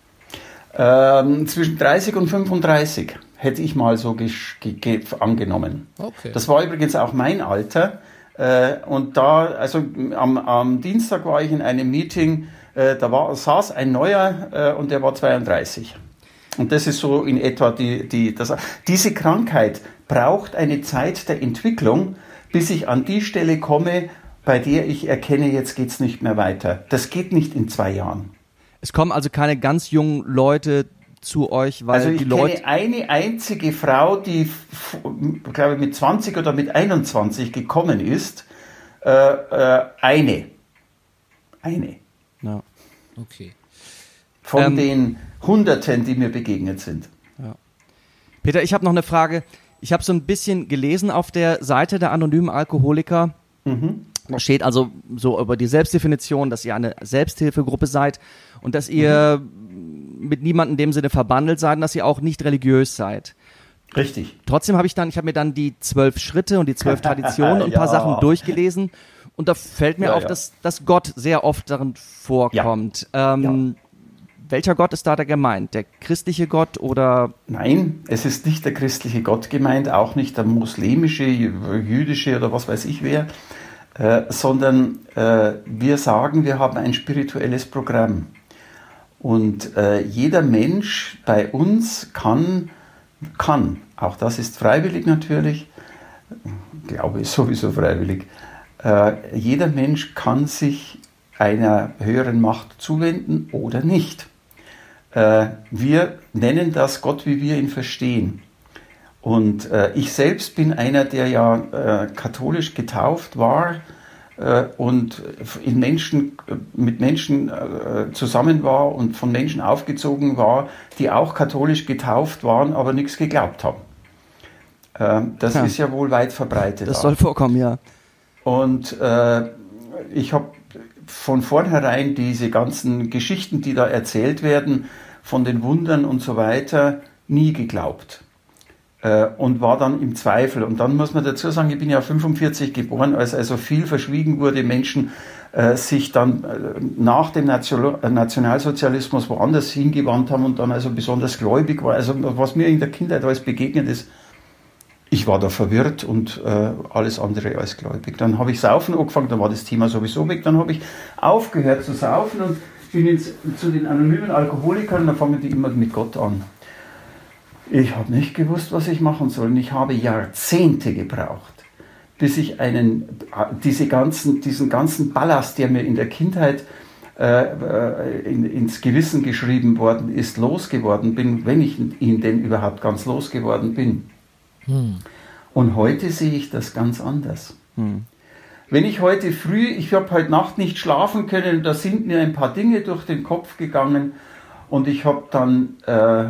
[SPEAKER 4] Ähm, zwischen dreißig und fünfunddreißig hätte ich mal so gesch- ge- ge- angenommen.
[SPEAKER 1] Okay.
[SPEAKER 4] Das war übrigens auch mein Alter. Äh, und da, also am, am Dienstag war ich in einem Meeting, äh, da war, saß ein Neuer äh, und der war zweiunddreißig. Und das ist so in etwa die, die, das, diese Krankheit braucht eine Zeit der Entwicklung, bis ich an die Stelle komme, bei der ich erkenne, jetzt geht's nicht mehr weiter. Das geht nicht in zwei Jahren.
[SPEAKER 2] Es kommen also keine ganz jungen Leute zu euch, weil
[SPEAKER 4] Also ich
[SPEAKER 2] die
[SPEAKER 4] kenne
[SPEAKER 2] Leute...
[SPEAKER 4] eine einzige Frau, die, f- glaube ich, mit zwanzig oder mit einundzwanzig gekommen ist. Äh, äh, eine. Eine.
[SPEAKER 2] Ja.
[SPEAKER 1] Okay.
[SPEAKER 4] Von
[SPEAKER 2] Ähm,
[SPEAKER 4] den Hunderten, die mir begegnet sind.
[SPEAKER 2] Peter, ich habe noch eine Frage. Ich habe so ein bisschen gelesen auf der Seite der anonymen Alkoholiker. Da steht also so über die Selbstdefinition, dass ihr eine Selbsthilfegruppe seid und dass ihr mit niemandem in dem Sinne verbandelt seid und dass ihr auch nicht religiös seid.
[SPEAKER 4] Richtig.
[SPEAKER 2] Trotzdem habe ich dann, ich habe mir dann die zwölf Schritte und die zwölf Traditionen und ein paar
[SPEAKER 4] Ja.
[SPEAKER 2] Sachen durchgelesen und da fällt mir
[SPEAKER 4] Ja,
[SPEAKER 2] auf,
[SPEAKER 4] ja.
[SPEAKER 2] dass, dass Gott sehr oft darin vorkommt. Ähm, welcher Gott ist da da gemeint? Der christliche Gott oder?
[SPEAKER 4] Nein, es ist nicht der christliche Gott gemeint, auch nicht der muslimische, jüdische oder was weiß ich wer, äh, sondern äh, wir sagen, wir haben ein spirituelles Programm. Und äh, jeder Mensch bei uns kann, kann, auch das ist freiwillig natürlich, Glaube ist sowieso freiwillig, äh, jeder Mensch kann sich einer höheren Macht zuwenden oder nicht. Äh, wir nennen das Gott, wie wir ihn verstehen. Und äh, ich selbst bin einer, der ja äh, katholisch getauft war äh, und in Menschen, mit Menschen äh, zusammen war und von Menschen aufgezogen war, die auch katholisch getauft waren, aber nichts geglaubt haben. Äh, das
[SPEAKER 2] Ja.
[SPEAKER 4] ist ja wohl weit verbreitet.
[SPEAKER 2] Das
[SPEAKER 4] auch.
[SPEAKER 2] soll vorkommen, ja.
[SPEAKER 4] Und äh, ich habe von vornherein diese ganzen Geschichten, die da erzählt werden, von den Wundern und so weiter, nie geglaubt. Äh, und war dann im Zweifel. Und dann muss man dazu sagen, ich bin ja fünfundvierzig geboren, als also viel verschwiegen wurde, Menschen äh, sich dann äh, nach dem Nation- Nationalsozialismus woanders hingewandt haben und dann also besonders gläubig war. Also was mir in der Kindheit alles begegnet ist, ich war da verwirrt und äh, alles andere als gläubig. Dann habe ich saufen angefangen, dann war das Thema sowieso weg. Dann habe ich aufgehört zu saufen und bin ins, zu den anonymen Alkoholikern, dann fangen die immer mit Gott an. Ich habe nicht gewusst, was ich machen soll. Und ich habe Jahrzehnte gebraucht, bis ich einen, diese ganzen, diesen ganzen Ballast, der mir in der Kindheit äh, in, ins Gewissen geschrieben worden ist, losgeworden bin, wenn ich ihn denn überhaupt ganz losgeworden bin. Hm. Und heute sehe ich das ganz anders. Hm. Wenn ich heute früh, ich habe heute Nacht nicht schlafen können, da sind mir ein paar Dinge durch den Kopf gegangen und ich habe dann äh,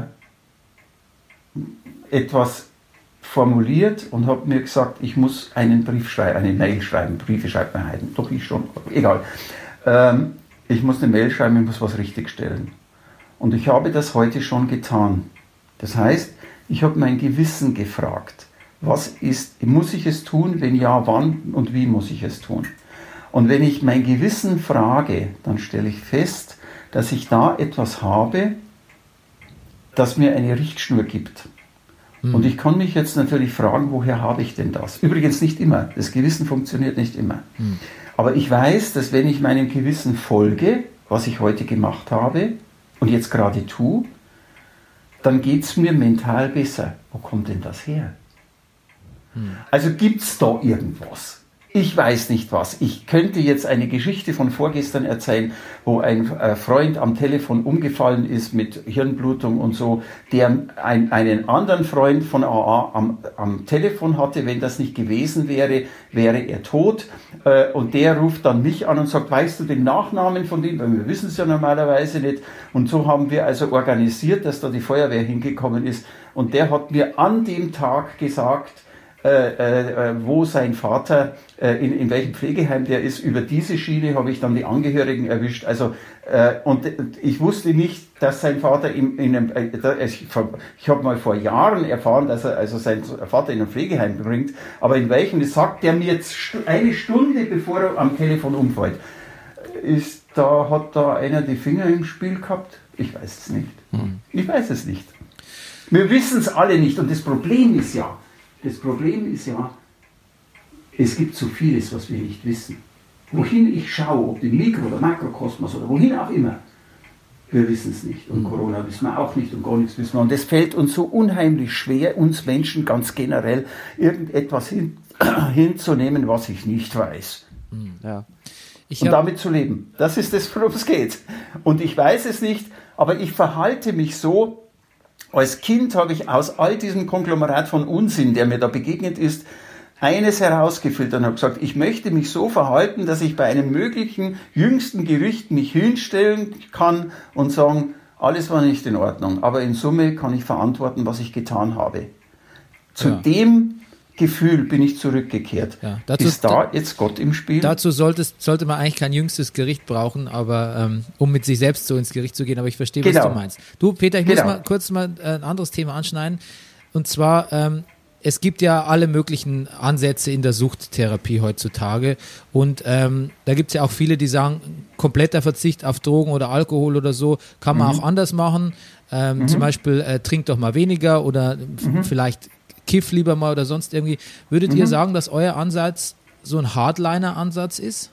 [SPEAKER 4] etwas formuliert und habe mir gesagt, ich muss einen Brief schreiben, eine Mail schreiben. Briefe schreibt man heute, doch ich schon, egal. Ähm, ich muss eine Mail schreiben, ich muss was richtigstellen. Und ich habe das heute schon getan. Das heißt, ich habe mein Gewissen gefragt, was ist, muss ich es tun? Wenn ja, wann und wie muss ich es tun? Und wenn ich mein Gewissen frage, dann stelle ich fest, dass ich da etwas habe, das mir eine Richtschnur gibt. Mhm. Und ich kann mich jetzt natürlich fragen, woher habe ich denn das? Übrigens nicht immer. Das Gewissen funktioniert nicht immer. Mhm. Aber ich weiß, dass wenn ich meinem Gewissen folge, was ich heute gemacht habe und jetzt gerade tue, dann geht es mir mental besser. Wo kommt denn das her? Mhm. Also gibt es da irgendwas? Ich weiß nicht was. Ich könnte jetzt eine Geschichte von vorgestern erzählen, wo ein äh, Freund am Telefon umgefallen ist mit Hirnblutung und so, der ein, einen anderen Freund von A A am, am Telefon hatte. Wenn das nicht gewesen wäre, wäre er tot. Äh, und der ruft dann mich an und sagt, weißt du den Nachnamen von dem? Weil wir wissen es ja normalerweise nicht. Und so haben wir also organisiert, dass da die Feuerwehr hingekommen ist. Und der hat mir an dem Tag gesagt, Äh, äh, wo sein Vater, äh, in, in welchem Pflegeheim der ist. Über diese Schiene habe ich dann die Angehörigen erwischt. Also äh, und ich wusste nicht, dass sein Vater in, in einem, äh, ich, ich habe mal vor Jahren erfahren, dass er also sein Vater in ein Pflegeheim bringt, aber in welchem, das sagt er mir jetzt eine Stunde bevor er am Telefon umfällt. Ist da, hat da einer die Finger im Spiel gehabt? Ich weiß es nicht. Hm. Ich weiß es nicht. Wir wissen es alle nicht und das Problem ist ja, Das Problem ist ja, es gibt so vieles, was wir nicht wissen. Wohin ich schaue, ob im Mikro- oder Makrokosmos oder wohin auch immer, wir wissen es nicht. Und Corona wissen wir auch nicht und gar nichts wissen wir. Und es fällt uns so unheimlich schwer, uns Menschen ganz generell irgendetwas hin, hinzunehmen, was ich nicht weiß.
[SPEAKER 2] Ja.
[SPEAKER 1] Ich
[SPEAKER 4] und damit zu leben. Das ist das, worum es geht. Und ich weiß es nicht, aber ich verhalte mich so. Als Kind habe ich aus all diesem Konglomerat von Unsinn, der mir da begegnet ist, eines herausgefiltert und habe gesagt, ich möchte mich so verhalten, dass ich bei einem möglichen jüngsten Gericht mich hinstellen kann und sagen, alles war nicht in Ordnung, aber in Summe kann ich verantworten, was ich getan habe. Zu ja. dem Gefühl bin ich zurückgekehrt. Ja, dazu, ist da jetzt Gott im Spiel?
[SPEAKER 1] Dazu solltest, sollte man eigentlich kein jüngstes Gericht brauchen, aber ähm, um mit sich selbst so ins Gericht zu gehen, aber ich verstehe, genau. was du meinst. Du, Peter, ich genau. muss mal kurz mal ein anderes Thema anschneiden. Und zwar, ähm, es gibt ja alle möglichen Ansätze in der Suchttherapie heutzutage. Und ähm, da gibt es ja auch viele, die sagen, kompletter Verzicht auf Drogen oder Alkohol oder so kann man mhm. auch anders machen. Ähm, mhm. Zum Beispiel, äh, trink doch mal weniger oder mhm. f- vielleicht kiff lieber mal oder sonst irgendwie. Würdet mhm. ihr sagen, dass euer Ansatz so ein Hardliner-Ansatz ist?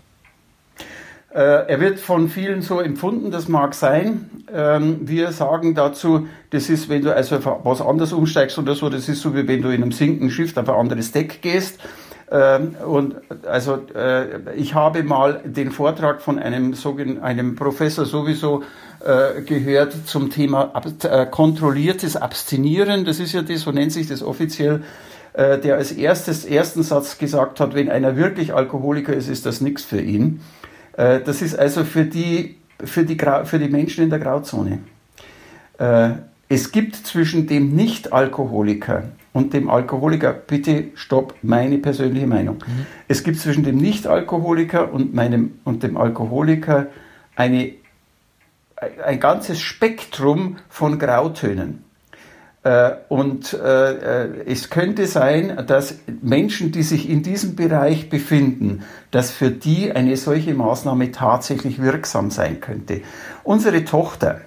[SPEAKER 4] Äh, er wird von vielen so empfunden, das mag sein. Ähm, wir sagen dazu, das ist, wenn du also auf was anderes umsteigst oder so, das ist so, wie wenn du in einem sinkenden Schiff auf ein anderes Deck gehst. Ähm, und also äh, ich habe mal den Vortrag von einem, sogenannten, einem Professor sowieso äh, gehört zum Thema ab, äh, kontrolliertes Abstinieren. Das ist ja das, so nennt sich das offiziell, äh, der als erstes, ersten Satz gesagt hat, wenn einer wirklich Alkoholiker ist, ist das nichts für ihn. Äh, das ist also für die, für die, für die Menschen in der Grauzone. Äh, es gibt zwischen dem Nicht-Alkoholiker und dem Alkoholiker, bitte stopp, meine persönliche Meinung. Mhm. Es gibt zwischen dem Nicht-Alkoholiker und meinem und dem Alkoholiker eine, ein ganzes Spektrum von Grautönen. Äh, und äh, es könnte sein, dass Menschen, die sich in diesem Bereich befinden, dass für die eine solche Maßnahme tatsächlich wirksam sein könnte. Unsere Tochter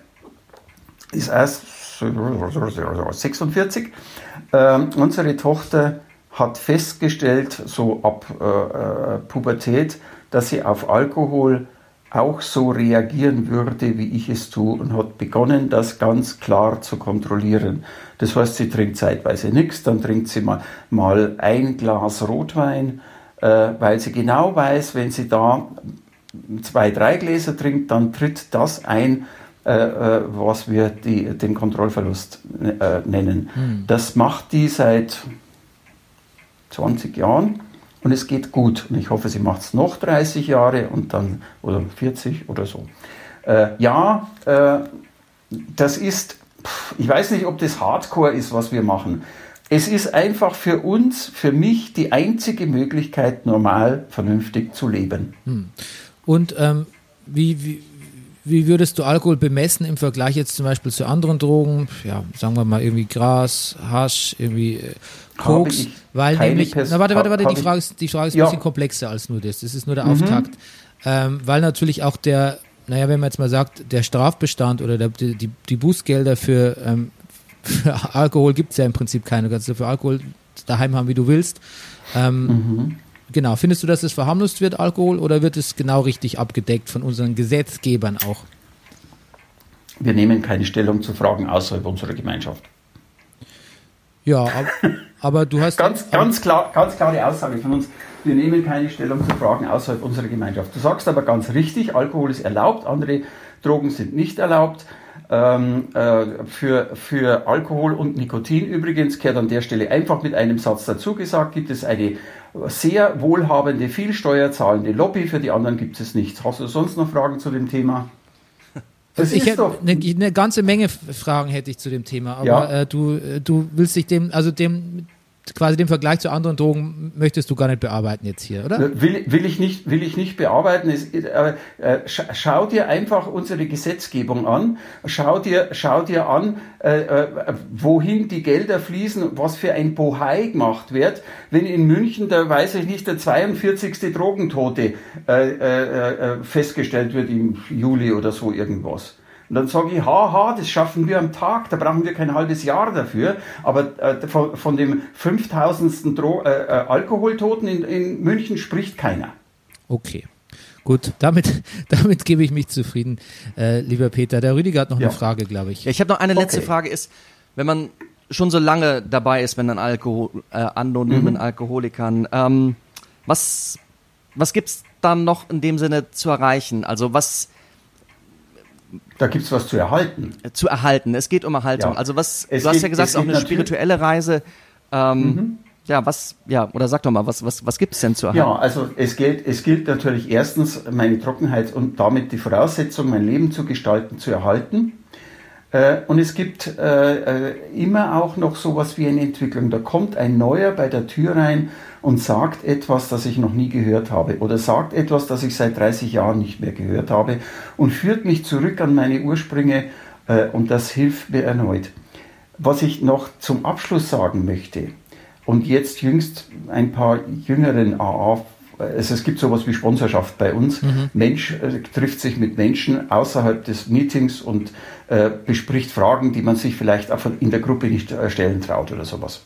[SPEAKER 4] ist erst sechsundvierzig. Ähm, unsere Tochter hat festgestellt, so ab äh, Pubertät, dass sie auf Alkohol auch so reagieren würde, wie ich es tue, und hat begonnen, das ganz klar zu kontrollieren. Das heißt, sie trinkt zeitweise nichts, dann trinkt sie mal, mal ein Glas Rotwein, äh, weil sie genau weiß, wenn sie da zwei, drei Gläser trinkt, dann tritt das ein, Äh, was wir die, den Kontrollverlust äh, nennen. Hm. Das macht die seit zwanzig Jahren und es geht gut. Und ich hoffe, sie macht es noch dreißig Jahre und dann oder vierzig oder so. Äh, ja, äh, das ist, ich weiß nicht, ob das Hardcore ist, was wir machen. Es ist einfach für uns, für mich die einzige Möglichkeit, normal, vernünftig zu leben.
[SPEAKER 1] Hm. Und ähm, wie, wie Wie würdest du Alkohol bemessen im Vergleich jetzt zum Beispiel zu anderen Drogen? Ja, sagen wir mal irgendwie Gras, Hasch, irgendwie äh, Koks. Weil nämlich, Pers- na warte, warte, warte, die Frage ist, die Frage ist ja. ein bisschen komplexer als nur das. Das ist nur der mhm. Auftakt. Ähm, weil natürlich auch der, naja, wenn man jetzt mal sagt, der Strafbestand oder der, die, die Bußgelder für ähm, für Alkohol gibt es ja im Prinzip keine. Du kannst ja für Alkohol daheim haben, wie du willst. Ähm, mhm. Genau. Findest du, dass es verharmlost wird, Alkohol, oder wird es genau richtig abgedeckt von unseren Gesetzgebern auch?
[SPEAKER 4] Wir nehmen keine Stellung zu Fragen außerhalb unserer Gemeinschaft.
[SPEAKER 1] Ja, aber, aber du hast...
[SPEAKER 4] ganz, ganz, klar, ganz klare Aussage von uns. Wir nehmen keine Stellung zu Fragen außerhalb unserer Gemeinschaft. Du sagst aber ganz richtig, Alkohol ist erlaubt, andere Drogen sind nicht erlaubt. Ähm, äh, für, für Alkohol und Nikotin übrigens gehört an der Stelle einfach mit einem Satz dazu gesagt, gibt es eine sehr wohlhabende, viel steuerzahlende Lobby, für die anderen gibt es nichts. Hast du sonst noch Fragen zu dem Thema?
[SPEAKER 1] Das ich hätte eine, eine ganze Menge Fragen hätte ich zu dem Thema, aber ja. äh, du, du willst dich dem, also dem, quasi den Vergleich zu anderen Drogen möchtest du gar nicht bearbeiten jetzt hier, oder?
[SPEAKER 4] Will, will ich nicht, will ich nicht bearbeiten. Es, äh, äh, schau dir einfach unsere Gesetzgebung an, schau dir, schau dir an, äh, äh, wohin die Gelder fließen, was für ein Bohai gemacht wird, wenn in München, da weiß ich nicht, der zweiundvierzigste Drogentote äh, äh, äh, festgestellt wird im Juli oder so irgendwas. Und dann sage ich, haha, das schaffen wir am Tag, da brauchen wir kein halbes Jahr dafür. Aber äh, von, von dem fünftausendsten Dro- äh, äh, Alkoholtoten in, in München spricht keiner.
[SPEAKER 1] Okay, gut, damit, damit gebe ich mich zufrieden, äh, lieber Peter. Der Rüdiger hat noch ja. eine Frage, glaube ich.
[SPEAKER 2] Ja, ich habe noch eine letzte okay. Frage, ist, wenn man schon so lange dabei ist, wenn dann Alkohol, äh, anonymen mhm. Alkoholikern, ähm, was, was gibt es dann noch in dem Sinne zu erreichen? Also was...
[SPEAKER 4] Da gibt es was zu erhalten.
[SPEAKER 2] Zu erhalten. Es geht um Erhaltung. Ja. Also was,
[SPEAKER 4] es
[SPEAKER 2] du
[SPEAKER 4] geht,
[SPEAKER 2] hast ja gesagt, es ist auch eine spirituelle Reise. Ähm, mhm. Ja, was, ja, oder sag doch mal, was, was, was gibt es denn zu erhalten?
[SPEAKER 4] Ja, also es gilt, es gilt natürlich erstens, meine Trockenheit und damit die Voraussetzung, mein Leben zu gestalten, zu erhalten. Äh, und es gibt äh, immer auch noch sowas wie eine Entwicklung. Da kommt ein Neuer bei der Tür rein und sagt etwas, das ich noch nie gehört habe, oder sagt etwas, das ich seit dreißig Jahren nicht mehr gehört habe und führt mich zurück an meine Ursprünge, äh, und das hilft mir erneut. Was ich noch zum Abschluss sagen möchte, und jetzt jüngst ein paar jüngeren A A, also es gibt sowas wie Sponsorschaft bei uns, mhm. Mensch äh, trifft sich mit Menschen außerhalb des Meetings und äh, bespricht Fragen, die man sich vielleicht auch in der Gruppe nicht äh, stellen traut oder sowas.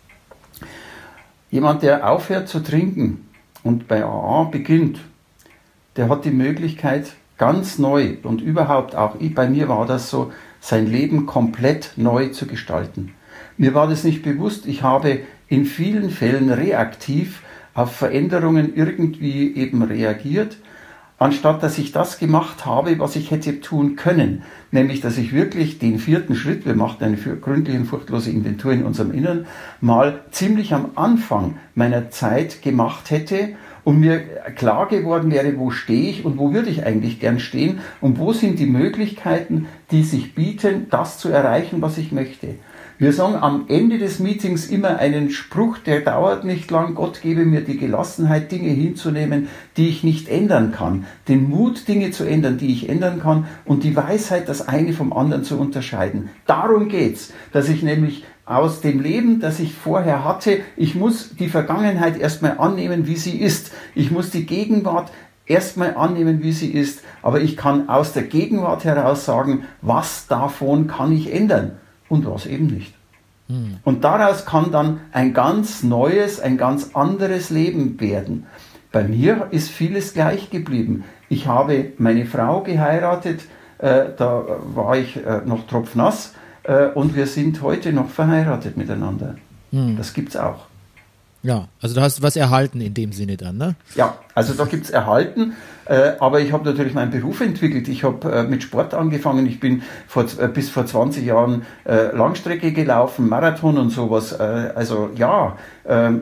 [SPEAKER 4] Jemand, der aufhört zu trinken und bei A A beginnt, der hat die Möglichkeit, ganz neu und überhaupt auch, bei mir war das so, sein Leben komplett neu zu gestalten. Mir war das nicht bewusst, ich habe in vielen Fällen reaktiv auf Veränderungen irgendwie eben reagiert, anstatt dass ich das gemacht habe, was ich hätte tun können. Nämlich, dass ich wirklich den vierten Schritt, wir machten eine gründliche und furchtlose Inventur in unserem Innern, mal ziemlich am Anfang meiner Zeit gemacht hätte und mir klar geworden wäre, wo stehe ich und wo würde ich eigentlich gern stehen und wo sind die Möglichkeiten, die sich bieten, das zu erreichen, was ich möchte. Wir sagen am Ende des Meetings immer einen Spruch, der dauert nicht lang. Gott gebe mir die Gelassenheit, Dinge hinzunehmen, die ich nicht ändern kann. Den Mut, Dinge zu ändern, die ich ändern kann. Und die Weisheit, das eine vom anderen zu unterscheiden. Darum geht's, dass ich nämlich aus dem Leben, das ich vorher hatte, ich muss die Vergangenheit erstmal annehmen, wie sie ist. Ich muss die Gegenwart erstmal annehmen, wie sie ist. Aber ich kann aus der Gegenwart heraus sagen, was davon kann ich ändern. Und was eben nicht. Hm. Und daraus kann dann ein ganz neues, ein ganz anderes Leben werden. Bei mir ist vieles gleich geblieben. Ich habe meine Frau geheiratet, äh, da war ich äh, noch tropfnass äh, und wir sind heute noch verheiratet miteinander. Hm. Das gibt's auch.
[SPEAKER 1] Ja, also du hast was erhalten in dem Sinne dann, ne?
[SPEAKER 4] Ja, also da gibt's erhalten, äh, aber ich habe natürlich meinen Beruf entwickelt. Ich habe äh, mit Sport angefangen. Ich bin vor, äh, bis vor zwanzig Jahren äh, Langstrecke gelaufen, Marathon und sowas. Äh, also ja, äh,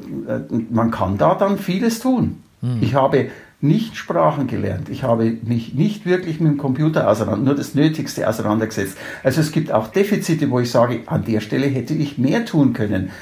[SPEAKER 4] man kann da dann vieles tun. Hm. Ich habe nicht Sprachen gelernt. Ich habe mich nicht wirklich mit dem Computer auseinander, nur das Nötigste auseinandergesetzt. Also es gibt auch Defizite, wo ich sage, an der Stelle hätte ich mehr tun können.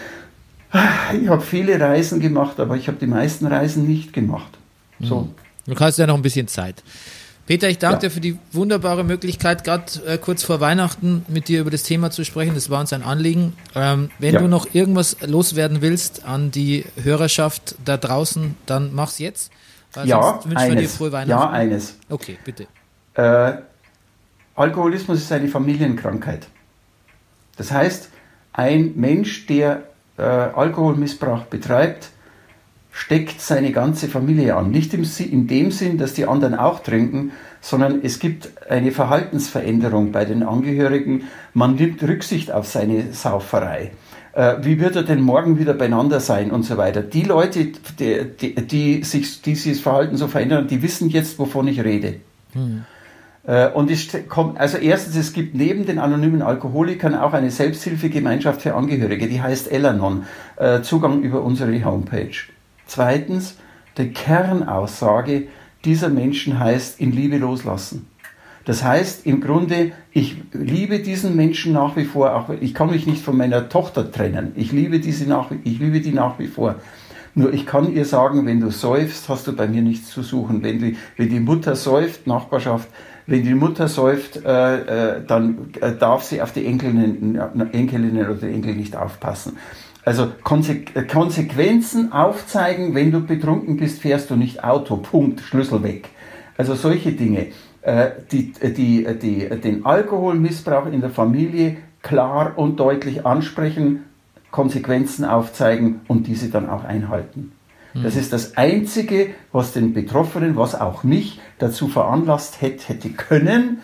[SPEAKER 4] Ich habe viele Reisen gemacht, aber ich habe die meisten Reisen nicht gemacht. So.
[SPEAKER 1] Du hast ja noch ein bisschen Zeit. Peter, ich danke ja. dir für die wunderbare Möglichkeit, gerade äh, kurz vor Weihnachten mit dir über das Thema zu sprechen. Das war uns ein Anliegen. Ähm, wenn ja. du noch irgendwas loswerden willst an die Hörerschaft da draußen, dann mach's jetzt. Weil
[SPEAKER 4] ja,
[SPEAKER 1] sonst wünschen wir dir frohe Weihnachten.
[SPEAKER 4] Ja, eines.
[SPEAKER 1] Okay, bitte.
[SPEAKER 4] Äh, Alkoholismus ist eine Familienkrankheit. Das heißt, ein Mensch, der äh, Alkoholmissbrauch betreibt, steckt seine ganze Familie an. Nicht im, in dem Sinn, dass die anderen auch trinken, sondern es gibt eine Verhaltensveränderung bei den Angehörigen. Man nimmt Rücksicht auf seine Sauferei. Äh, wie wird er denn morgen wieder beieinander sein und so weiter. Die Leute, die, die, die sich dieses Verhalten so verändern, die wissen jetzt, wovon ich rede. Hm. Äh, und es kommt, also erstens, es gibt neben den anonymen Alkoholikern auch eine Selbsthilfegemeinschaft für Angehörige, die heißt Elanon, äh, Zugang über unsere Homepage. Zweitens, die Kernaussage dieser Menschen heißt, in Liebe loslassen. Das heißt, im Grunde, ich liebe diesen Menschen nach wie vor, auch ich kann mich nicht von meiner Tochter trennen. Ich liebe diese nach, ich liebe die nach wie vor. Nur ich kann ihr sagen, wenn du säufst, hast du bei mir nichts zu suchen. Wenn die, wenn die Mutter säuft, Nachbarschaft, wenn die Mutter säuft, äh, äh, dann äh, darf sie auf die Enkelinnen, Enkelinnen oder Enkel nicht aufpassen. Also Konse- Konsequenzen aufzeigen, wenn du betrunken bist, fährst du nicht Auto, Punkt, Schlüssel weg. Also solche Dinge. Die, die, die, den Alkoholmissbrauch in der Familie klar und deutlich ansprechen, Konsequenzen aufzeigen und diese dann auch einhalten. Mhm. Das ist das Einzige, was den Betroffenen, was auch mich dazu veranlasst hätte, hätte können,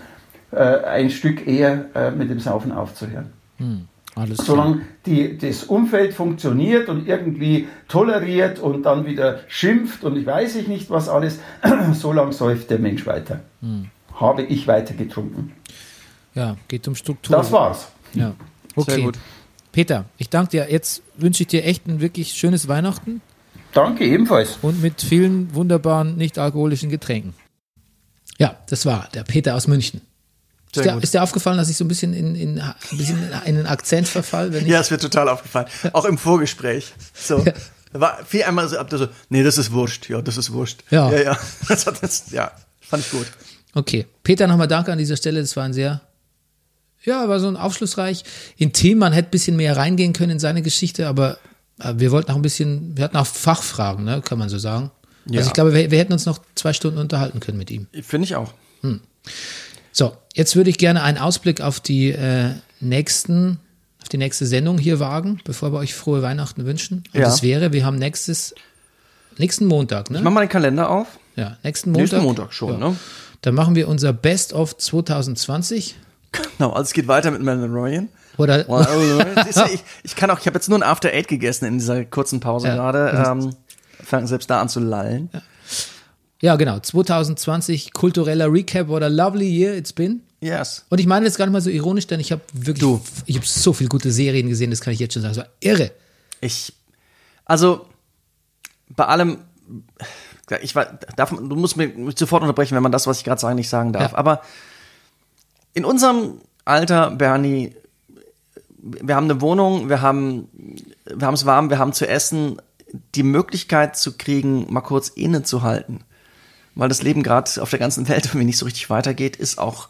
[SPEAKER 4] ein Stück eher mit dem Saufen aufzuhören.
[SPEAKER 1] Mhm. Alles
[SPEAKER 4] Solange die, das Umfeld funktioniert und irgendwie toleriert und dann wieder schimpft und ich weiß ich nicht was alles, solange säuft der Mensch weiter. Hm. Habe ich weiter getrunken.
[SPEAKER 1] Ja, geht um Struktur.
[SPEAKER 4] Das war's.
[SPEAKER 1] Ja, okay.
[SPEAKER 2] Sehr gut.
[SPEAKER 1] Peter, ich danke dir. Jetzt wünsche ich dir echt ein wirklich schönes Weihnachten.
[SPEAKER 4] Danke, ebenfalls.
[SPEAKER 1] Und mit vielen wunderbaren nicht-alkoholischen Getränken. Ja, das war der Peter aus München. Ist dir, ist dir aufgefallen, dass ich so ein bisschen in, in, ein bisschen in einen Akzent verfall? Wenn ich
[SPEAKER 2] ja, es wird total aufgefallen. Auch im Vorgespräch. So.
[SPEAKER 1] Ja.
[SPEAKER 2] Da war viel einmal so, ab da so, nee, das ist Wurscht. Ja, das ist Wurscht.
[SPEAKER 1] Ja.
[SPEAKER 2] Ja, ja. Das hat das, ja, fand ich gut.
[SPEAKER 1] Okay. Peter, nochmal danke an dieser Stelle. Das war ein sehr, ja, war so ein aufschlussreich. Intim, man hätte ein bisschen mehr reingehen können in seine Geschichte, aber wir wollten auch ein bisschen, wir hatten auch Fachfragen, ne, kann man so sagen.
[SPEAKER 2] Ja.
[SPEAKER 1] Also ich glaube, wir, wir hätten uns noch zwei Stunden unterhalten können mit ihm.
[SPEAKER 2] Finde ich auch.
[SPEAKER 1] Hm. So, jetzt würde ich gerne einen Ausblick auf die äh, nächsten, auf die nächste Sendung hier wagen, bevor wir euch frohe Weihnachten wünschen. Und
[SPEAKER 2] Ja.
[SPEAKER 1] das wäre, wir haben nächstes, nächsten Montag, ne?
[SPEAKER 2] Ich mach mal den Kalender auf.
[SPEAKER 1] Ja, nächsten Montag.
[SPEAKER 2] Nächsten Montag schon,
[SPEAKER 1] ja.
[SPEAKER 2] ne?
[SPEAKER 1] Dann machen wir unser Best-of zwanzig zwanzig.
[SPEAKER 2] Genau, also es geht weiter mit Mandalorian.
[SPEAKER 1] Oder,
[SPEAKER 2] ich, ich kann auch, ich habe jetzt nur ein After Eight gegessen in dieser kurzen Pause
[SPEAKER 1] Ja.
[SPEAKER 2] gerade. Ähm, fangen selbst da an zu lallen.
[SPEAKER 1] Ja. Ja, genau. zwanzig zwanzig, kultureller Recap, what a lovely year it's been.
[SPEAKER 2] Yes.
[SPEAKER 1] Und ich meine das gar nicht mal so ironisch, denn ich habe wirklich,
[SPEAKER 2] Du.
[SPEAKER 1] ich habe so viele gute Serien gesehen, das kann ich jetzt schon sagen. Das war irre.
[SPEAKER 2] Ich, also, bei allem, ich war, darf, du musst mich sofort unterbrechen, wenn man das, was ich gerade sage, nicht sagen darf.
[SPEAKER 1] Ja.
[SPEAKER 2] Aber in unserem Alter, Bernie, wir haben eine Wohnung, wir haben, wir haben es warm, wir haben zu essen, die Möglichkeit zu kriegen, mal kurz innezuhalten. Weil das Leben gerade auf der ganzen Welt irgendwie nicht so richtig weitergeht, ist auch,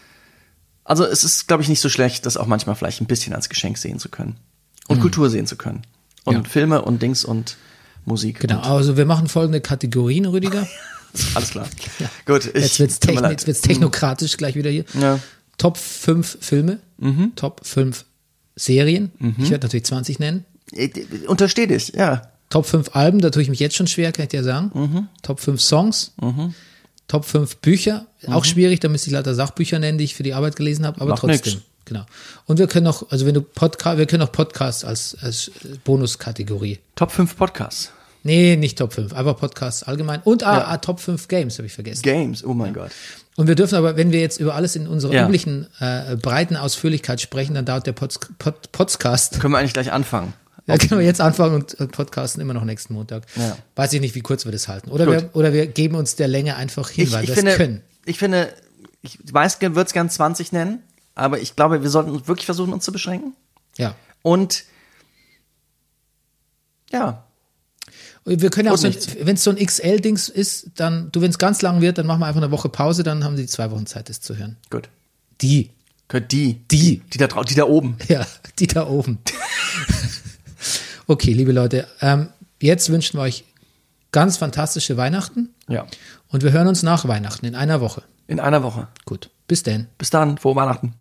[SPEAKER 2] also es ist, glaube ich, nicht so schlecht, das auch manchmal vielleicht ein bisschen als Geschenk sehen zu können. Und mhm. Kultur sehen zu können. Und
[SPEAKER 1] Ja.
[SPEAKER 2] Filme und Dings und Musik.
[SPEAKER 1] Genau,
[SPEAKER 2] Und,
[SPEAKER 1] also wir machen folgende Kategorien, Rüdiger.
[SPEAKER 2] alles klar. Gut, ich,
[SPEAKER 1] Jetzt wird's
[SPEAKER 2] tut mir
[SPEAKER 1] techni-
[SPEAKER 2] leid.
[SPEAKER 1] jetzt wird's technokratisch gleich wieder hier.
[SPEAKER 2] Ja.
[SPEAKER 1] Top fünf Filme,
[SPEAKER 2] Mhm.
[SPEAKER 1] Top fünf Serien. Ich werde natürlich zwanzig nennen.
[SPEAKER 2] Ich- Untersteh dich, ja.
[SPEAKER 1] Top fünf Alben, da tue ich mich jetzt schon schwer, kann ich dir sagen.
[SPEAKER 2] Mhm.
[SPEAKER 1] Top fünf Songs. Top fünf Bücher. Auch schwierig, da müsste ich leider Sachbücher nennen, die ich für die Arbeit gelesen habe, aber
[SPEAKER 2] Macht
[SPEAKER 1] trotzdem.
[SPEAKER 2] nix.
[SPEAKER 1] Genau. Und wir können noch, also wenn du Podcast, wir können auch Podcasts als, als Bonuskategorie.
[SPEAKER 2] Top fünf Podcasts.
[SPEAKER 1] Nee, nicht Top fünf, einfach Podcasts allgemein. Und ah,
[SPEAKER 2] Ja.
[SPEAKER 1] ah, Top fünf Games, habe ich vergessen.
[SPEAKER 2] Games, oh mein Gott.
[SPEAKER 1] Und wir dürfen aber, wenn wir jetzt über alles in unserer
[SPEAKER 2] Ja.
[SPEAKER 1] üblichen äh, breiten Ausführlichkeit sprechen, dann dauert der Pod, Pod, Podcast.
[SPEAKER 2] Können wir eigentlich gleich anfangen?
[SPEAKER 1] Ja, können wir jetzt anfangen und äh, podcasten immer noch nächsten Montag.
[SPEAKER 2] Ja.
[SPEAKER 1] Weiß ich nicht, wie kurz wir das halten. Oder
[SPEAKER 2] Gut.
[SPEAKER 1] wir, oder wir geben uns der Länge einfach hin,
[SPEAKER 2] Ich,
[SPEAKER 1] weil
[SPEAKER 2] ich
[SPEAKER 1] wir
[SPEAKER 2] finde,
[SPEAKER 1] es können.
[SPEAKER 2] ich finde, ich weiß, würde es gern zwanzig nennen, aber ich glaube, wir sollten wirklich versuchen, uns zu beschränken.
[SPEAKER 1] Ja.
[SPEAKER 2] Und ja,
[SPEAKER 1] Und wir können ja auch,
[SPEAKER 2] Und
[SPEAKER 1] so
[SPEAKER 2] nichts.
[SPEAKER 1] wenn es so ein X L-Dings ist, dann, du, wenn es ganz lang wird, dann machen wir einfach eine Woche Pause, dann haben sie zwei Wochen Zeit, das zu hören.
[SPEAKER 2] gut.
[SPEAKER 1] Die.
[SPEAKER 2] Könnt die,
[SPEAKER 1] Die.
[SPEAKER 2] die da drau- die da oben.
[SPEAKER 1] Ja, die da oben. Okay, liebe Leute, ähm, jetzt wünschen wir euch ganz fantastische Weihnachten
[SPEAKER 2] Ja.
[SPEAKER 1] und wir hören uns nach Weihnachten in einer Woche.
[SPEAKER 2] In einer Woche.
[SPEAKER 1] Gut, bis denn.
[SPEAKER 2] Bis dann, frohe Weihnachten.